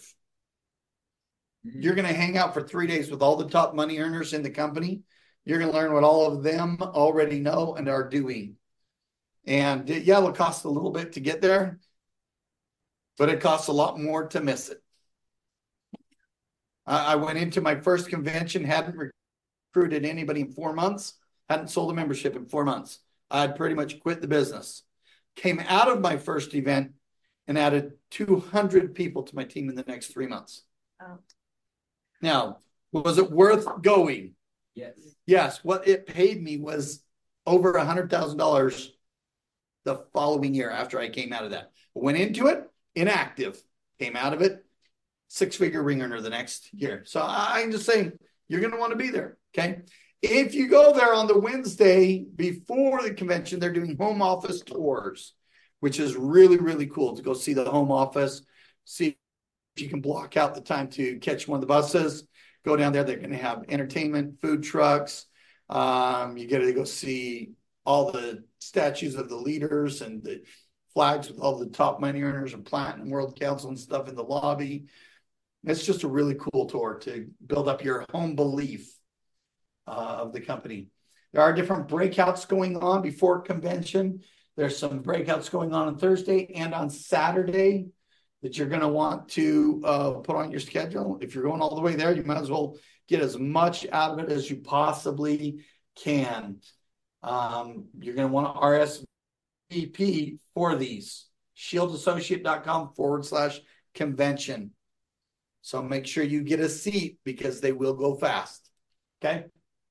You're going to hang out for three days with all the top money earners in the company. You're going to learn what all of them already know and are doing. And yeah, it'll cost a little bit to get there, but it costs a lot more to miss it. I went into my first convention, hadn't recruited anybody in four months, hadn't sold a membership in four months. I'd pretty much quit the business. Came out of my first event and added two hundred people to my team in the next three months. Oh. Now, was it worth going? Yes. Yes. What it paid me was over one hundred thousand dollars the following year after I came out of that. Went into it inactive, came out of it six-figure ring earner the next year. So I'm just saying, you're going to want to be there, okay? If you go there on the Wednesday before the convention, they're doing home office tours, which is really, really cool to go see the home office, see if you can block out the time to catch one of the buses, go down there. They're going to have entertainment, food trucks. Um, you get to go see all the statues of the leaders and the flags with all the top money earners and Platinum World Council and stuff in the lobby. It's just a really cool tour to build up your home belief uh, of the company. There are different breakouts going on before convention. There's some breakouts going on on Thursday and on Saturday that you're going to want to uh, put on your schedule. If you're going all the way there, you might as well get as much out of it as you possibly can. Um, you're going to want to R S V P for these. shieldassociate.com forward slash convention. So make sure you get a seat because they will go fast. Okay.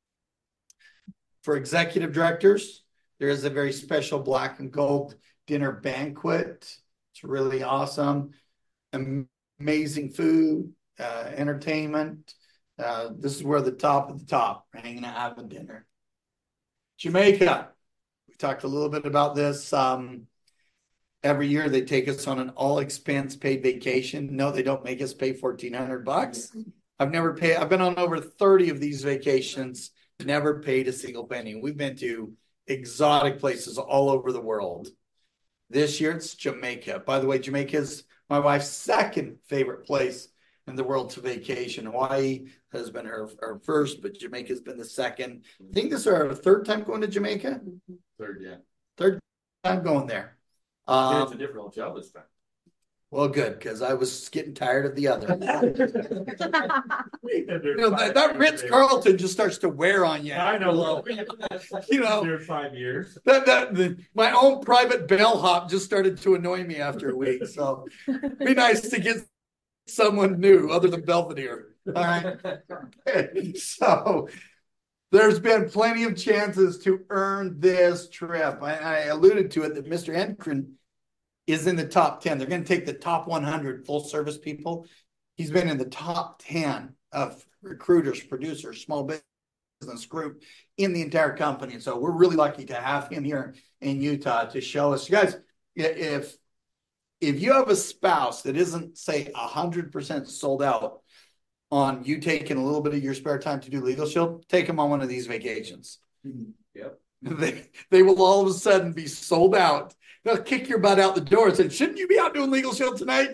For executive directors, there is a very special black and gold dinner banquet. It's really awesome. Amazing food, uh, entertainment. Uh, this is where the top of the top are hanging out having dinner. Jamaica. We talked a little bit about this. Um, every year they take us on an all expense paid vacation. No, they don't make us pay fourteen hundred bucks. I've never paid. I've been on over thirty of these vacations, never paid a single penny. We've been to exotic places all over the world. This year it's Jamaica. By the way, Jamaica is my wife's second favorite place in the world to vacation. Hawaii has been her, her first, but Jamaica's been the second. I think this is our third time going to Jamaica. Third, yeah. Third time going there. Um, Yeah, it's a different hotel this time. Well, good, because I was getting tired of the other. You know, that, that Ritz-Carlton just starts to wear on you. I know. You know, There five years. that, that the, my own private bellhop just started to annoy me after a week. So it'd be nice to get someone new other than Belvedere. All right. So there's been plenty of chances to earn this trip. I, I alluded to it that Mister Enkren is in the top ten. They're going to take the top one hundred full service people. He's been in the top ten of recruiters, producers, small business group in the entire company. So we're really lucky to have him here in Utah to show us. You guys, if if you have a spouse that isn't, say, one hundred percent sold out on you taking a little bit of your spare time to do Legal Shield, take them on one of these vacations. Yep. They, they will all of a sudden be sold out. They'll kick your butt out the door and say, shouldn't you be out doing Legal Shield tonight?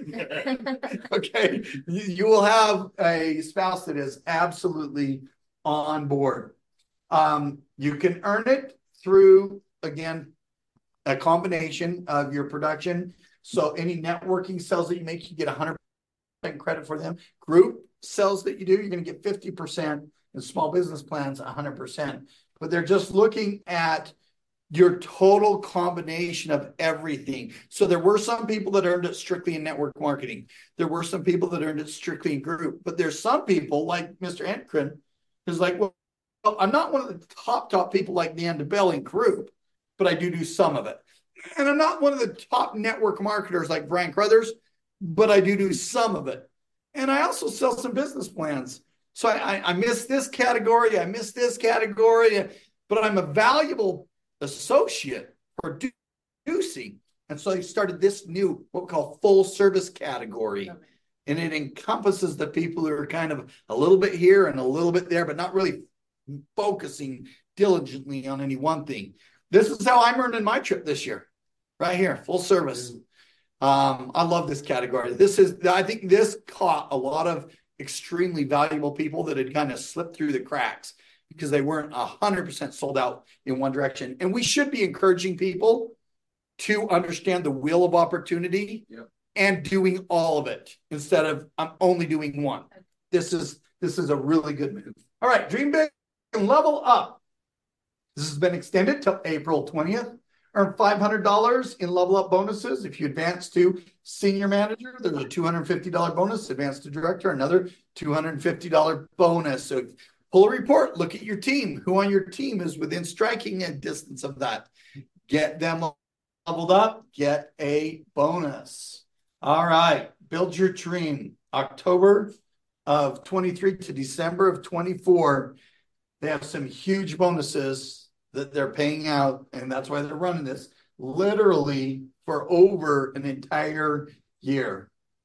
Okay. You, you will have a spouse that is absolutely on board. Um, you can earn it through, again, a combination of your production. So any networking sales that you make, you get one hundred percent credit for them. Group sales that you do, you're going to get fifty percent. And small business plans, one hundred percent. But they're just looking at your total combination of everything. So there were some people that earned it strictly in network marketing. There were some people that earned it strictly in group. But there's some people like Mister Enkren who's like, well, I'm not one of the top, top people like Dan DeBell in group, but I do do some of it. And I'm not one of the top network marketers like Brian Crothers, but I do do some of it. And I also sell some business plans. So I, I, I miss this category. I miss this category, but I'm a valuable associate producing. And so I started this new, what we call full service category. And it encompasses the people who are kind of a little bit here and a little bit there, but not really focusing diligently on any one thing. This is how I'm earning my trip this year, right here, full service. Um, I love this category. This is, I think this caught a lot of extremely valuable people that had kind of slipped through the cracks because they weren't one hundred percent sold out in one direction. And we should be encouraging people to understand the wheel of opportunity Yep. and doing all of it instead of I'm only doing one. This is this is a really good move. All right, dream big, Level Up. This has been extended till April twentieth. Earn five hundred dollars in Level Up bonuses. If you advance to senior manager, there's a two hundred fifty dollars bonus. Advance to director, another two hundred fifty dollars bonus. So pull a report, look at your team. Who on your team is within striking distance of that? Get them leveled up, get a bonus. All right, build your dream. October of twenty-three to December of twenty-four, they have some huge bonuses that they're paying out, and that's why they're running this literally for over an entire year.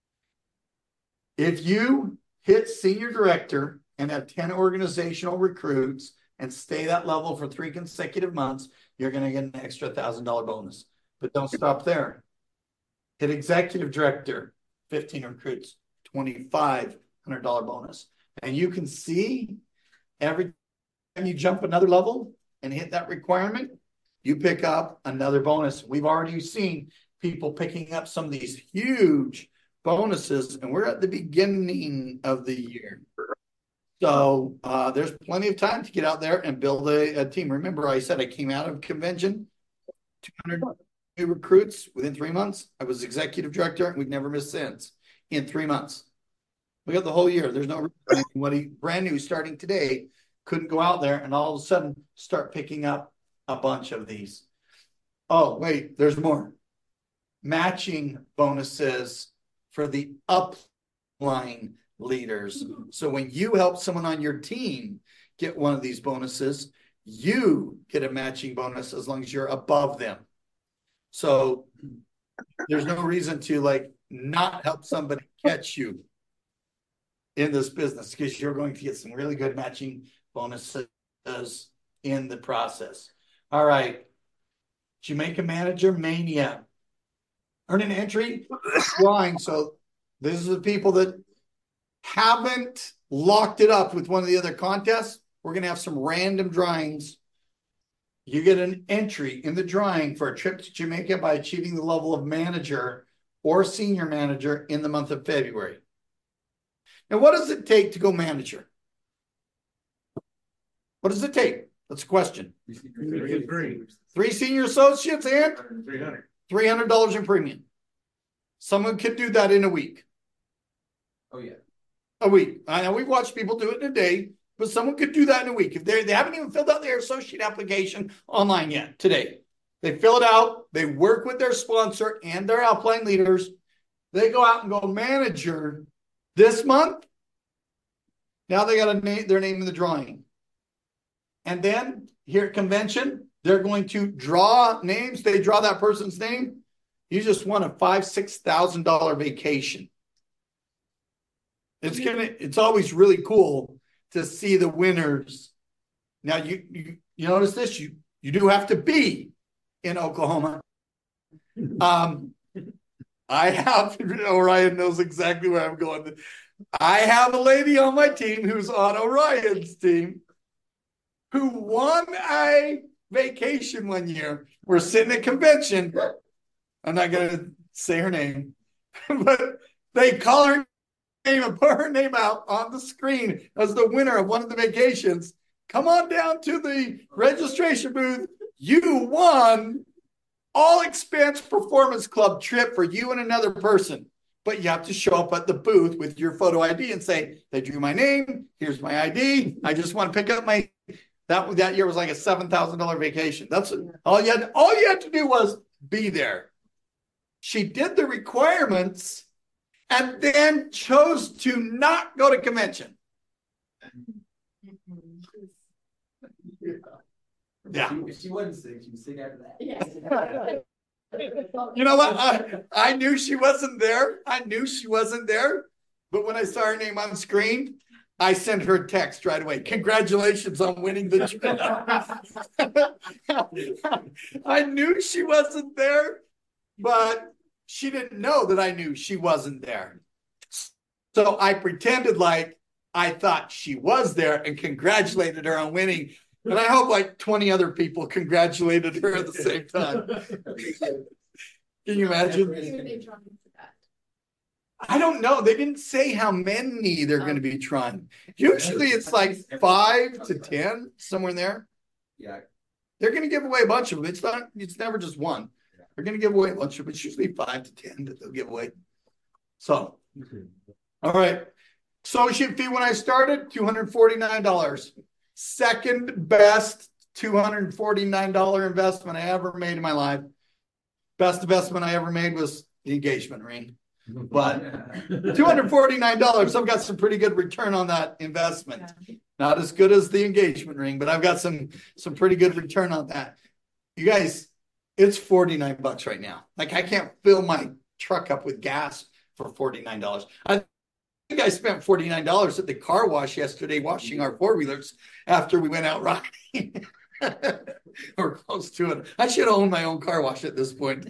If you hit senior director and have ten organizational recruits and stay that level for three consecutive months, you're going to get an extra one thousand dollars bonus. But don't stop there. Hit executive director, fifteen recruits, twenty-five hundred dollars bonus. And you can see every time you jump another level and hit that requirement, you pick up another bonus. We've already seen people picking up some of these huge bonuses, and we're at the beginning of the year. So uh, there's plenty of time to get out there and build a, a team. Remember, I said I came out of convention, two hundred new recruits within three months. I was executive director, and we've never missed since in three months. We got the whole year. There's no reason anybody brand new starting today couldn't go out there and all of a sudden start picking up a bunch of these. Oh, wait, there's more. Matching bonuses for the upline leaders. So when you help someone on your team get one of these bonuses, you get a matching bonus as long as you're above them. So there's no reason to like not help somebody catch you in this business, because you're going to get some really good matching bonuses in the process. All right. Jamaica Manager Mania. Earn an entry drawing. So this is the people that haven't locked it up with one of the other contests. We're going to have some random drawings. You get an entry in the drawing for a trip to Jamaica by achieving the level of manager or senior manager in the month of February. Now, what does it take to go manager? What does it take? That's a question. Three. Three. Three senior associates and three hundred. three hundred dollars in premium. Someone could do that in a week. Oh, yeah. A week. I know we've watched people do it in a day, but someone could do that in a week. If they they haven't even filled out their associate application online yet today. They fill it out. They work with their sponsor and their upline leaders. They go out and go manager this month. Now they got a name, their name in the drawing. And then here at convention, they're going to draw names. They draw that person's name. You just won a five, six thousand dollar vacation. It's gonna. It's always really cool to see the winners. Now you you, you notice this. You you do have to be in Oklahoma. Um, I have. Orion knows exactly where I'm going. I have a lady on my team who's on Orion's team, who won a vacation one year. We're sitting at convention. I'm not going to say her name, but they call her name and put her name out on the screen as the winner of one of the vacations. Come on down to the registration booth. You won all expense performance club trip for you and another person. But you have to show up at the booth with your photo I D and say, they drew my name. Here's my I D. I just want to pick up my, that, that year was like a seven thousand dollar vacation. That's all you had. All you had to do was be there. She did the requirements and then chose to not go to convention. Yeah. If she wasn't sick, she was sick after that. Yes. You know what? I, I knew she wasn't there. I knew she wasn't there. But when I saw her name on screen, I sent her a text right away. Congratulations on winning the trip. I knew she wasn't there, but she didn't know that I knew she wasn't there. So I pretended like I thought she was there and congratulated her on winning. And I hope like twenty other people congratulated her at the same time. Can you imagine? I don't know. They didn't say how many they're going to be trying. Usually it's like five to ten, somewhere in there. Yeah. They're going to give away a bunch of them. It's not, it's never just one. They're going to give away a bunch of them. It's usually five to ten that they'll give away. So, all right. Associate fee when I started, two hundred forty-nine dollars. Second best two hundred forty-nine dollars investment I ever made in my life. Best investment I ever made was the engagement ring. But two hundred forty-nine dollars, I've got some pretty good return on that investment. Not as good as the engagement ring, but I've got some some pretty good return on that. You guys, it's forty-nine bucks right now. Like I can't fill my truck up with gas for forty-nine dollars. I think I spent forty-nine dollars at the car wash yesterday washing our four-wheelers after we went out riding. Or close to it. I should own my own car wash at this point.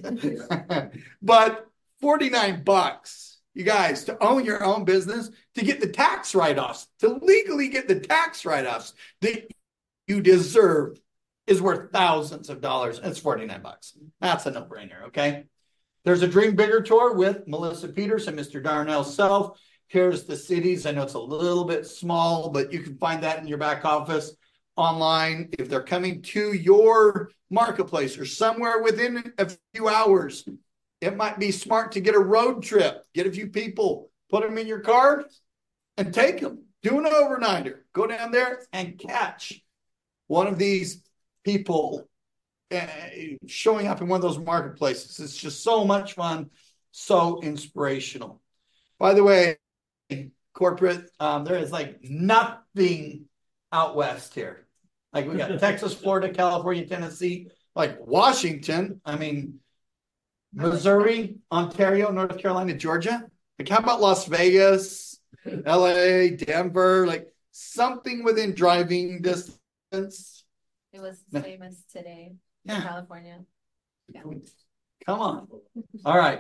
But forty-nine bucks, you guys, to own your own business, to get the tax write-offs, to legally get the tax write-offs that you deserve is worth thousands of dollars. And it's forty-nine bucks. That's a no-brainer, okay? There's a Dream Bigger tour with Melissa Peters and Mister Darnell Self. Here's the cities. I know it's a little bit small, but you can find that in your back office online. If they're coming to your marketplace or somewhere within a few hours, it might be smart to get a road trip, get a few people, put them in your car and take them. Do an overnighter. Go down there and catch one of these people uh, showing up in one of those marketplaces. It's just so much fun, so inspirational. By the way, corporate, um, there is like nothing out west here. Like we got Texas, Florida, California, Tennessee, like Washington. I mean, Missouri, Ontario, North Carolina, Georgia. Like how about Las Vegas, L A, Denver, like something within driving distance. It was the same as today in Yeah. California. Yeah. Come on. All right.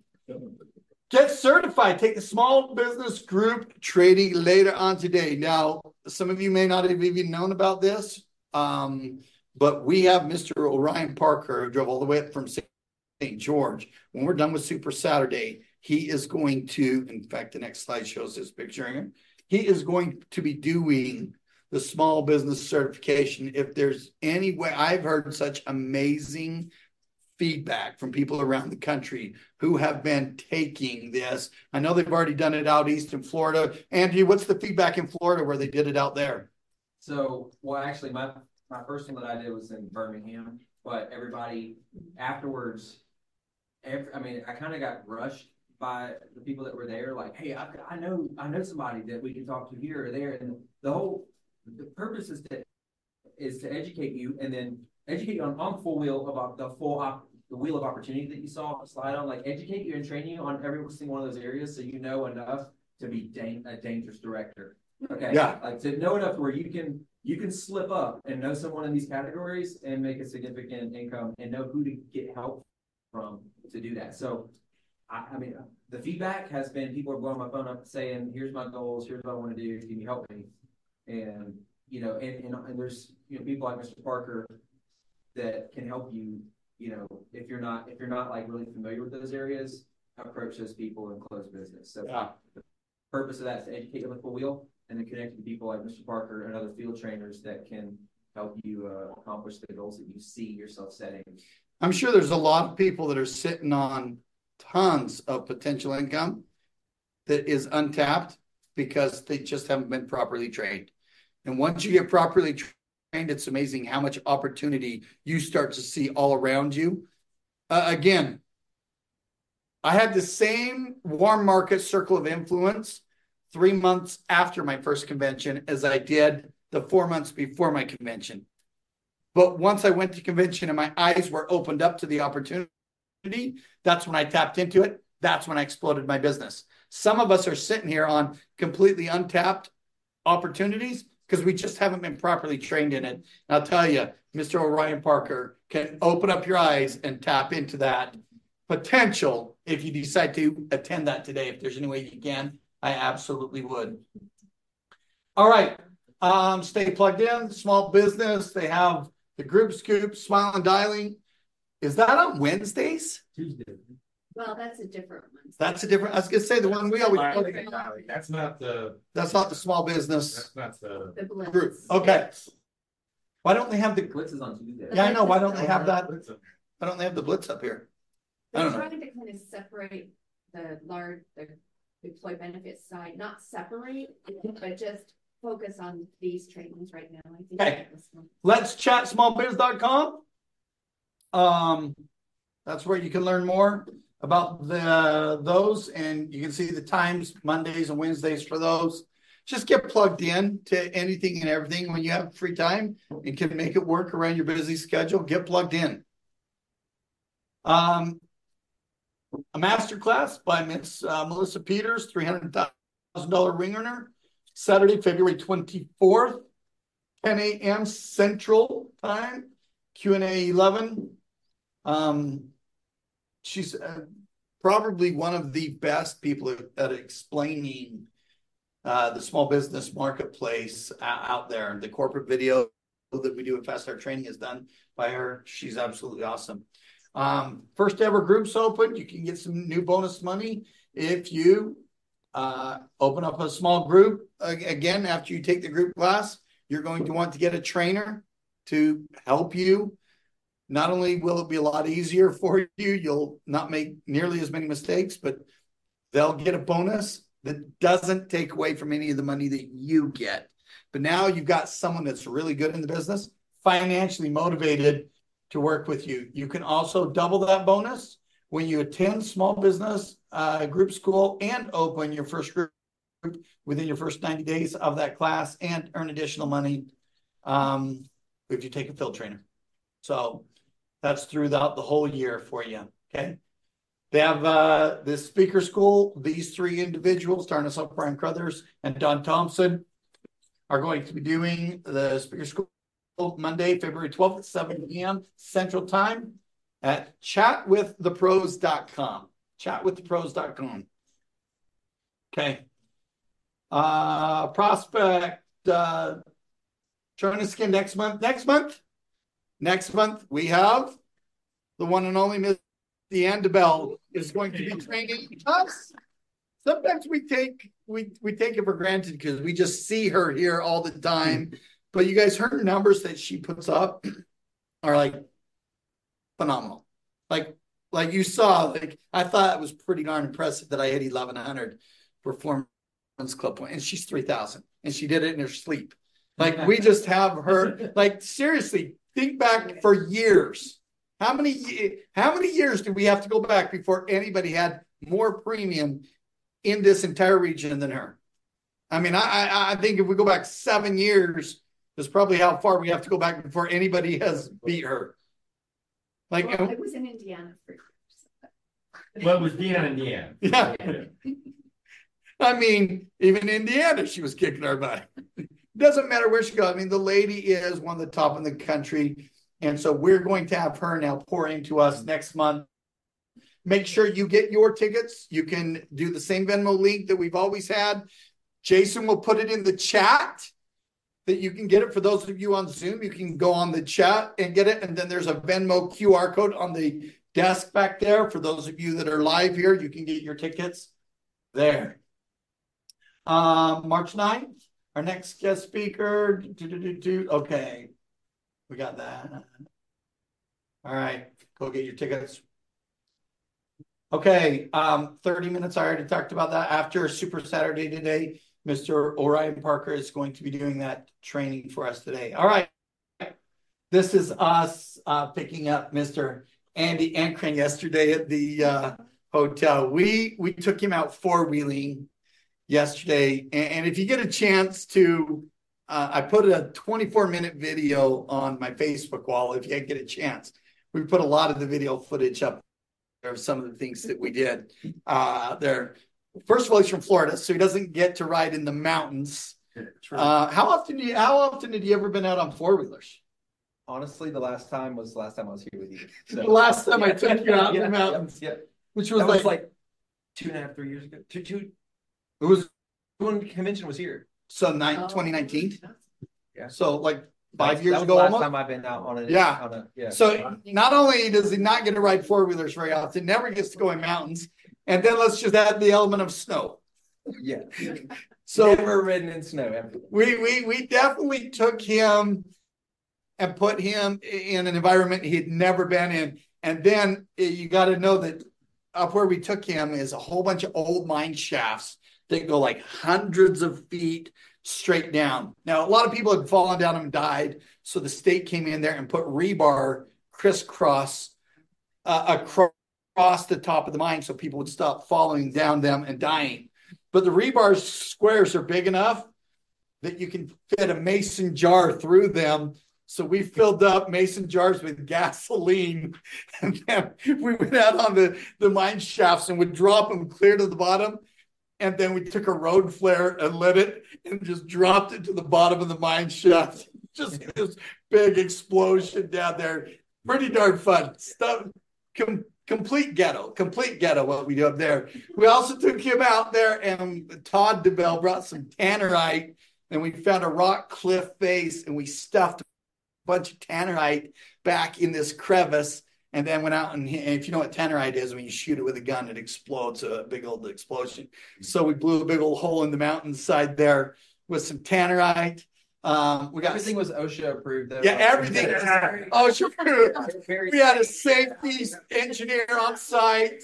Get certified. Take the small business group training later on today. Now, some of you may not have even known about this, um, but we have Mister Orion Parker, who drove all the way up from Saint George. When we're done with Super Saturday, he is going to, in fact, the next slide shows this picture. He is going to be doing the small business certification. If there's any way, I've heard such amazing feedback from people around the country who have been taking this. I know they've already done it out east in Florida. Andy, what's the feedback in Florida where they did it out there? So, well, actually, my, my first one that I did was in Birmingham, but everybody afterwards, every, I mean, I kind of got rushed by the people that were there. Like, hey, I, I know, I know somebody that we can talk to here or there. And the whole, the purpose is to, is to educate you and then educate you on, on full wheel about the full op, the wheel of opportunity that you saw on the slide on, like educate you and train you on every single one of those areas so you know enough to be da- a dangerous director. Okay. Yeah. Like to know enough where you can you can slip up and know someone in these categories and make a significant income and know who to get help from to do that. So I, I mean the feedback has been people are blowing my phone up saying, here's my goals, here's what I want to do, can you help me? And you know, and, and, and there's you know people like Mister Parker that can help you, you know, if you're not if you're not like really familiar with those areas, approach those people and close business. So yeah. The purpose of that is to educate you on the full wheel and then connect to people like Mister Parker and other field trainers that can help you uh, accomplish the goals that you see yourself setting. I'm sure there's a lot of people that are sitting on tons of potential income that is untapped because they just haven't been properly trained. And once you get properly trained, it's amazing how much opportunity you start to see all around you. Uh, again, I had the same warm market circle of influence three months after my first convention as I did the four months before my convention. But once I went to convention and my eyes were opened up to the opportunity, that's when I tapped into it. That's when I exploded my business. Some of us are sitting here on completely untapped opportunities because we just haven't been properly trained in it. And I'll tell you, Mister Orion Parker can open up your eyes and tap into that potential if you decide to attend that today. If there's any way you can, I absolutely would. All right. Um, stay plugged in. Small business. They have the group scoop, Smile and Dialing. Is that on Wednesdays? Tuesday. Well, that's a different one. That's a different, I was gonna say the one we always. That's not the, That's not the small business that's not the. The Blitz. group. Okay. Why don't they have the, Blitz is on Tuesday. yeah, I know, why don't they have that? Why don't they have the Blitz up here? I They're don't know. trying to kind of separate the large, the employee benefits side, not separate, but just focus on these trainings right now. I think. Okay. this one. Let's chat small biz dot com. Um, that's where you can learn more about the those, and you can see the times, Mondays and Wednesdays for those. Just get plugged in to anything and everything when you have free time and can make it work around your busy schedule. Get plugged in. Um, a master class by Miss uh, Melissa Peters, three hundred thousand dollar ring earner, Saturday, February twenty-fourth, ten a.m. Central Time, Q and A eleven. Um, she's uh, probably one of the best people at, at explaining uh, the small business marketplace uh, out there. The corporate video that we do at Fast Start Training is done by her. She's absolutely awesome. Um, first ever groups open. You can get some new bonus money if you uh, open up a small group. Uh, again, after you take the group class, you're going to want to get a trainer to help you. Not only will it be a lot easier for you, you'll not make nearly as many mistakes, but they'll get a bonus that doesn't take away from any of the money that you get. But now you've got someone that's really good in the business, financially motivated to work with you. You can also double that bonus when you attend small business uh, group school and open your first group within your first ninety days of that class and earn additional money um, if you take a field trainer. So that's throughout the whole year for you. Okay. They have uh, this speaker school. These three individuals, starting us off, Brian Crothers and Don Thompson, are going to be doing the speaker school Monday, February twelfth at seven p.m. Central Time at chat with the pros dot com. chat with the pros dot com. Okay. Uh, prospect, uh, join us again next month. Next month, next month, we have the one and only Miss Deanne DeBell is going to be training us. Sometimes we take we we take it for granted because we just see her here all the time. But you guys, her numbers that she puts up are like phenomenal. Like, like you saw, like I thought it was pretty darn impressive that I had eleven hundred performance club point, and she's three thousand, and she did it in her sleep. Like we just have her. Like seriously, think back for years. How many how many years do we have to go back before anybody had more premium in this entire region than her? I mean, I I think if we go back seven years. Is probably how far we have to go back before anybody has beat her. Like well, I was in Indiana for years. Well, it was Deanna and Deanne. Yeah. I mean, even Indiana, she was kicking our butt. Doesn't matter where she goes. I mean, the lady is one of the top in the country. And so we're going to have her now pour into us next month. Make sure you get your tickets. You can do the same Venmo link that we've always had. Jason will put it in the chat. That you can get it. For those of you on Zoom, you can go on the chat and get it. And then there's a Venmo Q R code on the desk back there. For those of you that are live here, you can get your tickets there. Um, March ninth, our next guest speaker. Do, do, do, do. Okay, we got that. All right, go get your tickets. Okay, um, thirty minutes. I already talked about that. After Super Saturday today, Mister Orion Parker is going to be doing that training for us today. All right. This is us uh, picking up Mister Andy Ankren yesterday at the uh, hotel. We we took him out four-wheeling yesterday. And, and if you get a chance to, uh, I put a twenty-four minute video on my Facebook wall if you get a chance. We put a lot of the video footage up there of some of the things that we did uh, there. First of all, he's from Florida, so he doesn't get to ride in the mountains. Uh, how often do you? How often have you ever been out on four wheelers? Honestly, the last time was the last time I was here with you. So. The last time yeah. I took you out yeah, in the mountains, yeah, yeah. which was that like, was like two and a half, three years ago. Two, two. It was when convention was here. So nine, twenty nineteen. Yeah. So like five That years was ago the last almost. time I've been out on a Yeah. On a, yeah. So not only does he not get to ride four wheelers very often, never gets to go in mountains, and then let's just add the element of snow. Yeah. So never ridden in snow ever. we we we definitely took him and put him in an environment he'd never been in. And then you got to know that up where we took him is a whole bunch of old mine shafts that go like hundreds of feet straight down. Now, a lot of people had fallen down and died. So the state came in there and put rebar crisscross uh, across the top of the mine so people would stop falling down them and dying. But the rebar squares are big enough that you can fit a mason jar through them. So we filled up mason jars with gasoline, and then we went out on the, the mine shafts and would drop them clear to the bottom. And then we took a road flare and lit it and just dropped it to the bottom of the mine shaft. Just this big explosion down there. Pretty darn fun stuff. Com- complete ghetto, complete ghetto what we do up there. We also took him out there, and Todd DeBell brought some tannerite, and we found a rock cliff face, and we stuffed a bunch of tannerite back in this crevice, and then went out and, and if you know what tannerite is, when you shoot it with a gun, it explodes, a big old explosion. So we blew a big old hole in the mountainside there with some tannerite. Um, we got everything was OSHA approved though. Yeah, everything was OSHA approved. We had a safety engineer on site.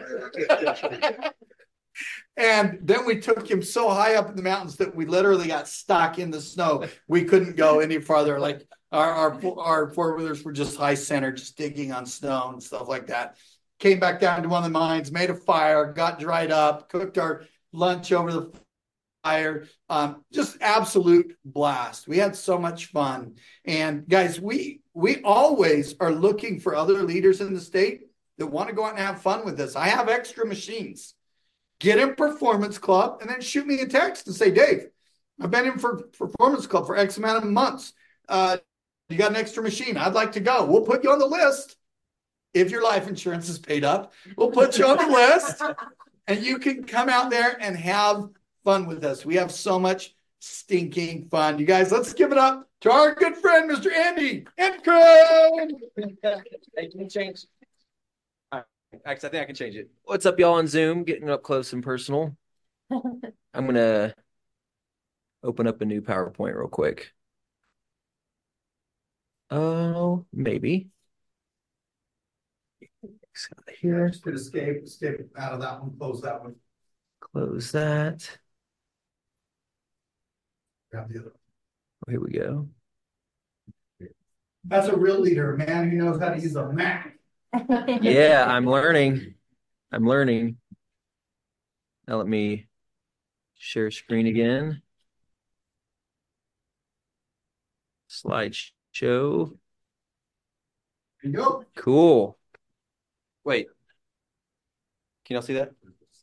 And then we took him so high up in the mountains that we literally got stuck in the snow. We couldn't go any farther. Like our our, our four-wheelers were just high center, just digging on snow and stuff like that. Came back down to one of the mines, made a fire, got dried up, cooked our lunch over the fire. Um, just absolute blast. We had so much fun. And guys, we we always are looking for other leaders in the state that want to go out and have fun with us. I have extra machines. Get in Performance Club and then shoot me a text and say, Dave, I've been in for Performance Club for X amount of months. Uh, you got an extra machine. I'd like to go. We'll put you on the list. If your life insurance is paid up, we'll put you on the list and you can come out there and have fun with us. We have so much stinking fun. You guys, let's give it up to our good friend, Mister Andy Encrum. Hey, can you change? Actually, I think I can change it. What's up, y'all on Zoom? Getting up close and personal. I'm going to open up a new PowerPoint real quick. Oh, maybe. Here. Just could escape, escape out of that one, close that one. Close that. Grab the other one. Oh, here we go. That's a real leader, a man who knows how to use a Mac. Yeah, I'm learning. I'm learning. Now let me share screen again. Slideshow. There you go. Cool. Wait. Can y'all see that?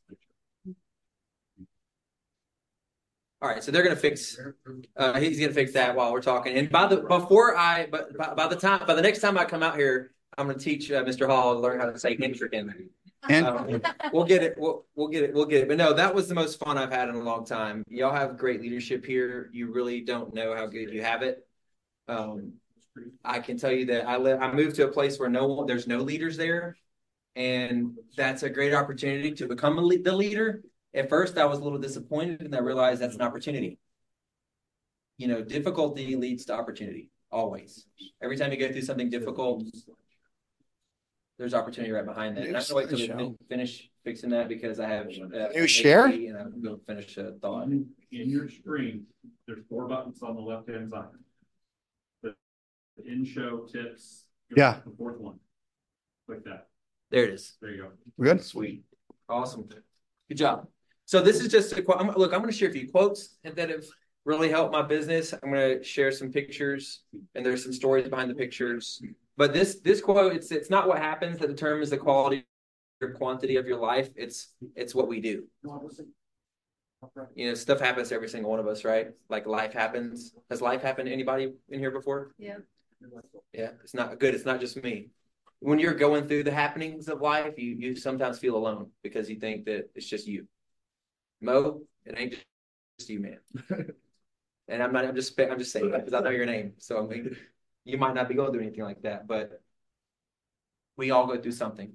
All right, so they're gonna fix. Uh, he's gonna fix that while we're talking. And by the before I, but by, by the time, by the next time I come out here, I'm gonna teach uh, Mister Hall to learn how to say intricate. Um, we'll get it. We'll we'll get it. We'll get it. But no, that was the most fun I've had in a long time. Y'all have great leadership here. You really don't know how good you have it. Um, I can tell you that I live. I moved to a place where no one, there's no leaders there, and that's a great opportunity to become a le- the leader. At first, I was a little disappointed, and I realized that's an opportunity. You know, difficulty leads to opportunity, always. Every time you go through something difficult, there's opportunity right behind that. And I'm going to wait till we finish fixing that because I have uh, New share? And I'm going to finish a thought. In your screen, there's four buttons on the left-hand side. The in-show tips. Yeah. The fourth one. Click that. There it is. There you go. We're good. Sweet. Awesome. Good job. So this is just a quote. I'm, look, I'm going to share a few quotes that have really helped my business. I'm going to share some pictures, and there's some stories behind the pictures. But this this quote, it's it's not what happens that determines the quality or quantity of your life. It's it's what we do. You know, stuff happens to every single one of us, right? Like life happens. Has life happened to anybody in here before? Yeah. Yeah. It's not good. It's not just me. When you're going through the happenings of life, you you sometimes feel alone because you think that it's just you. Mo, it ain't just you, man. And I'm not, I'm just, I'm just saying that because I know your name. So I mean, you might not be going through anything like that, but we all go through something.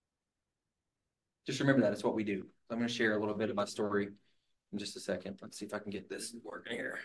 Just remember that it's what we do. I'm going to share a little bit of my story in just a second. Let's see if I can get this working here.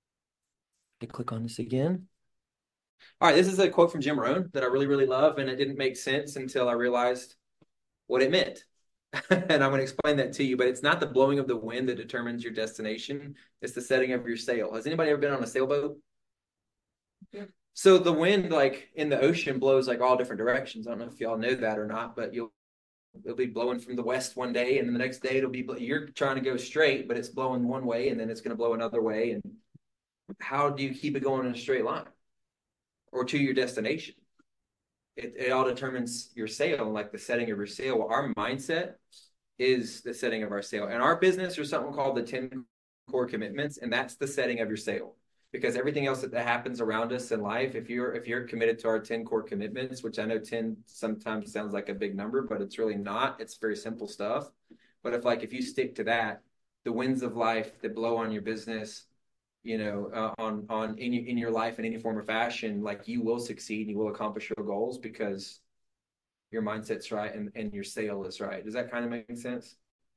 I click on this again. All right, this is a quote from Jim Rohn that I really, really love, and it didn't make sense until I realized what it meant. And I'm going to explain that to you, but it's not the blowing of the wind that determines your destination. It's the setting of your sail. Has anybody ever been on a sailboat? Yeah. So the wind, like in the ocean, blows like all different directions. I don't know if y'all know that or not, but you'll it'll be blowing from the west one day, and then the next day it'll be you're trying to go straight, but it's blowing one way, and then it's going to blow another way. And how do you keep it going in a straight line or to your destination? It, it all determines your sail, like the setting of your sail. Our mindset is the setting of our sail. And our business, there's something called the ten core commitments, and that's the setting of your sail. Because everything else that, that happens around us in life, if you're if you're committed to our ten core commitments, which I know ten sometimes sounds like a big number, but it's really not. It's very simple stuff. But if like if you stick to that, the winds of life that blow on your business, you know, uh, on on in in your life in any form or fashion, like you will succeed and you will accomplish your goals because your mindset's right and, and your sail is right. Does that kind of make sense?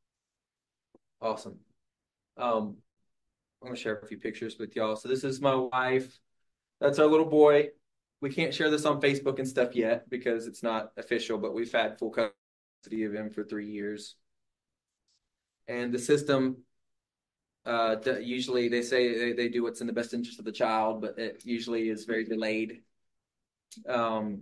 Awesome. Um, I'm going to share a few pictures with y'all. So this is my wife. That's our little boy. We can't share this on Facebook and stuff yet because it's not official, but we've had full custody of him for three years. And the system, uh, usually they say they, they do what's in the best interest of the child, but it usually is very delayed. Um,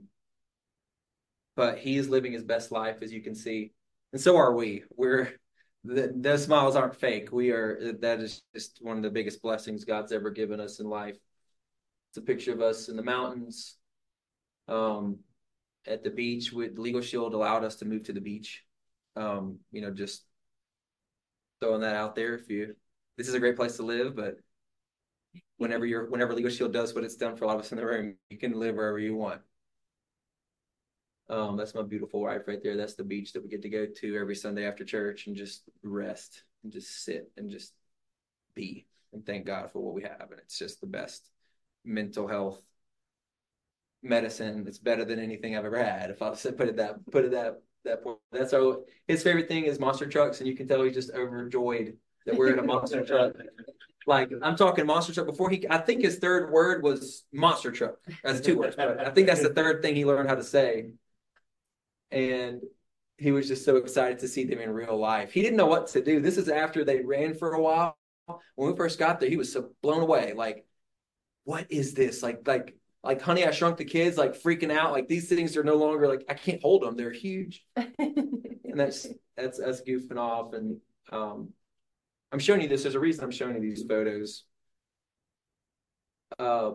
but he is living his best life, as you can see. And so are we. We're The, those smiles aren't fake. We are, that is just one of the biggest blessings God's ever given us in life. It's a picture of us in the mountains, um, at the beach. With Legal Shield allowed us to move to the beach. Um, you know, just throwing that out there. If you, this is a great place to live, but whenever you're, whenever Legal Shield does what it's done for a lot of us in the room, you can live wherever you want. Um, that's my beautiful wife right there. That's the beach that we get to go to every Sunday after church and just rest and just sit and just be and thank God for what we have. And it's just the best mental health medicine. It's better than anything I've ever had. If I said put it that put it that that point. That's our his favorite thing is monster trucks, and you can tell he's just overjoyed that we're in a monster truck. Like I'm talking monster truck before he. I think his third word was monster truck. That's two words, but I think that's the third thing he learned how to say. And he was just so excited to see them in real life. He didn't know what to do. This is after they ran for a while. When we first got there, he was so blown away. Like, what is this? Like, like, like, Honey, I Shrunk the Kids, like freaking out. Like these things are no longer like, I can't hold them. They're huge. And that's, that's us goofing off. And um, I'm showing you this. There's a reason I'm showing you these photos. Uh,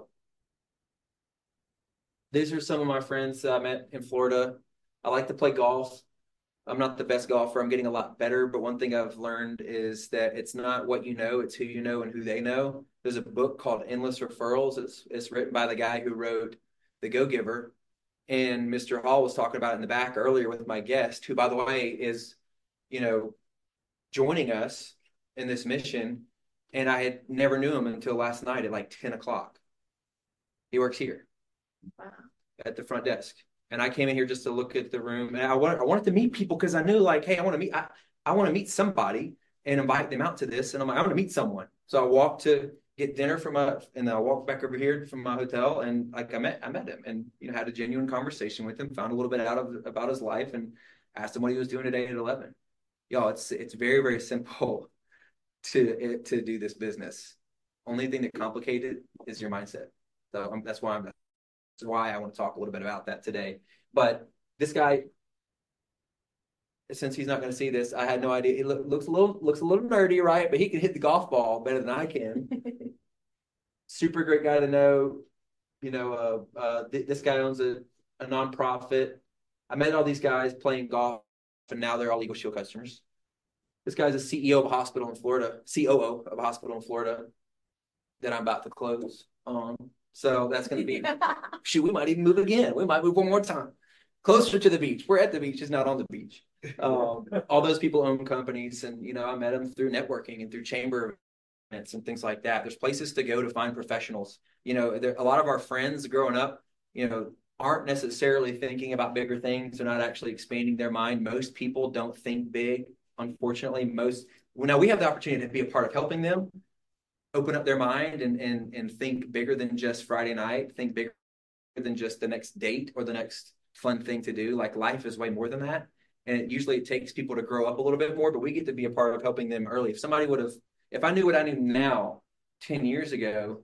these are some of my friends that I met in Florida. I like to play golf. I'm not the best golfer. I'm getting a lot better. But one thing I've learned is that it's not what you know, it's who you know and who they know. There's a book called Endless Referrals. It's, it's written by the guy who wrote The Go-Giver. And Mister Hall was talking about it in the back earlier with my guest, who, by the way, is, you know, joining us in this mission. And I had never knew him until last night at like ten o'clock. He works here. Wow. At the front desk. And I came in here just to look at the room, and I wanted, I wanted to meet people because I knew, like, hey, I want to meet, I, I want to meet somebody and invite them out to this. And I'm like, I want to meet someone. So I walked to get dinner from my, and then I walked back over here from my hotel, and like I met, I met him, and you know, had a genuine conversation with him, found a little bit out of about his life, and asked him what he was doing today at eleven. Y'all, it's it's very very simple to to do this business. Only thing that complicated is your mindset. So um, that's why I'm. That's why I want to talk a little bit about that today. But this guy, since he's not going to see this, I had no idea. He look, looks a little looks a little nerdy, right? But he can hit the golf ball better than I can. Super great guy to know. You know, uh, uh, th- this guy owns a, a nonprofit. I met all these guys playing golf, and now they're all Legal Shield customers. This guy's a C E O of a hospital in Florida, C O O of a hospital in Florida that I'm about to close on. So that's going to be, shoot, we might even move again. We might move one more time. Closer to the beach. We're at the beach, just not on the beach. Um, all those people own companies. And, you know, I met them through networking and through chamber and things like that. There's places to go to find professionals. You know, there, a lot of our friends growing up, you know, aren't necessarily thinking about bigger things. They're not actually expanding their mind. Most people don't think big. Unfortunately, most, well, now we have the opportunity to be a part of helping them open up their mind and, and, and think bigger than just Friday night, think bigger than just the next date or the next fun thing to do. Like life is way more than that. And it, usually it takes people to grow up a little bit more, but we get to be a part of helping them early. If somebody would have, if I knew what I knew now ten years ago,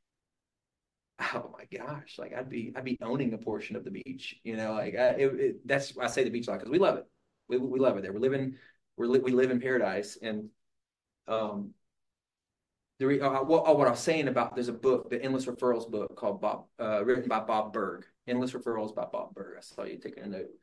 oh my gosh, like I'd be, I'd be owning a portion of the beach, you know, like I, it, it, that's, I say the beach a lot because we love it. We, we love it there. We're living, we're, we live in paradise. And, um, the re, uh, what, oh, what I was saying about, there's a book, the Endless Referrals book called Bob, uh, written by Bob Burg, Endless Referrals by Bob Burg. I saw you taking a note.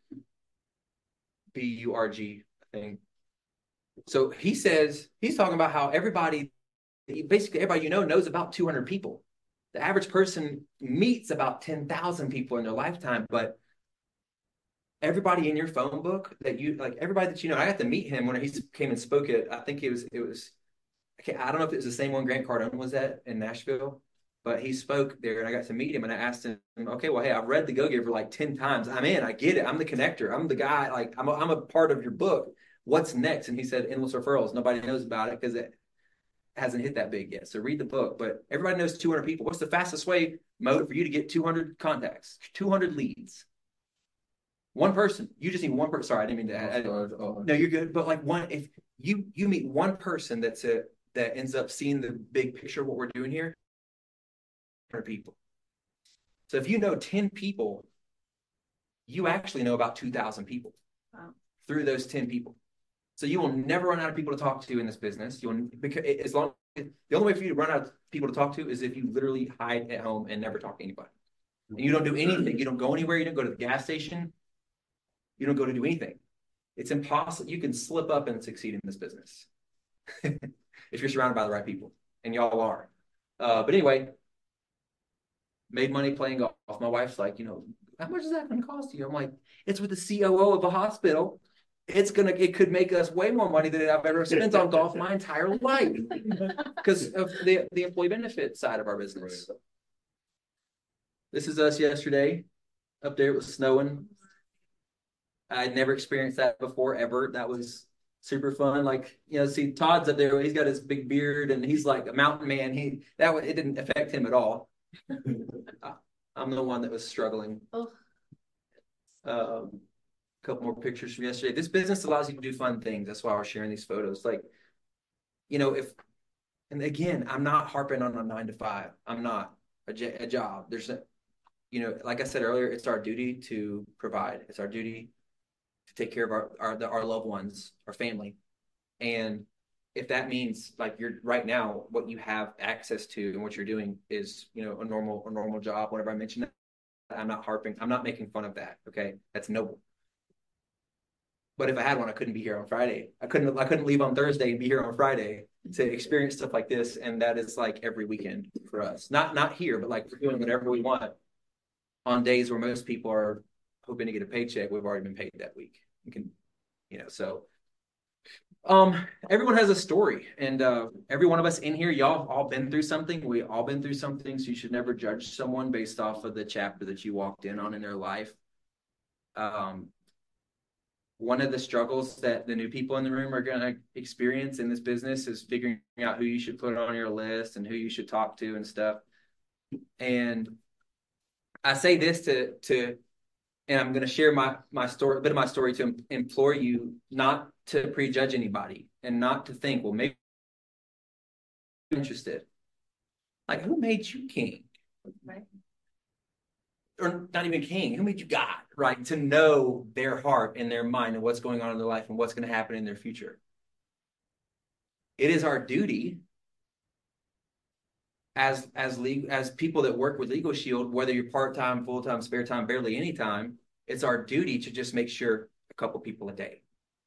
B U R G, I think. So he says, he's talking about how everybody, basically everybody you know knows about two hundred people. The average person meets about ten thousand people in their lifetime, but everybody in your phone book that you, like everybody that you know, I got to meet him when he came and spoke at, I think it was, it was, okay, I don't know if it was the same one Grant Cardone was at in Nashville, but he spoke there and I got to meet him and I asked him, okay, well, hey, I've read The Go-Giver like ten times. I'm in, I get it. I'm the connector. I'm the guy, like I'm a, I'm a part of your book. What's next? And he said, Endless Referrals. Nobody knows about it because it hasn't hit that big yet. So read the book, but everybody knows two hundred people. What's the fastest way mode for you to get two hundred contacts, two hundred leads? One person. You just need one person. Sorry, I didn't mean to add. No, you're good. But like one, if you, you meet one person that's a, that ends up seeing the big picture of what we're doing here, people. So if you know ten people, you actually know about two thousand people. Wow. Through those ten people. So you will never run out of people to talk to in this business. You'll, because as long, the only way for you to run out of people to talk to is if you literally hide at home and never talk to anybody. And you don't do anything. You don't go anywhere. You don't go to the gas station. You don't go to do anything. It's impossible. You can slip up and succeed in this business if you're surrounded by the right people, and y'all are. Uh, but anyway, made money playing golf. My wife's like, you know, how much is that going to cost you? I'm like, it's with the C O O of a hospital. It's gonna, it could make us way more money than I've ever spent on golf my entire life because of the, the employee benefit side of our business. This is us yesterday. Up there, it was snowing. I'd never experienced that before, ever. That was super fun. Like, you know, see Todd's up there. He's got his big beard and he's like a mountain man. He, that it didn't affect him at all. I'm the one that was struggling. Oh. Um, a couple more pictures from yesterday. This business allows you to do fun things. That's why we're sharing these photos. Like, you know, if, and again, I'm not harping on a nine to five. I'm not a, j- a job. There's a, you know, like I said earlier, it's our duty to provide. It's our duty to take care of our, our, the, our loved ones, our family. And if that means like you're right now, what you have access to and what you're doing is, you know, a normal, a normal job, whatever I mentioned, I'm not harping. I'm not making fun of that. Okay. That's noble. But if I had one, I couldn't be here on Friday. I couldn't, I couldn't leave on Thursday and be here on Friday to experience stuff like this. And that is like every weekend for us, not, not here, but like we're doing whatever we want on days where most people are hoping to get a paycheck. We've already been paid that week. You can, you know, so um, everyone has a story, and uh, every one of us in here, y'all all been through something. We all been through something. So you should never judge someone based off of the chapter that you walked in on in their life. Um, One of the struggles that the new people in the room are going to experience in this business is figuring out who you should put on your list and who you should talk to and stuff. And I say this to, to, and I'm going to share my, my story, a bit of my story to implore you not to prejudge anybody and not to think, well, maybe you're interested. Like, who made you king? Right. Or not even king, who made you God, right? To know their heart and their mind and what's going on in their life and what's going to happen in their future. It is our duty as as legal, as people that work with Legal Shield, whether you're part-time, full-time, spare time, barely any time, it's our duty to just make sure a couple people a day.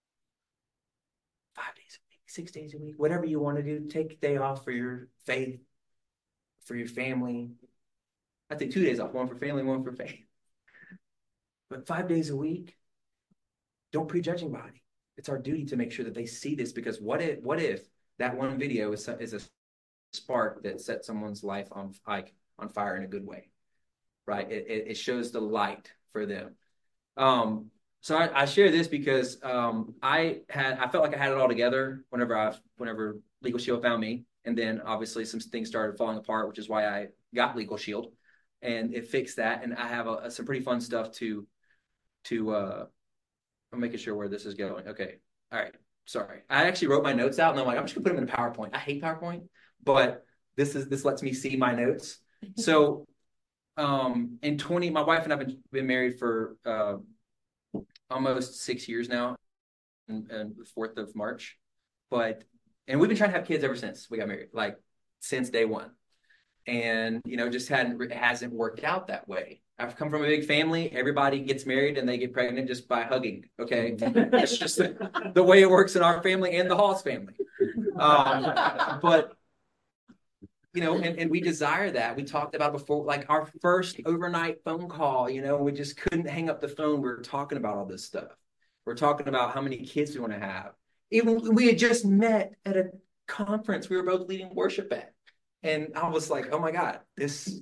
Five days a week, six days a week, whatever you want to do, take a day off for your faith, for your family. I take two days off, one for family, one for faith. But five days a week, don't prejudge anybody. It's our duty to make sure that they see this, because what if what if that one video is, is a spark that sets someone's life on like on fire in a good way, right? It, it, it shows the light for them. Um, so I, I share this because um, I had I felt like I had it all together whenever I whenever Legal Shield found me, and then obviously some things started falling apart, which is why I got Legal Shield, and it fixed that. And I have a, a, some pretty fun stuff to to. Uh, I'm making sure where this is going. Okay, all right. Sorry, I actually wrote my notes out, and I'm like, I'm just gonna put them in a PowerPoint. I hate PowerPoint, but this is this lets me see my notes. So, um, in twenty, my wife and I've been, been married for uh, almost six years now, and, and the fourth of March. But and we've been trying to have kids ever since we got married, like since day one. And you know, just hadn't it hasn't worked out that way. I've come from a big family. Everybody gets married and they get pregnant just by hugging. Okay, it's just the, the way it works in our family and the Halls family. Um, but you know, and, and we desire that. We talked about it before, like our first overnight phone call. You know, we just couldn't hang up the phone. We were talking about all this stuff. We're talking about how many kids we want to have. Even we had just met at a conference we were both leading worship at. And I was like, oh my God, this,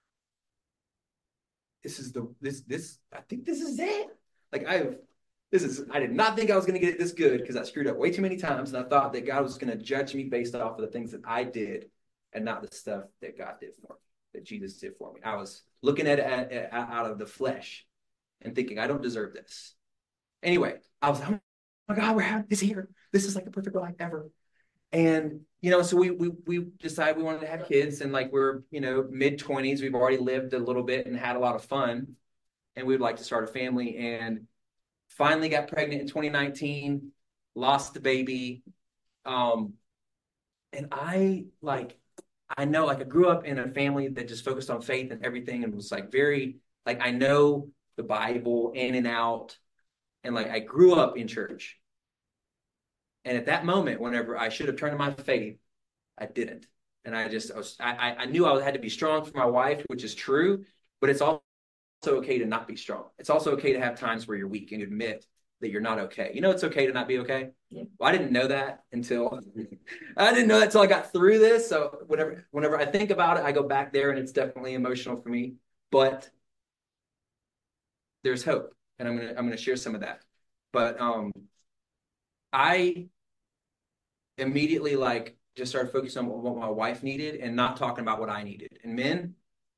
this is the, this, this, I think this is it. Like I've, this is, I did not think I was going to get it this good because I screwed up way too many times. And I thought that God was going to judge me based off of the things that I did and not the stuff that God did for me, that Jesus did for me. I was looking at it at, at, out of the flesh and thinking, I don't deserve this. Anyway, I was like, oh my God, we're having this here. This is like the perfect life ever. And, you know, so we we we decided we wanted to have kids, and like we're, you know, mid twenties, we've already lived a little bit and had a lot of fun, and we would like to start a family. And finally got pregnant in twenty nineteen, lost the baby. Um, and I like, I know, like I grew up in a family that just focused on faith and everything and was like very, like I know the Bible in and out. And like I grew up in church. And at that moment, whenever I should have turned to my faith, I didn't. And I just, I, was, I, I knew I had to be strong for my wife, which is true, but it's also okay to not be strong. It's also okay to have times where you're weak and admit that you're not okay. You know, it's okay to not be okay. Yeah. Well, I didn't know that until, I didn't know that until I got through this. So whenever, whenever I think about it, I go back there and it's definitely emotional for me, but there's hope. And I'm going to, I'm going to share some of that. But, um, I immediately like just started focusing on what my wife needed and not talking about what I needed. And men,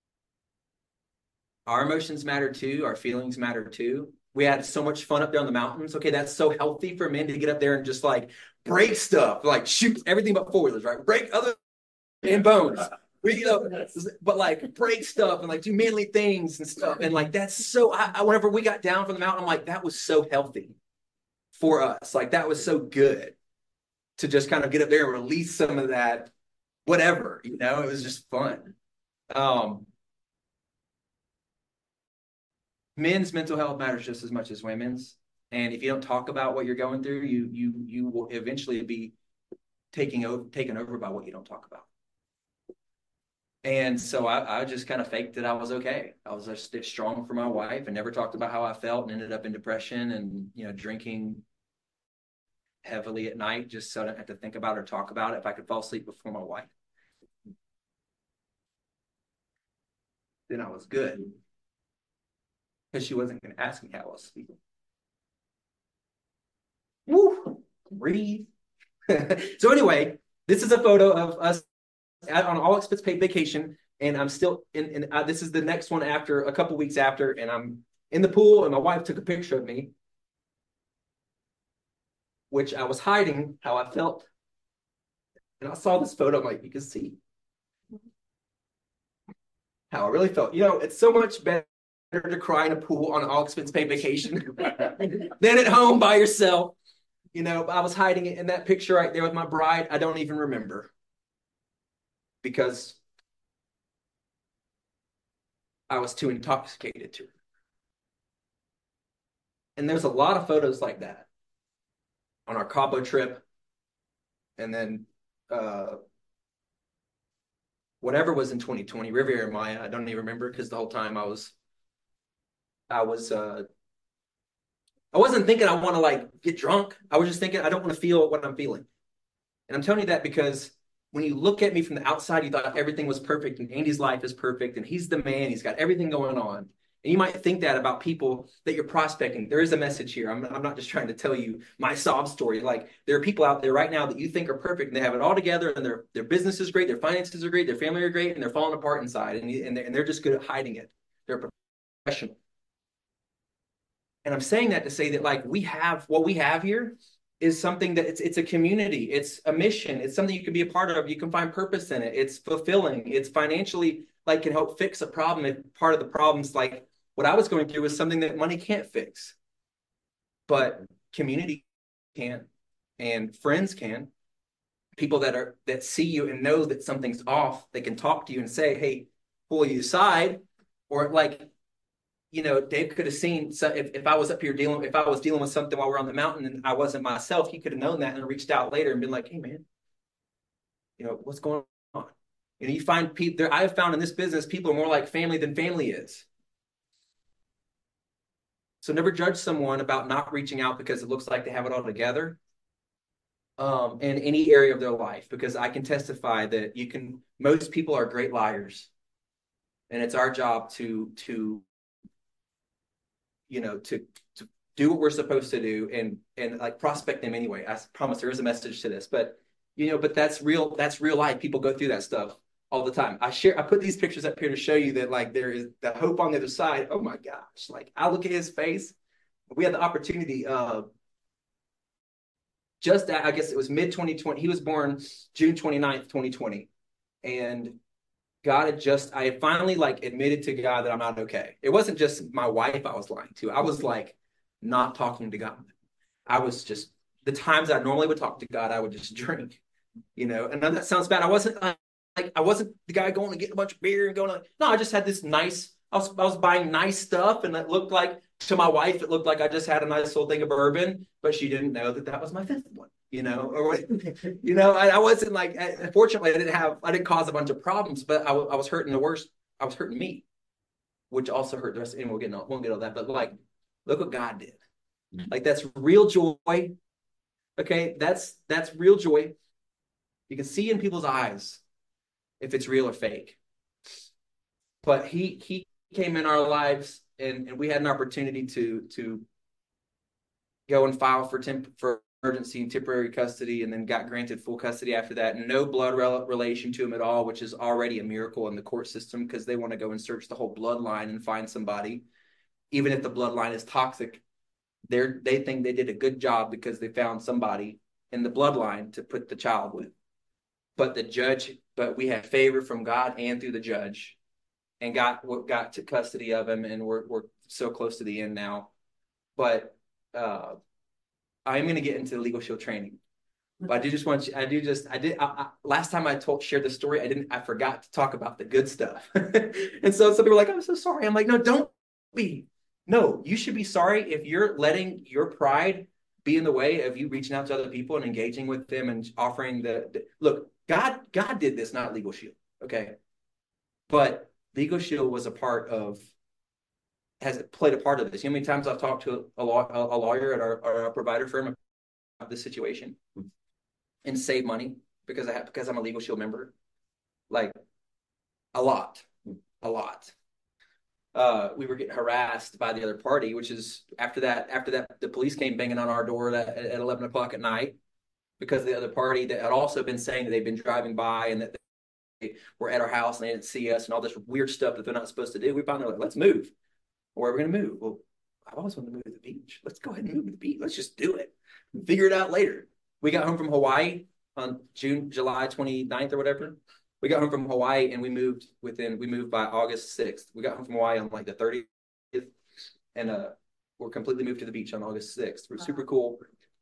our emotions matter too. Our feelings matter too. We had so much fun up there on the mountains. Okay, that's so healthy for men to get up there and just like break stuff, like shoot everything but four wheelers, right? Break other and bones. We, you know, but like break stuff and like do manly things and stuff. And like that's so. I, I whenever we got down from the mountain, I'm like, that was so healthy for us. Like that was so good to just kind of get up there and release some of that, whatever, you know, it was just fun. Um, men's mental health matters just as much as women's. And if you don't talk about what you're going through, you, you, you will eventually be taking over, taken over by what you don't talk about. And so I, I just kind of faked that I was okay. I was just strong for my wife and never talked about how I felt and ended up in depression and, you know, drinking heavily at night just so I don't have to think about it or talk about it if I could fall asleep before my wife. Then I was good because she wasn't going to ask me how I was sleeping. Woo! Breathe. So anyway, this is a photo of us on an all expense paid vacation, and I'm still in, in uh, this is the next one after a couple weeks after, and I'm in the pool and my wife took a picture of me, which I was hiding how I felt. And I saw this photo, I'm like, you can see how I really felt. You know, it's so much better to cry in a pool on an all expense paid vacation than at home by yourself. You know, I was hiding it in that picture right there with my bride. I don't even remember because I was too intoxicated to. And there's a lot of photos like that on our Cabo trip. And then uh, whatever was in twenty twenty, Riviera Maya, I don't even remember because the whole time I was, I was, uh, I wasn't thinking I want to like get drunk. I was just thinking I don't want to feel what I'm feeling. And I'm telling you that because when you look at me from the outside, you thought everything was perfect and Andy's life is perfect and he's the man, he's got everything going on. And you might think that about people that you're prospecting. There is a message here. I'm, I'm not just trying to tell you my sob story. Like, there are people out there right now that you think are perfect and they have it all together and their their business is great, their finances are great, their family are great, and they're falling apart inside. And, and, they're, and they're just good at hiding it. They're professional. And I'm saying that to say that, like, we have, what we have here is something that it's, it's a community. It's a mission. It's something you can be a part of. You can find purpose in it. It's fulfilling. It's financially, like, can help fix a problem. If part of the problems, like, what I was going through was something that money can't fix, but community can, and friends can. People that are that see you and know that something's off, they can talk to you and say, "Hey, pull you aside," or like, you know, Dave could have seen. So if, if I was up here dealing, if I was dealing with something while we're on the mountain and I wasn't myself, he could have known that and reached out later and been like, "Hey, man, you know, what's going on?" You know, you find people there. I have found in this business, people are more like family than family is. So never judge someone about not reaching out because it looks like they have it all together um, in any area of their life, because I can testify that you can, most people are great liars. And it's our job to, to you know, to, to do what we're supposed to do and, and like prospect them anyway. I promise there is a message to this, but, you know, but that's real, that's real life. People go through that stuff all the time. I share, I put these pictures up here to show you that, like, there is the hope on the other side. Oh my gosh. Like, I look at his face. We had the opportunity, uh, just at, I guess it was mid twenty twenty. He was born June twenty-ninth, twenty twenty. And God had just, I had finally, like, admitted to God that I'm not okay. It wasn't just my wife I was lying to. I was, like, not talking to God. I was just, the times I normally would talk to God, I would just drink, you know, and that sounds bad. I wasn't like, Like, I wasn't the guy going to get a bunch of beer and going to, no, I just had this nice, I was, I was buying nice stuff. And it looked like, to my wife, it looked like I just had a nice little thing of bourbon, but she didn't know that that was my fifth one, you know, or, you know, I, I wasn't like, I, fortunately, I didn't have, I didn't cause a bunch of problems, but I, I was hurting the worst. I was hurting me, which also hurt the rest. And we'll get, on, won't get all that, but like, look what God did. Like, that's real joy. Okay. That's, that's real joy. You can see in people's eyes if it's real or fake. But he he came in our lives, and, and we had an opportunity to to go and file for temp for emergency and temporary custody, and then got granted full custody after that. No blood rel relation to him at all, which is already a miracle in the court system, because they want to go and search the whole bloodline and find somebody. Even if the bloodline is toxic, they're they think they did a good job because they found somebody in the bloodline to put the child with. But the judge, but we had favor from God and through the judge, and got what got to custody of him, and we're we're so close to the end now. But uh, I'm going to get into the Legal Shield training. But I do just want you, I do just I did I, I, last time I told shared the story, I didn't I forgot to talk about the good stuff. And so some people are like, I'm so sorry. I'm like, no, don't be. No, you should be sorry if you're letting your pride be in the way of you reaching out to other people and engaging with them and offering the, the look. God, God did this, not Legal Shield, okay? But Legal Shield was a part of, has played a part of this. You know how many times I've talked to a, law, a lawyer at our, our provider firm about this situation and save money because I have, because I'm a Legal Shield member? Like, a lot, a lot. Uh, we were getting harassed by the other party, which is after that, after that, the police came banging on our door at, at eleven o'clock at night, because the other party that had also been saying that they've been driving by and that they were at our house and they didn't see us and all this weird stuff that they're not supposed to do. We finally were like, let's move. Where are we going to move? Well, I've always wanted to move to the beach. Let's go ahead and move to the beach. Let's just do it. Figure it out later. We got home from Hawaii on June, July twenty-ninth or whatever. We got home from Hawaii and we moved within, we moved by August sixth. We got home from Hawaii on like the thirtieth, and uh, we're completely moved to the beach on August sixth. We're super cool.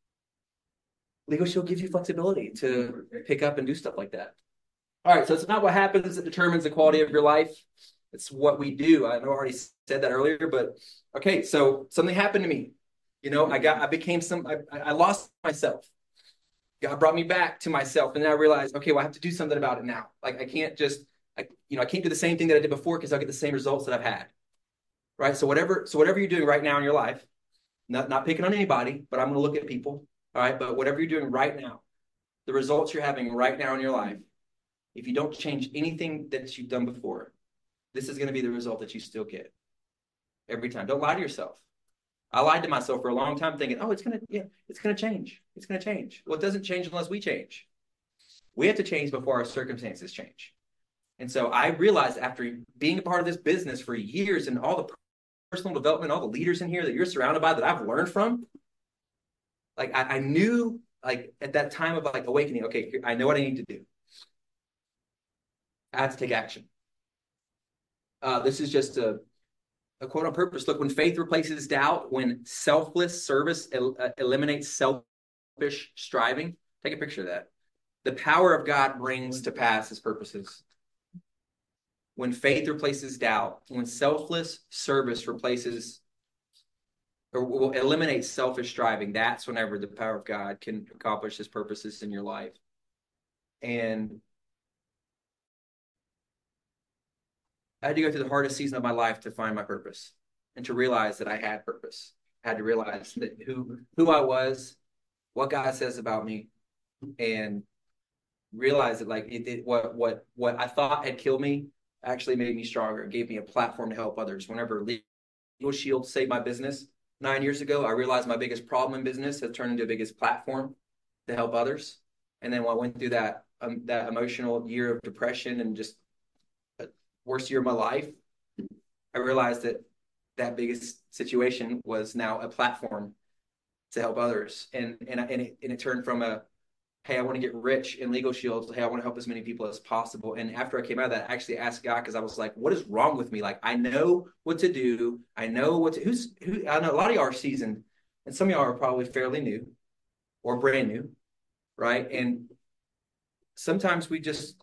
Legal Shield gives you flexibility to pick up and do stuff like that. All right, so it's not what happens that determines the quality of your life. It's what we do. I know I already said that earlier, but okay, so something happened to me. You know, I got, I became some, I, I lost myself. God brought me back to myself, and then I realized, okay, well, I have to do something about it now. Like, I can't just, I, you know, I can't do the same thing that I did before because I'll get the same results that I've had. Right? So whatever, so whatever you're doing right now in your life, not, not picking on anybody, but I'm going to look at people. All right. But whatever you're doing right now, the results you're having right now in your life, if you don't change anything that you've done before, this is going to be the result that you still get every time. Don't lie to yourself. I lied to myself for a long time thinking, oh, it's going to, yeah, it's going to change. It's going to change. Well, it doesn't change unless we change. We have to change before our circumstances change. And so I realized after being a part of this business for years and all the personal development, all the leaders in here that you're surrounded by that I've learned from, like I, I knew like at that time of like awakening, okay, I know what I need to do. I have to take action. Uh, this is just a, a quote on purpose. Look, when faith replaces doubt, when selfless service el- uh, eliminates selfish striving, take a picture of that. The power of God brings to pass his purposes. When faith replaces doubt, when selfless service replaces or will eliminate selfish striving, that's whenever the power of God can accomplish his purposes in your life. And I had to go through the hardest season of my life to find my purpose and to realize that I had purpose. I had to realize that who who I was, what God says about me, and realize that like it did what what what I thought had killed me actually made me stronger. It gave me a platform to help others. Whenever Legal Shield saved my business nine years ago, I realized my biggest problem in business has turned into a biggest platform to help others. And then when I went through that um, that emotional year of depression and just a worst year of my life, I realized that that biggest situation was now a platform to help others. And and and it, and it turned from a hey, I want to get rich in Legal Shield. Hey, I want to help as many people as possible. And after I came out of that, I actually asked God because I was like, what is wrong with me? Like, I know what to do. I know what to, who's, who, I know a lot of y'all are seasoned and some of y'all are probably fairly new or brand new, right? And sometimes we just,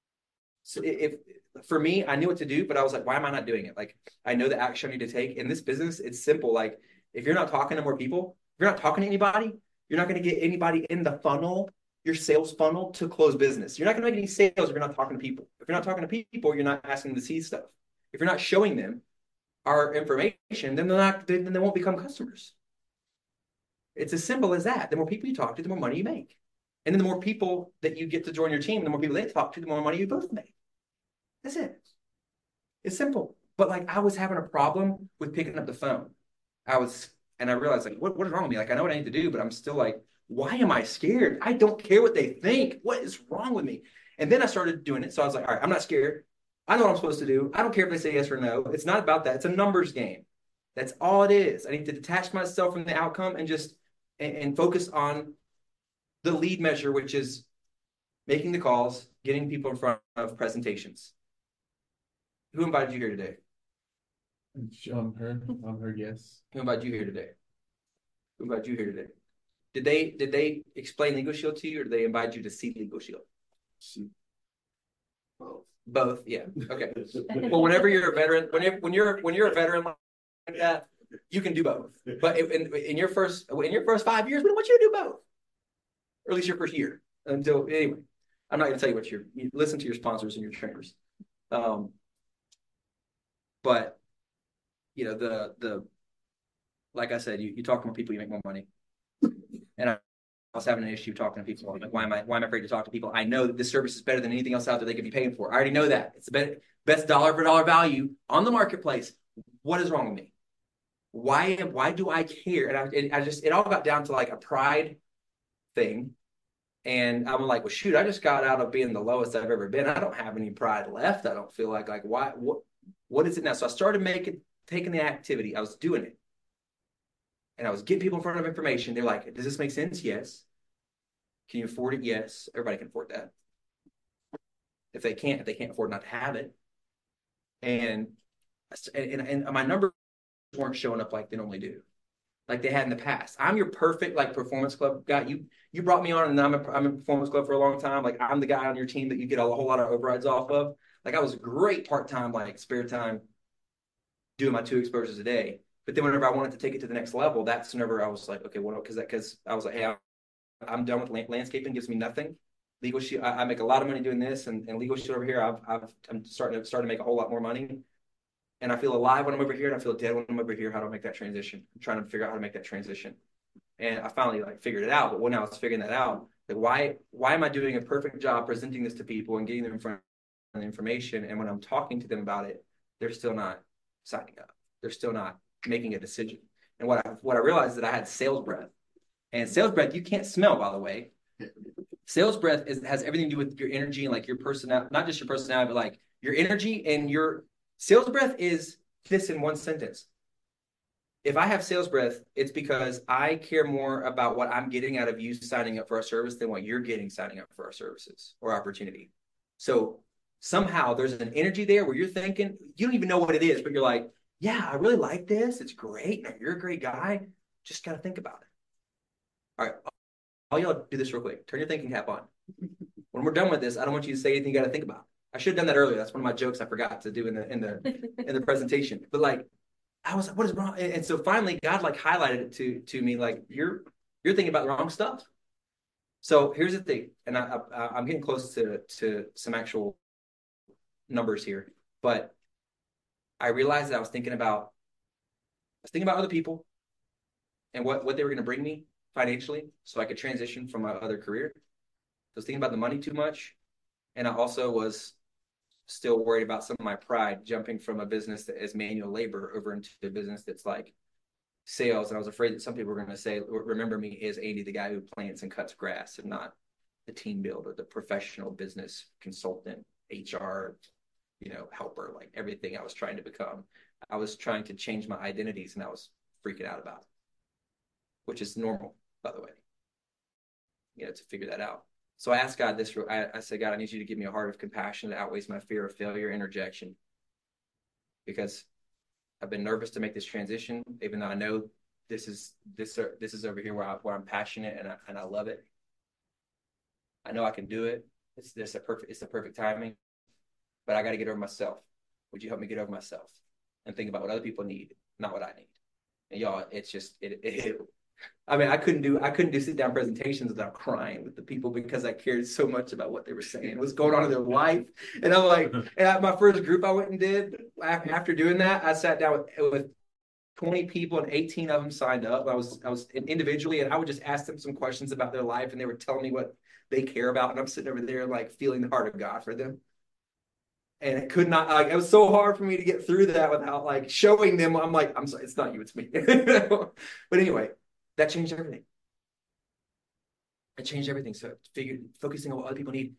so if, for me, I knew what to do, but I was like, why am I not doing it? Like, I know the action I need to take. In this business, it's simple. Like, if you're not talking to more people, if you're not talking to anybody, you're not going to get anybody in the funnel, your sales funnel to close business. You're not going to make any sales if you're not talking to people. If you're not talking to people, you're not asking them to see stuff. If you're not showing them our information, then they're not, then they won't become customers. It's as simple as that. The more people you talk to, the more money you make. And then the more people that you get to join your team, the more people they talk to, the more money you both make. That's it. It's simple. But like I was having a problem with picking up the phone. I was, and I realized like, what, what is wrong with me? Like, I know what I need to do, but I'm still like, why am I scared? I don't care what they think. What is wrong with me? And then I started doing it. So I was like, all right, I'm not scared. I know what I'm supposed to do. I don't care if they say yes or no. It's not about that. It's a numbers game. That's all it is. I need to detach myself from the outcome and just, and, and focus on the lead measure, which is making the calls, getting people in front of presentations. Who invited you here today? On her, on her, yes. Who invited you here today? Who invited you here today? Did they did they explain Legal Shield to you, or did they invite you to see Legal Shield? See. Both. Both, yeah. Okay. Well, whenever you're a veteran, when you're when you're when you're a veteran like that, you can do both. But in, in your first in your first five years, we don't want you to do both, or at least your first year. Until anyway, I'm not going to tell you what you're. You listen to your sponsors and your trainers. Um, but you know the the like I said, you, you talk to more people, you make more money. And I was having an issue talking to people. I'm like, why am I why am I afraid to talk to people? I know that this service is better than anything else out there they could be paying for. I already know that. It's the best, best dollar for dollar value on the marketplace. What is wrong with me? Why why do I care? And I, it, I just it all got down to like a pride thing. And I'm like, well, shoot, I just got out of being the lowest I've ever been. I don't have any pride left. I don't feel like like why what what is it now? So I started making taking the activity. I was doing it. And I was getting people in front of information. They're like, does this make sense? Yes. Can you afford it? Yes. Everybody can afford that. If they can't, if they can't afford not to have it. And, and, and my numbers weren't showing up like they normally do, like they had in the past. I'm your perfect like performance club guy. You you brought me on and I'm a, I'm in performance club for a long time. Like I'm the guy on your team that you get a whole lot of overrides off of. Like I was a great part-time, like spare time, doing my two exposures a day. But then whenever I wanted to take it to the next level, that's whenever I was like, okay, well, because that because I was like, hey, I'm done with land- landscaping. Gives me nothing. Legal Shield, I, I make a lot of money doing this, and, and Legal Shield over here, I've, I've I'm starting to starting to make a whole lot more money, and I feel alive when I'm over here, and I feel dead when I'm over here. How do I make that transition? I'm trying to figure out how to make that transition, and I finally like figured it out. But when I was figuring that out, Like, why, why am I doing a perfect job presenting this to people and getting them in front of the information? And when I'm talking to them about it, they're still not signing up. They're still not making a decision. And what I, what I realized is that I had sales breath. And sales breath, you can't smell, by the way. Sales breath is, has everything to do with your energy and like your personality, not just your personality, but like your energy and your sales breath is this in one sentence. If I have sales breath, it's because I care more about what I'm getting out of you signing up for our service than what you're getting signing up for our services or opportunity. So somehow there's an energy there where you're thinking, you don't even know what it is, but you're like, yeah, I really like this. It's great. You're a great guy. Just got to think about it. All right. All y'all do this real quick. Turn your thinking cap on. When we're done with this, I don't want you to say anything you got to think about. I should have done that earlier. That's one of my jokes I forgot to do in the in the in the presentation. But like, I was like, what is wrong? And, and so finally, God like highlighted it to to me, like you're you're thinking about the wrong stuff. So here's the thing, and I, I I'm getting close to to some actual numbers here, but I realized that I was thinking about I was thinking about other people and what what they were going to bring me financially, so I could transition from my other career. I was thinking about the money too much, and I also was still worried about some of my pride jumping from a business that is manual labor over into a business that's like sales. And I was afraid that some people were going to say, remember me as Andy, the guy who plants and cuts grass, and not the team builder, the professional business consultant, H R, you know, helper, like everything I was trying to become. I was trying to change my identities, and I was freaking out about it, which is normal, by the way, you know, to figure that out. So I asked God this, I, I said, God, I need you to give me a heart of compassion that outweighs my fear of failure and rejection. Because I've been nervous to make this transition, even though I know this is this this is over here where, I, where I'm passionate and I, and I love it. I know I can do it. It's this a perfect it's the perfect timing, but I got to get over myself. Would you help me get over myself and think about what other people need, not what I need? And y'all, it's just it, it, it I mean, I couldn't do I couldn't do sit down presentations without crying with the people because I cared so much about what they were saying, what's going on in their life. And I'm like, and I, my first group I went and did after doing that, I sat down with, with twenty people and eighteen of them signed up. I was I was individually, and I would just ask them some questions about their life, and they were telling me what they care about, and I'm sitting over there like feeling the heart of God for them. And it could not, like, it was so hard for me to get through that without like showing them. I'm like, I'm sorry, it's not you, it's me. But anyway. That changed everything. It changed everything. So figured focusing on what other people need.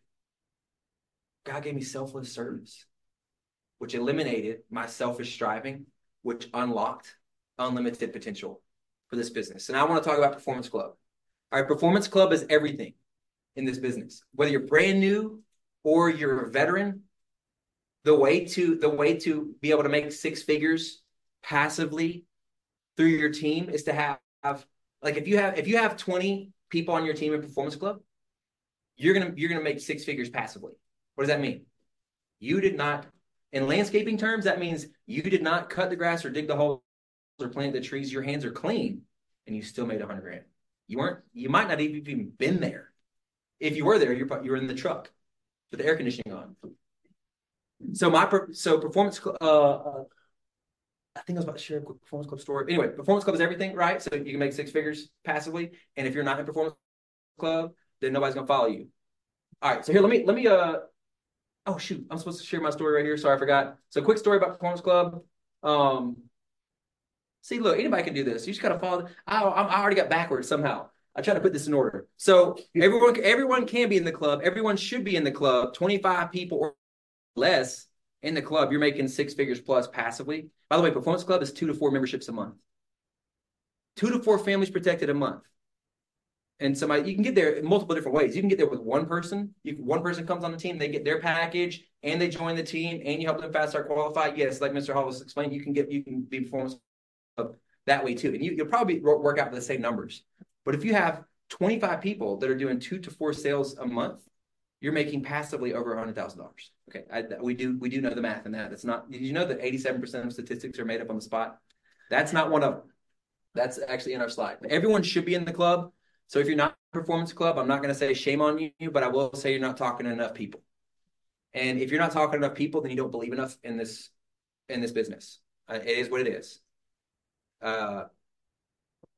God gave me selfless service, which eliminated my selfish striving, which unlocked unlimited potential for this business. And I want to talk about Performance Club. All right, Performance Club is everything in this business. Whether you're brand new or you're a veteran, the way to the way to be able to make six figures passively through your team is to have, have Like if you have if you have twenty people on your team in Performance Club, you're gonna you're gonna make six figures passively. What does that mean? You did not, in landscaping terms, that means you did not cut the grass or dig the holes or plant the trees. Your hands are clean, and you still made a hundred grand. You weren't. You might not even even been there. If you were there, you're you were in the truck with the air conditioning on. So my so Performance uh. I think I was about to share a quick Performance Club story. Anyway, Performance Club is everything, right? So you can make six figures passively. And if you're not in Performance Club, then nobody's going to follow you. All right. So here, let me, let me, uh, oh, shoot. I'm supposed to share my story right here. Sorry, I forgot. So quick story about Performance Club. Um, see, look, anybody can do this. You just got to follow. I, I already got backwards somehow. I try to put this in order. So everyone, everyone can be in the club. Everyone should be in the club. twenty-five people or less in the club. You're making six figures plus passively. By the way, Performance Club is two to four memberships a month. Two to four families protected a month. And somebody, you can get there in multiple different ways. You can get there with one person. You can, one person comes on the team, they get their package, and they join the team, and you help them fast start qualify. Yes, like Mister Hall was explaining, you can get you can be Performance Club that way too. And you, you'll probably work out the same numbers. But if you have twenty-five people that are doing two to four sales a month, you're making passively over one hundred thousand dollars. Okay, I, we do we do know the math in that. That's not. Did you know that eighty-seven percent of statistics are made up on the spot? That's not one of them. That's actually in our slide. Everyone should be in the club. So if you're not in Performance Club, I'm not going to say shame on you, but I will say you're not talking to enough people. And if you're not talking to enough people, then you don't believe enough in this in this business. Uh, it is what it is. Uh,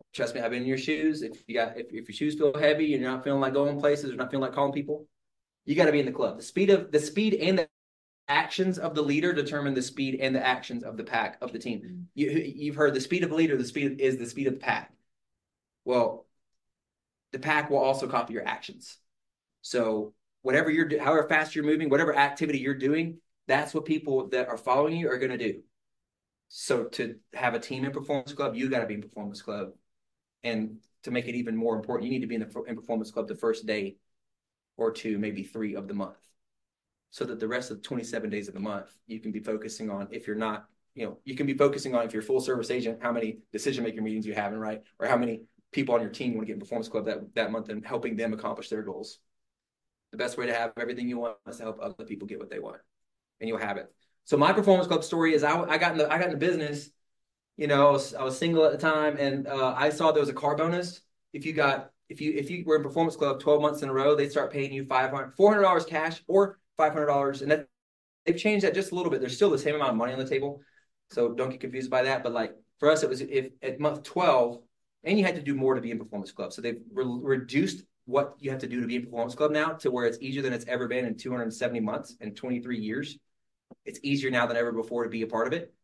trust me, I've been in your shoes. If you got if, if your shoes feel heavy and you're not feeling like going places or not feeling like calling people, you got to be in the club. The speed of the speed and the actions of the leader determine the speed and the actions of the pack of the team. You, you've heard the speed of the leader, the speed is the speed of the pack. Well, the pack will also copy your actions. So whatever you're, however fast you're moving, whatever activity you're doing, that's what people that are following you are going to do. So to have a team in Performance Club, you got to be in Performance Club. And to make it even more important, you need to be in the in Performance Club the first day or two, maybe three of the month, so that the rest of the twenty-seven days of the month, you can be focusing on, if you're not, you know, you can be focusing on, if you're a full service agent, how many decision-making meetings you have, right? Or how many people on your team you want to get in Performance Club that, that month and helping them accomplish their goals. The best way to have everything you want is to help other people get what they want, and you'll have it. So my Performance Club story is I, I got in the, I got in the business, you know, I was, I was single at the time, and uh, I saw there was a car bonus. If you got, if you, if you were in Performance Club twelve months in a row, they start paying you five hundred, four hundred dollars cash or five hundred dollars. And that, they've changed that just a little bit. There's still the same amount of money on the table. So don't get confused by that. But like for us, it was if at month twelve, and you had to do more to be in Performance Club. So they've re- reduced what you have to do to be in Performance Club now to where it's easier than it's ever been in two hundred seventy months and twenty-three years. It's easier now than ever before to be a part of it.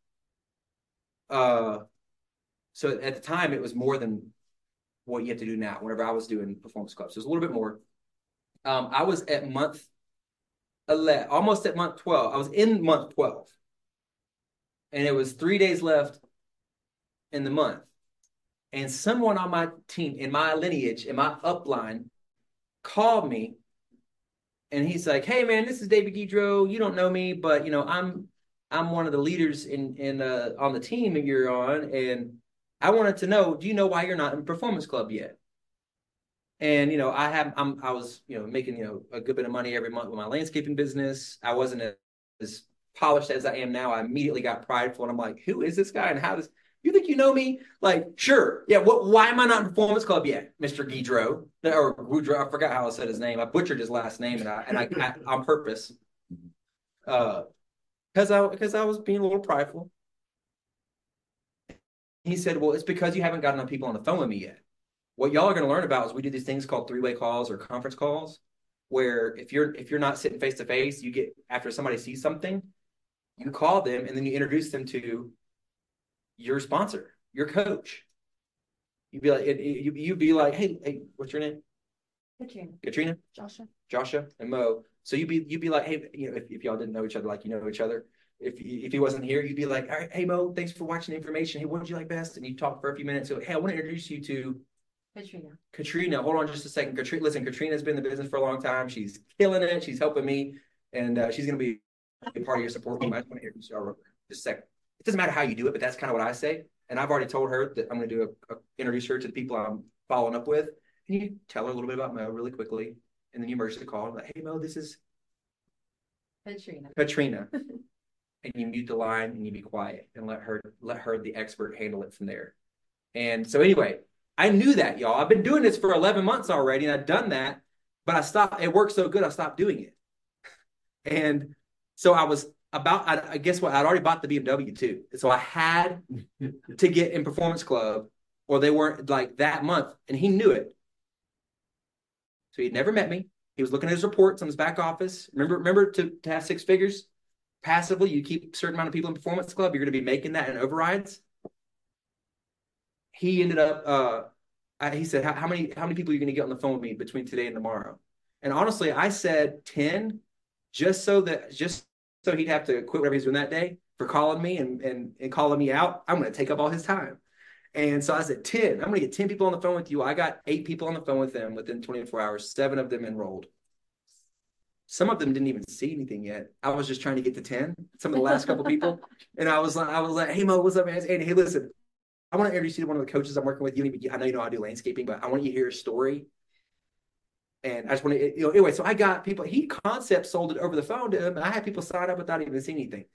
Uh, so at the time, it was more than what you have to do now, whenever I was doing Performance Club. So it's a little bit more. Um, I was at month eleven, almost at month twelve. I was in month twelve. And it was three days left in the month. And someone on my team, in my lineage, in my upline, called me. And he's like, "Hey man, this is David Guidreau. You don't know me, but you know, I'm I'm one of the leaders in in uh, on the team that you're on, and I wanted to know, do you know why you're not in Performance Club yet?" And you know, I have I'm I was you know making you know a good bit of money every month with my landscaping business. I wasn't as polished as I am now. I immediately got prideful, and I'm like, "Who is this guy? And how does you think you know me?" Like, sure, yeah. What? Why am I not in Performance Club yet, Mister Guidreau? Or Guidreau? I forgot how I said his name. I butchered his last name, and I and I, I on purpose, uh, because I because I was being a little prideful. He said, "Well, it's because you haven't got enough people on the phone with me yet. What y'all are going to learn about is we do these things called three-way calls or conference calls, where if you're if you're not sitting face to face, you get after somebody sees something, you call them and then you introduce them to your sponsor, your coach. You'd be like, it, it, you'd be like, hey, hey, what's your name? Katrina. Katrina, Joshua. Joshua, and Mo. So you'd be you'd be like, hey, you know, if, if y'all didn't know each other like you know each other, if if he wasn't here, you'd be like, all right, hey Mo, thanks for watching the information. Hey, what did you like best? And you talk for a few minutes. So, hey, I want to introduce you to Katrina. Katrina. Hold on just a second. Katrina, listen, Katrina's been in the business for a long time. She's killing it. She's helping me, and uh, she's going to be a part of your support team. I just want to introduce you real quick. Just a second. It doesn't matter how you do it, but that's kind of what I say. And I've already told her that I'm going to do a, a introduce her to the people I'm following up with. And you tell her a little bit about Mo really quickly, and then you merge the call. Like, hey Mo, this is Katrina. Katrina. And you mute the line and you be quiet and let her let her the expert handle it from there. And so anyway, I knew that, y'all. I've been doing this for eleven months already, and I've done that, but I stopped. It worked so good, I stopped doing it. And so I was about, I, I guess what, I'd already bought the B M W too. So I had to get in Performance Club, or they weren't like that month, and he knew it. So he'd never met me. He was looking at his reports on his back office. Remember, remember to, to have six figures passively, you keep a certain amount of people in Performance Club, you're going to be making that in overrides. He ended up, uh, I, he said, how, how many how many people are you going to get on the phone with me between today and tomorrow? And honestly, I said ten, just so that, just so he'd have to quit whatever he's doing that day for calling me and, and, and calling me out. I'm going to take up all his time. And so I said, ten, I'm going to get ten people on the phone with you. I got eight people on the phone with them within twenty-four hours, seven of them enrolled. Some of them didn't even see anything yet. I was just trying to get to ten, some of the last couple people. And I was like, I was like, hey Mo, what's up, man? And hey, listen, I want to introduce you to one of the coaches I'm working with. You even, I know you know I do landscaping, but I want you to hear a story. And I just want to, you know, anyway, so I got people, he concept sold it over the phone to him. I had people sign up without even seeing anything.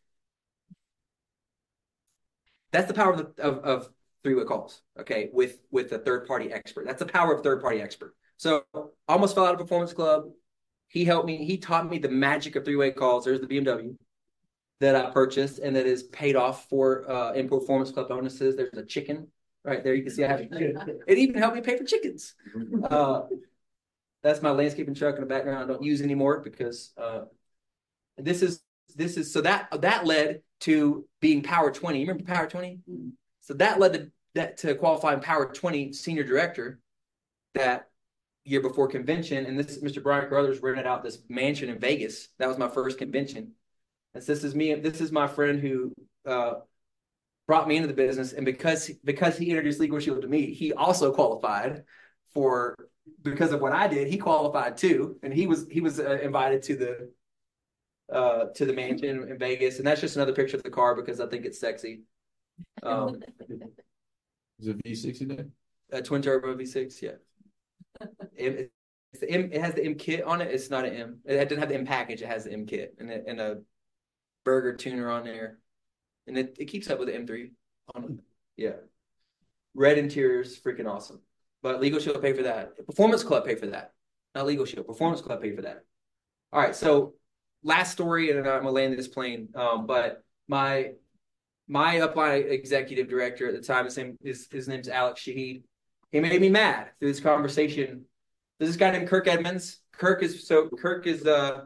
That's the power of, the, of, of three-way calls, okay, with, with a third-party expert. That's the power of third-party expert. So almost fell out of Performance Club. He helped me. He taught me the magic of three-way calls. There's the B M W that I purchased and that is paid off for uh, in Performance Club bonuses. There's a chicken Right there, you can see I have it even helped me pay for chickens. Uh, that's my landscaping truck in the background. I don't use anymore because uh, this is this is so that that led to being Power twenty. You remember Power twenty? So that led to that to qualifying Power twenty senior director that year before convention. And this Mister Brian Carruthers rented out this mansion in Vegas. That was my first convention. And so this is me. This is my friend who uh, brought me into the business. And because because he introduced Legal Shield to me, he also qualified for because of what I did. He qualified too, and he was he was uh, invited to the uh, to the mansion in Vegas. And that's just another picture of the car because I think it's sexy. Um, Is it V six in there? A twin turbo V six, yeah. It, it's the M, it has the M kit on it. It's not an M. It doesn't have the M package. It has the M kit and a, and a burger tuner on there, and it, it keeps up with the M three on it. Yeah, red interiors, freaking awesome. But Legal Shield pay for that. Performance Club pay for that. Not Legal Shield. Performance Club pay for that. All right. So last story, and I'm gonna land this plane. Um, but my my upline executive director at the time, his name is his name's Alex Shahid. He made me mad through this conversation. There's this guy named Kirk Edmonds. Kirk is so Kirk is uh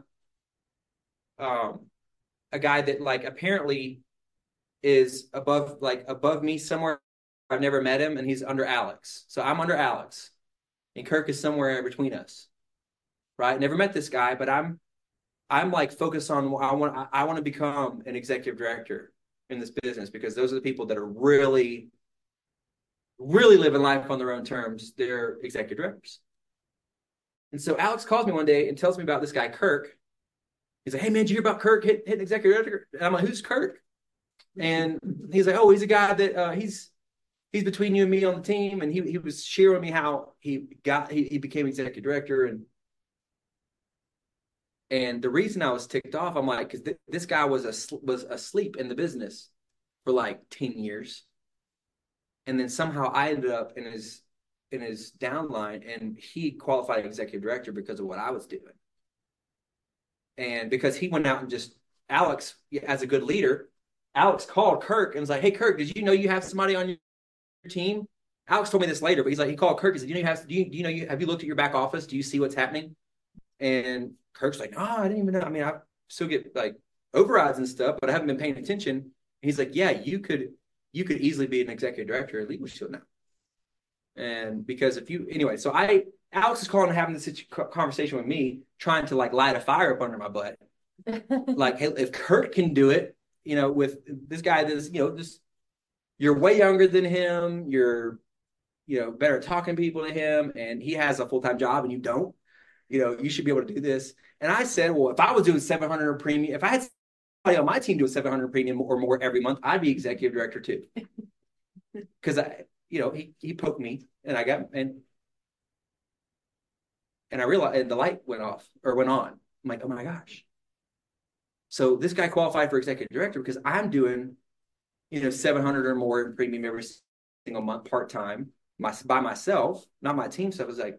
um a guy that like apparently is above like above me somewhere. I've never met him, and he's under Alex. So I'm under Alex, and Kirk is somewhere between us. Right? Never met this guy, but I'm I'm like focused on I want I, I want to become an executive director in this business because those are the people that are really really living life on their own terms. They're executive directors. And so Alex calls me one day and tells me about this guy, Kirk. He's like, hey, man, did you hear about Kirk hitting hit executive director? And I'm like, who's Kirk? And he's like, oh, he's a guy that uh, he's he's between you and me on the team. And he he was sharing me how he got he, he became executive director. And and the reason I was ticked off, I'm like, because th- this guy was a, was asleep in the business for like ten years. And then somehow I ended up in his in his downline, and he qualified executive director because of what I was doing. And because he went out and just Alex, as a good leader, Alex called Kirk and was like, "Hey, Kirk, did you know you have somebody on your team?" Alex told me this later, but he's like, he called Kirk and said, "Do you know you have? Do you, do you know you have you looked at your back office? Do you see what's happening?" And Kirk's like, "No, I didn't even know. I mean, I still get like overrides and stuff, but I haven't been paying attention." And he's like, "Yeah, you could." You could easily be an executive director at Legal Shield now. And because if you, anyway, so I, Alex is calling and having this conversation with me, trying to like light a fire up under my butt. Like, hey, if Kirk can do it, you know, with this guy that's, you know, just, you're way younger than him, you're, you know, better at talking people to him, and he has a full-time job and you don't, you know, you should be able to do this. And I said, well, if I was doing seven hundred premium, if I had on my team do a seven hundred premium or more every month, I'd be executive director too. Because I, you know, he he poked me, and I got and and I realized and the light went off or went on. I'm like, oh my gosh. So this guy qualified for executive director because I'm doing, you know, seven hundred or more in premium every single month part time, my by myself, not my team. So I was like,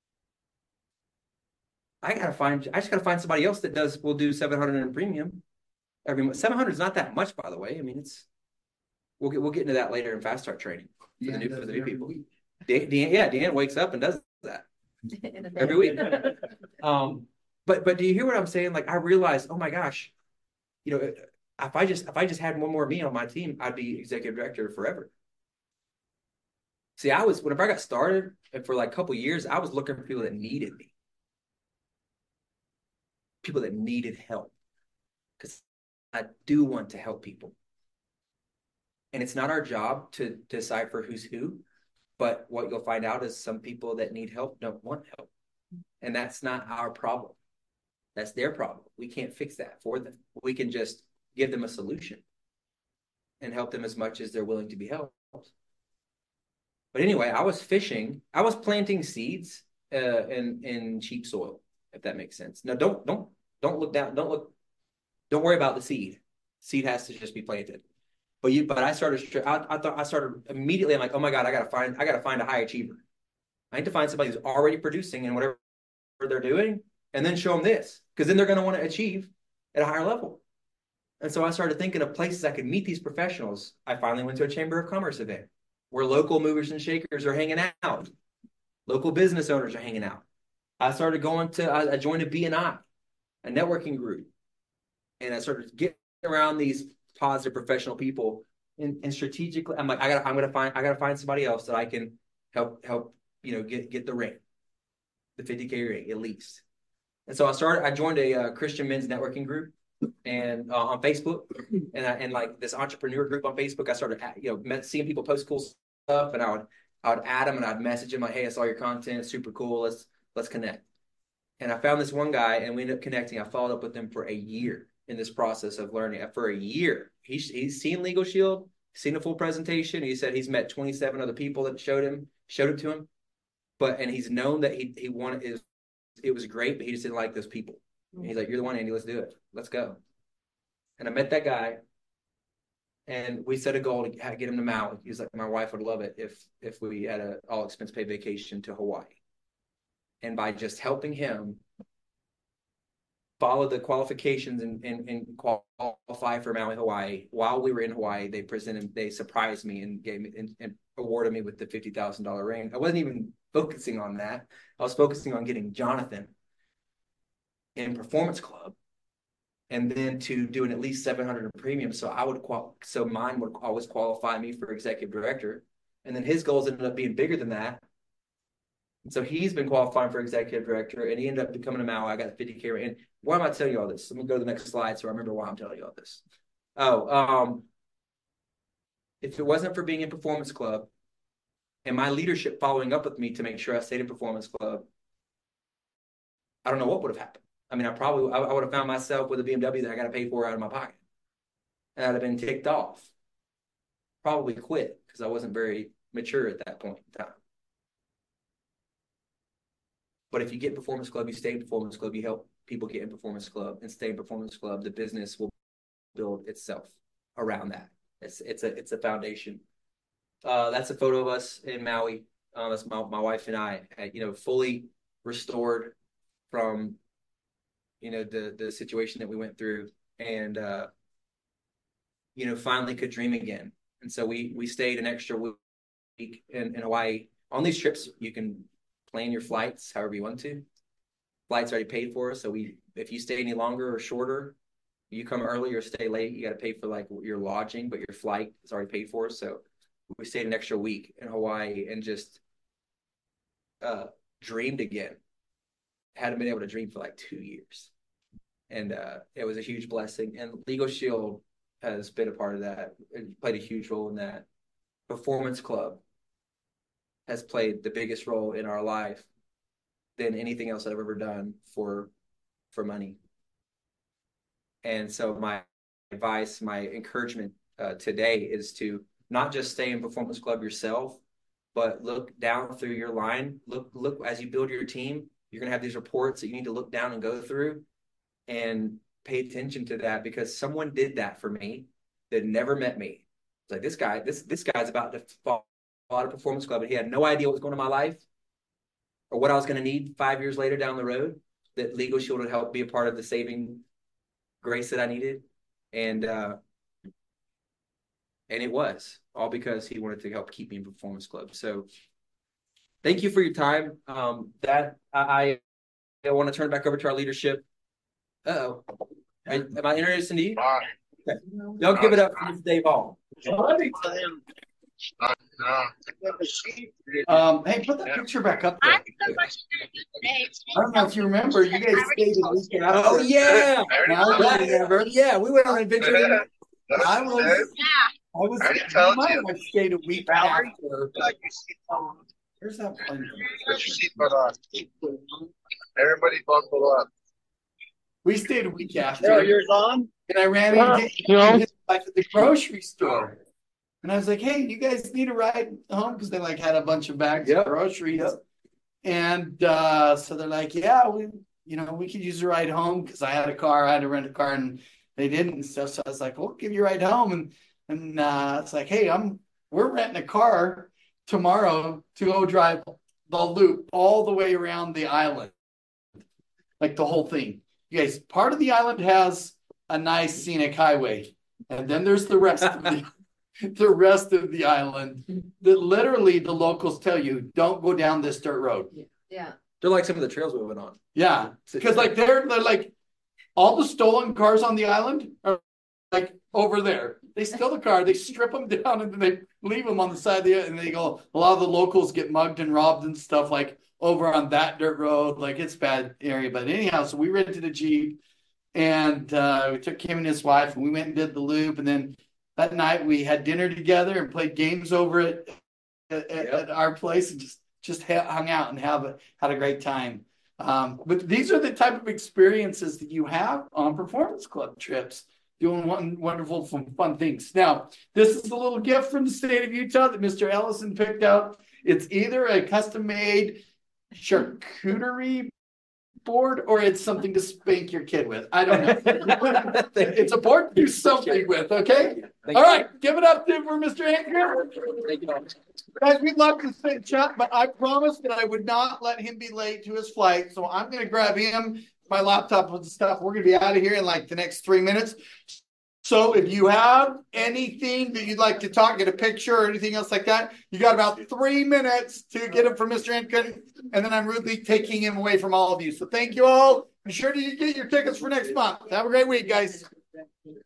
I gotta find, I just gotta find somebody else that does will do seven hundred in premium. Every month. seven hundred is not that much, by the way. I mean, it's we'll get we'll get into that later in fast start training for the new for the new people. De, De, yeah, Deanna wakes up and does that every week. um, but but do you hear what I'm saying? Like I realized, oh my gosh, you know, if I just if I just had one more me on my team, I'd be executive director forever. See, I was whenever I got started, and for like a couple of years, I was looking for people that needed me, people that needed help, because I do want to help people. And it's not our job to decipher who's who, but what you'll find out is some people that need help don't want help. And that's not our problem. That's their problem. We can't fix that for them. We can just give them a solution and help them as much as they're willing to be helped. But anyway, I was fishing. I was planting seeds uh, in, in cheap soil, if that makes sense. Now, don't, don't, don't look down. Don't look. Don't worry about the seed. Seed has to just be planted. But you, but I started. I, I thought I started immediately. I'm like, oh my god, I gotta find. I gotta find a high achiever. I need to find somebody who's already producing in whatever they're doing, and then show them this, because then they're going to want to achieve at a higher level. And so I started thinking of places I could meet these professionals. I finally went to a Chamber of Commerce event. where local movers and shakers are hanging out. Local business owners are hanging out. I started going to, I, I joined a B and I, a networking group. And I started getting around these positive professional people and, and strategically, I'm like, I gotta, I'm gonna find, I gotta find somebody else that I can help, help, you know, get, get the ring, the fifty K ring at least. And so I started, I joined a uh, Christian men's networking group and uh, on Facebook and I, and like this entrepreneur group on Facebook. I started, you know, met, seeing people post cool stuff and I would, I would add them and I'd message them like, hey, I saw your content. It's super cool. Let's, let's connect. And I found this one guy and we ended up connecting. I followed up with him for a year in this process of learning. For a year. He's, he's seen Legal Shield, seen the full presentation. He said he's met twenty-seven other people that showed him, showed it to him. But, and he's known that he, he wanted, it was, it was great, but he just didn't like those people. And he's like, you're the one, Andy, let's do it. Let's go. And I met that guy and we set a goal to get him to Maui. He was like, my wife would love it if, if we had a all expense paid vacation to Hawaii. And by just helping him follow the qualifications and, and, and qualify for Maui, Hawaii, while we were in Hawaii, they presented, they surprised me and gave me and, and awarded me with the fifty thousand dollars ring. I wasn't even focusing on that. I was focusing on getting Jonathan in Performance Club and then to doing at least seven hundred in premium. So I would qual, so mine would always qualify me for executive director. And then his goals ended up being bigger than that. And so he's been qualifying for executive director and he ended up becoming a Maui. I got the fifty K. And why am I telling you all this? Let me go to the next slide so I remember why I'm telling you all this. Oh, um, if it wasn't for being in Performance Club and my leadership following up with me to make sure I stayed in Performance Club, I don't know what would have happened. I mean, I probably, I, I would have found myself with a B M W that I got to pay for out of my pocket. And I'd have been ticked off. Probably quit because I wasn't very mature at that point in time. But if you get Performance Club, you stay in Performance Club, you help people get in Performance Club and stay in Performance Club, the business will build itself around that. It's it's a it's a foundation. Uh, that's a photo of us in Maui. Uh, that's my, my wife and I, you know, fully restored from, you know, the the situation that we went through and, uh, you know, finally could dream again. And so we we stayed an extra week in, in Hawaii. On these trips, you can plan your flights however you want to. Flights already paid for, so we if you stay any longer or shorter, you come early or stay late, you got to pay for like your lodging, but your flight is already paid for. So we stayed an extra week in Hawaii and just uh, dreamed again. Hadn't been able to dream for like two years, and uh, it was a huge blessing. And Legal Shield has been a part of that. It played a huge role in that. Performance Club has played the biggest role in our life than anything else I've ever done for for money. And so my advice, my encouragement uh, today is to not just stay in Performance Club yourself, but look down through your line. Look, look as you build your team, you're going to have these reports that you need to look down and go through and pay attention to that because someone did that for me that never met me. It's like this guy, this this guy's about to fall out of Performance Club, and he had no idea what was going on in my life or what I was going to need five years later down the road. That Legal Shield would help be a part of the saving grace that I needed, and uh, and it was all because he wanted to help keep me in Performance Club. So, thank you for your time. Um, that I, I want to turn it back over to our leadership. Uh oh, am I introducing you? Okay. Y'all give it up for Dave Hall. Um, hey, put that picture back up there. I don't know if you remember, you guys stayed a week after. Oh, yeah. Now, yeah. remember. Yeah, we went on an adventure. I was, I was, I might have stayed a week after. Where's that plane? Put your seatbelt on. Everybody buckle up. We stayed a week after. No, yours on? And I ran into his wife at the grocery store. And I was like, hey, you guys need a ride home? Because they like had a bunch of bags yep. of groceries. Yep. And uh, so they're like, yeah, we, you know, we could use a ride home because I had a car. I had to rent a car and they didn't and stuff. So I was like, we'll give you a ride home. And and uh, it's like, hey, I'm we're renting a car tomorrow to go drive the loop all the way around the island. Like the whole thing. You guys, part of the island has a nice scenic highway. And then there's the rest of the the rest of the island that literally the locals tell you, don't go down this dirt road. Yeah. They're like some of the trails we went on. Yeah. Because like they're they're like all the stolen cars on the island are like over there. They steal the car, they strip them down, and then they leave them on the side of the and they go, a lot of the locals get mugged and robbed and stuff like over on that dirt road. Like it's bad area. But anyhow, so we rented a Jeep and uh, we took him and his wife and we went and did the loop. And then that night we had dinner together and played games over it at, yep. at our place and just, just hung out and have a, had a great time. Um, but these are the type of experiences that you have on Performance Club trips, doing one wonderful fun, fun things. Now, this is a little gift from the state of Utah that Mister Ellison picked out. It's either a custom-made charcuterie board or it's something to spank your kid with. I don't know. It's a board to do something with, okay? Thank All you. Right, give it up to, for Mister Andrew. Thank you. Guys, we'd love to stay chat, but I promised that I would not let him be late to his flight. So I'm going to grab him, my laptop and stuff. We're going to be out of here in like the next three minutes. So if you have anything that you'd like to talk, get a picture or anything else like that, you got about three minutes to get it from Mister Ankin, and then I'm rudely taking him away from all of you. So thank you all. Be sure to get your tickets for next month. Have a great week, guys.